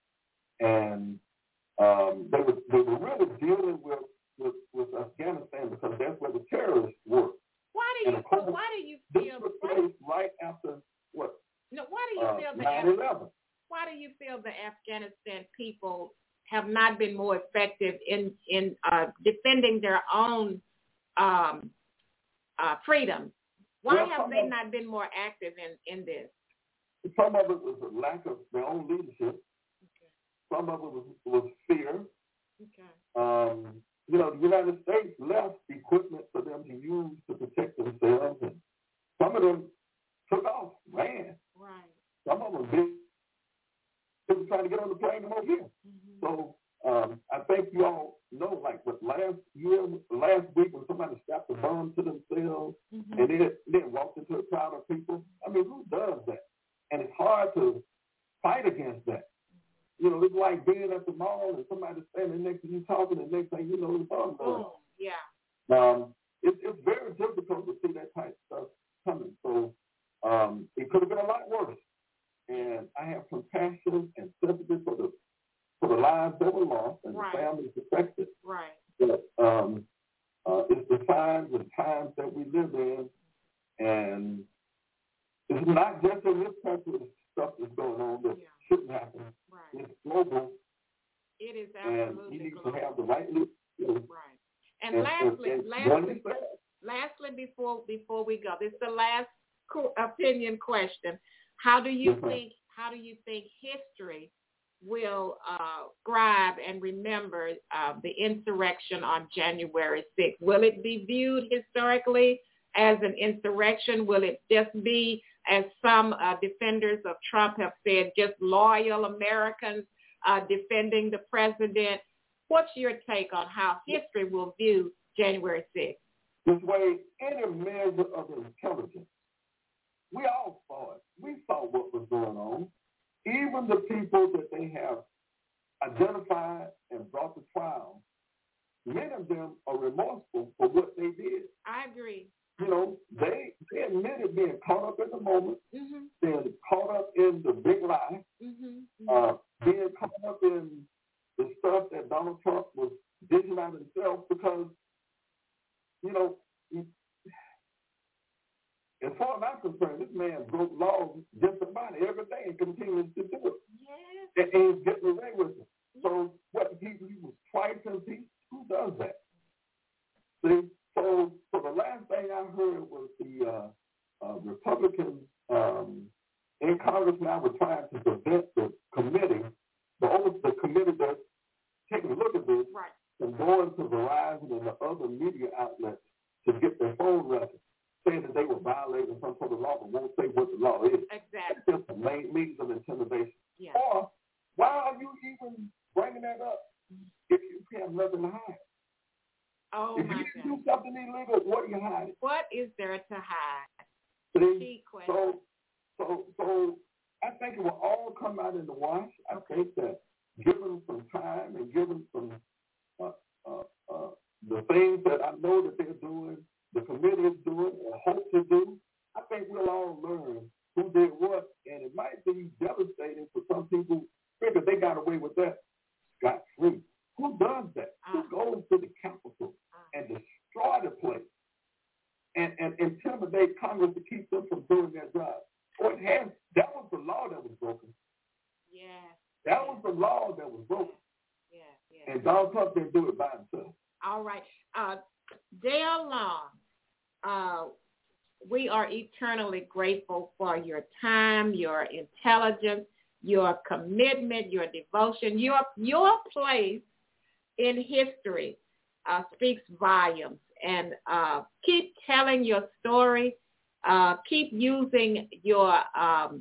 Speaker 1: And um, they, were, they were really dealing with, with, with Afghanistan because that's where the terrorists were.
Speaker 5: Why do you,
Speaker 1: course,
Speaker 5: why do you
Speaker 1: this
Speaker 5: feel...
Speaker 1: took place right after, what?
Speaker 5: No, why do you
Speaker 1: uh,
Speaker 5: feel the
Speaker 1: nine eleven.
Speaker 5: Why do you feel the Afghanistan people have not been more effective in, in uh, defending their own um, uh, freedom? Why
Speaker 1: well,
Speaker 5: have they
Speaker 1: of,
Speaker 5: not been more active in, in this?
Speaker 1: Some of it was a lack of their own leadership. Okay. Some of it was, was fear.
Speaker 5: Okay.
Speaker 1: Um, you know, the United States left equipment for them to use to protect themselves. And some of them took off, ran.
Speaker 5: Right.
Speaker 1: Some of them did. They were trying to get on the plane and over here. Mm-hmm. So um, I think you all know, like, what last year, last week when somebody strapped a bomb to themselves mm-hmm. and then, then walked into a crowd of people. I mean, who does that? And it's hard to fight against that. You know, it's like being at the mall and somebody standing next to you talking, and next thing you know, the bomb goes.
Speaker 5: Oh, yeah.
Speaker 1: Um, it, it's very difficult to see that type of stuff coming. So um, it could have been a lot worse. And I have compassion and sympathy for the for the lives that were lost and right. the families affected.
Speaker 5: Right.
Speaker 1: But um, uh, it's the times and times that we live in, and it's not just in this country the stuff that's going on that yeah. shouldn't happen. Right. It's global.
Speaker 5: It is absolutely
Speaker 1: and you need
Speaker 5: global.
Speaker 1: to have the right leadership. You know,
Speaker 5: right. And,
Speaker 1: and
Speaker 5: lastly,
Speaker 1: and, and
Speaker 5: lastly, lastly, before before we go, this is the last co- opinion question. How do you
Speaker 1: yes,
Speaker 5: think? How do you think history will uh, scribe and remember uh, the insurrection on January sixth? Will it be viewed historically as an insurrection? Will it just be, as some uh, defenders of Trump have said, just loyal Americans uh, defending the president? What's your take on how history will view January sixth?
Speaker 1: This way, any measure of intelligence, we all saw it. We saw what was going on. Even the people that they have identified and brought to trial, many of them are remorseful for what they did.
Speaker 5: I agree.
Speaker 1: You know, they, they admitted being caught up in the moment,
Speaker 5: mm-hmm.
Speaker 1: being caught up in the big lie,
Speaker 5: mm-hmm.
Speaker 1: uh, being caught up in the stuff that Donald Trump was dishing out himself because, you know, he, as far as I'm concerned, this man broke laws just about every day and continues to do it.
Speaker 5: Yes.
Speaker 1: And, and he's getting away with it. So what he, he was twice impeached. Who does that? See, so so the last thing I heard was the uh, uh, Republicans um, in Congress now were trying to prevent the committee, the only the committee that's taking a look at this,
Speaker 5: right.
Speaker 1: from going to Verizon and the other media outlets to get their phone records, saying that they were violating some sort of law, but won't say what the law is.
Speaker 5: Exactly.
Speaker 1: It's just a main means of intimidation.
Speaker 5: Yeah.
Speaker 1: Or why are you even bringing that up if you have nothing to hide?
Speaker 5: Oh,
Speaker 1: if
Speaker 5: my
Speaker 1: you
Speaker 5: God.
Speaker 1: do something illegal, what are you hiding?
Speaker 5: What is there to hide?
Speaker 1: See?
Speaker 5: Key question.
Speaker 1: So, so, so I think it will all come out in the wash. I think that given some time and given some uh, uh, uh, the things that I know that they're doing, the committee is doing, or hope to do, I think we'll all learn who did what, and it might be devastating for some people who figure they got away with that scot-free. Who does that?
Speaker 5: Uh,
Speaker 1: Who goes to the Capitol
Speaker 5: uh,
Speaker 1: and destroy the place and, and intimidate Congress to keep them from doing their job? Or it has, that was the law that was broken.
Speaker 5: Yeah.
Speaker 1: That was the law that was broken.
Speaker 5: Yeah, yeah.
Speaker 1: And Donald Trump didn't do it by himself.
Speaker 5: All right. Uh, Dale Long, uh, we are eternally grateful for your time, your intelligence, your commitment, your devotion. Your, your place in history uh, speaks volumes. And uh, keep telling your story. Uh, keep using your um,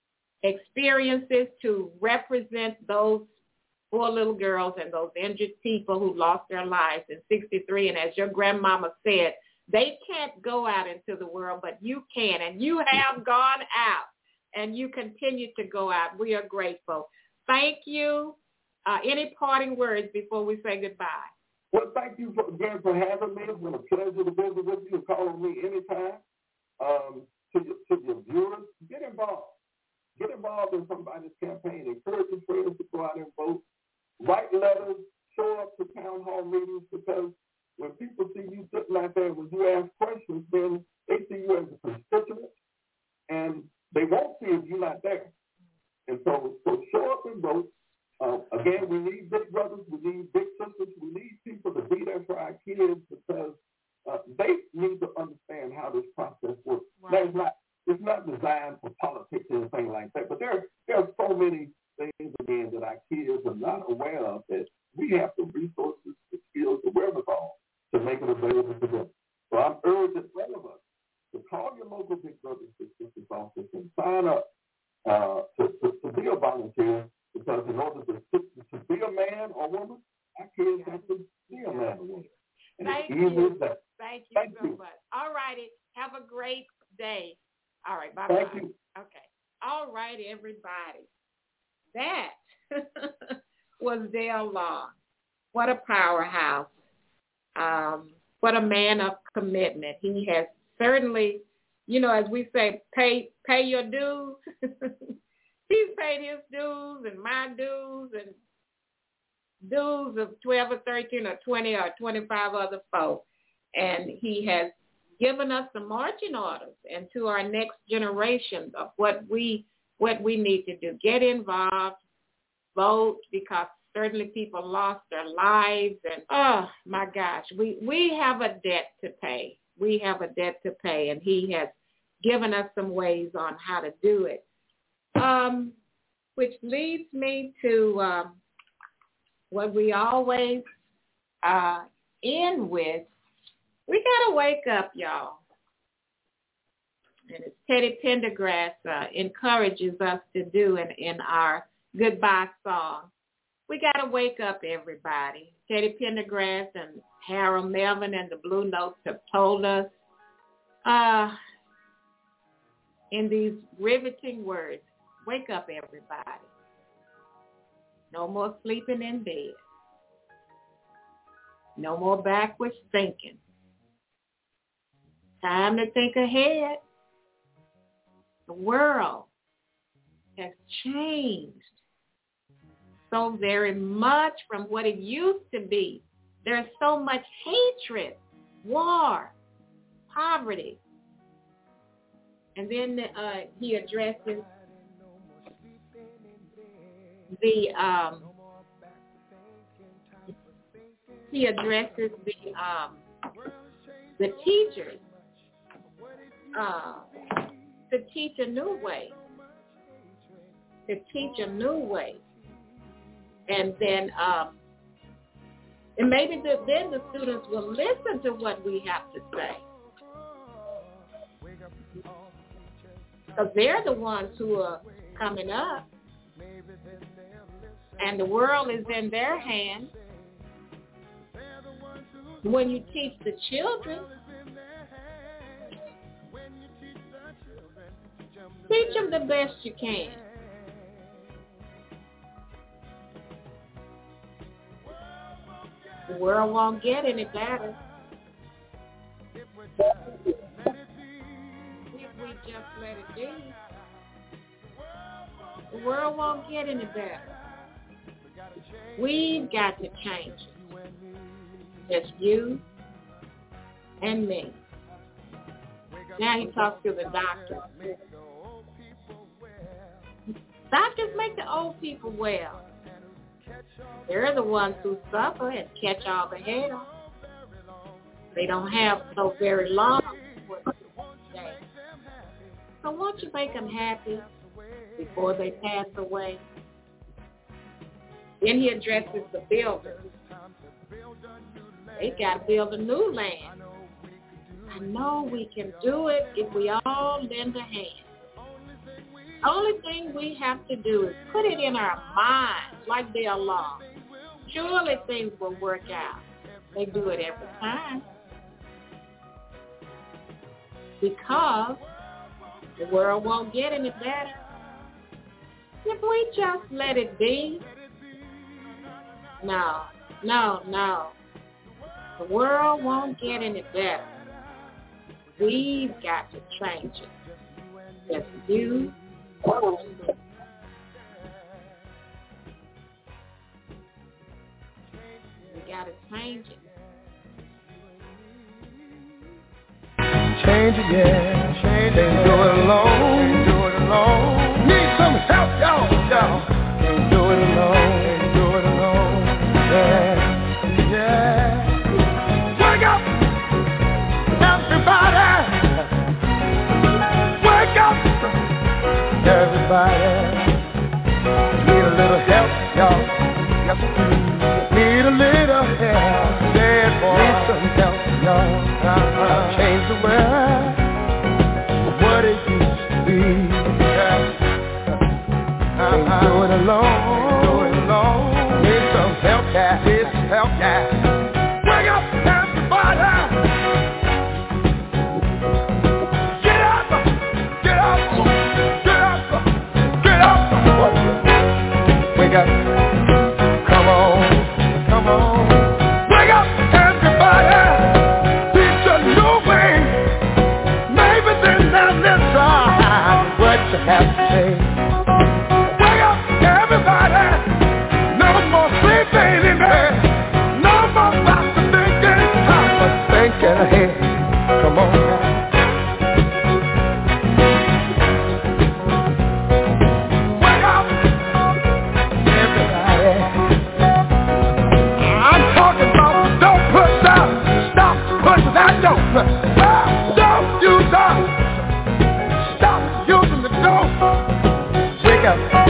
Speaker 5: experiences to represent those four little girls and those injured people who lost their lives in sixty-three. And as your grandmama said, they can't go out into the world, but you can. And you have gone out, and you continue to go out. We are grateful. Thank you. Uh, any parting words before we say goodbye?
Speaker 1: Well, thank you for, again for having me. It's been a pleasure to visit with you. Call on me anytime. Um, to, your, to your viewers, get involved. Get involved in somebody's campaign. Encourage your friends to go out and vote. Write letters. Show up to town hall meetings, because when people see you sitting out there, when you ask questions, then they see you as a constituent, and they won't see if you're not there. And so, so show up and vote. Uh, again, we need big brothers, we need big sisters, we need people to be there for our kids, because uh, they need to understand how this process works.
Speaker 5: Right.
Speaker 1: Now, it's not, it's not designed for politics or anything like that, but there, there are so many things, again, that our kids are not aware of, that we have the resources, the skills, the wherewithal to make it available to them. So I'm urging all of us to call your local big brothers and sisters office and sign up uh, to, to, to be a volunteer, because in order to, to, to be a man or woman, our kids have to be a man or woman. And
Speaker 5: Thank
Speaker 1: it's easy
Speaker 5: you.
Speaker 1: as that.
Speaker 5: Thank you
Speaker 1: Thank
Speaker 5: so
Speaker 1: you.
Speaker 5: much. All righty. Have a great day. All right. Bye-bye.
Speaker 1: Thank you.
Speaker 5: Okay. All right, everybody. That was Dale Long. What a powerhouse. Um, what a man of commitment. He has certainly, you know, as we say, pay pay your dues. He's paid his dues and my dues and dues of twelve or thirteen or twenty or twenty-five other folks. And he has given us the marching orders and to our next generations of what we what we need to do. Get involved, vote, because certainly people lost their lives. And, oh, my gosh, we, we have a debt to pay. We have a debt to pay, and he has given us some ways on how to do it. Um, which leads me to um, what we always uh, end with. We got to wake up, y'all. And as Teddy Pendergrass uh, encourages us to do in, in our goodbye song, we got to wake up, everybody. Teddy Pendergrass and Harold Melvin and the Blue Notes have told us uh, in these riveting words, wake up, everybody. No more sleeping in bed. No more backwards thinking. Time to think ahead. The world has changed so very much from what it used to be. There's so much hatred, war, poverty. And then uh, he addresses the um, he addresses the um, the teachers uh, to teach a new way, to teach a new way, and then um, and maybe the, then the students will listen to what we have to say, because they're the ones who are coming up. And the world is in their hands. When you teach the children, teach them the best you can. The world won't get any better if we just let it be. The world won't get any better. We've got to change it. Just you and me. Now he talks to the doctor. Doctors make the old people well. They're the ones who suffer and catch all the hell. They don't have so very long. So won't you make them happy before they pass away? Then he addresses the builders. They got to build a new land. I know we can do it if we all lend a hand. The only thing we have to do is put it in our minds like they're law. Surely things will work out. They do it every time. Because the world won't get any better if we just let it be. No, no, no. The world won't get any better. We've got to change it. Just you. We got to change it.
Speaker 6: Change it, yeah. Change it. Can't do it alone. Can't do it alone. Need some help, y'all. Y'all. Can't do it alone. Can't do it alone. Yeah. Yeah. Wake up, everybody. Wake up, everybody. Need a little help, y'all. Yes, need a little help. Yeah, boy. Need some help, y'all. Uh-huh. Change the world, what it used to be. Uh-huh. Can't do it alone. Can't do it alone. Need some help, yeah. Need some help, yeah. Wake up, everybody. Get up, get up, get up, get up. Wake up. Come on, come on. Wake up, everybody. What you have to say. Wake up, everybody. No more sleeping in bed. No more about to thinking. Time for thinking ahead. Come on now. Wake up, everybody. I'm talking about don't push out. Stop pushing that don't. Don't use up. Stop using the dope. have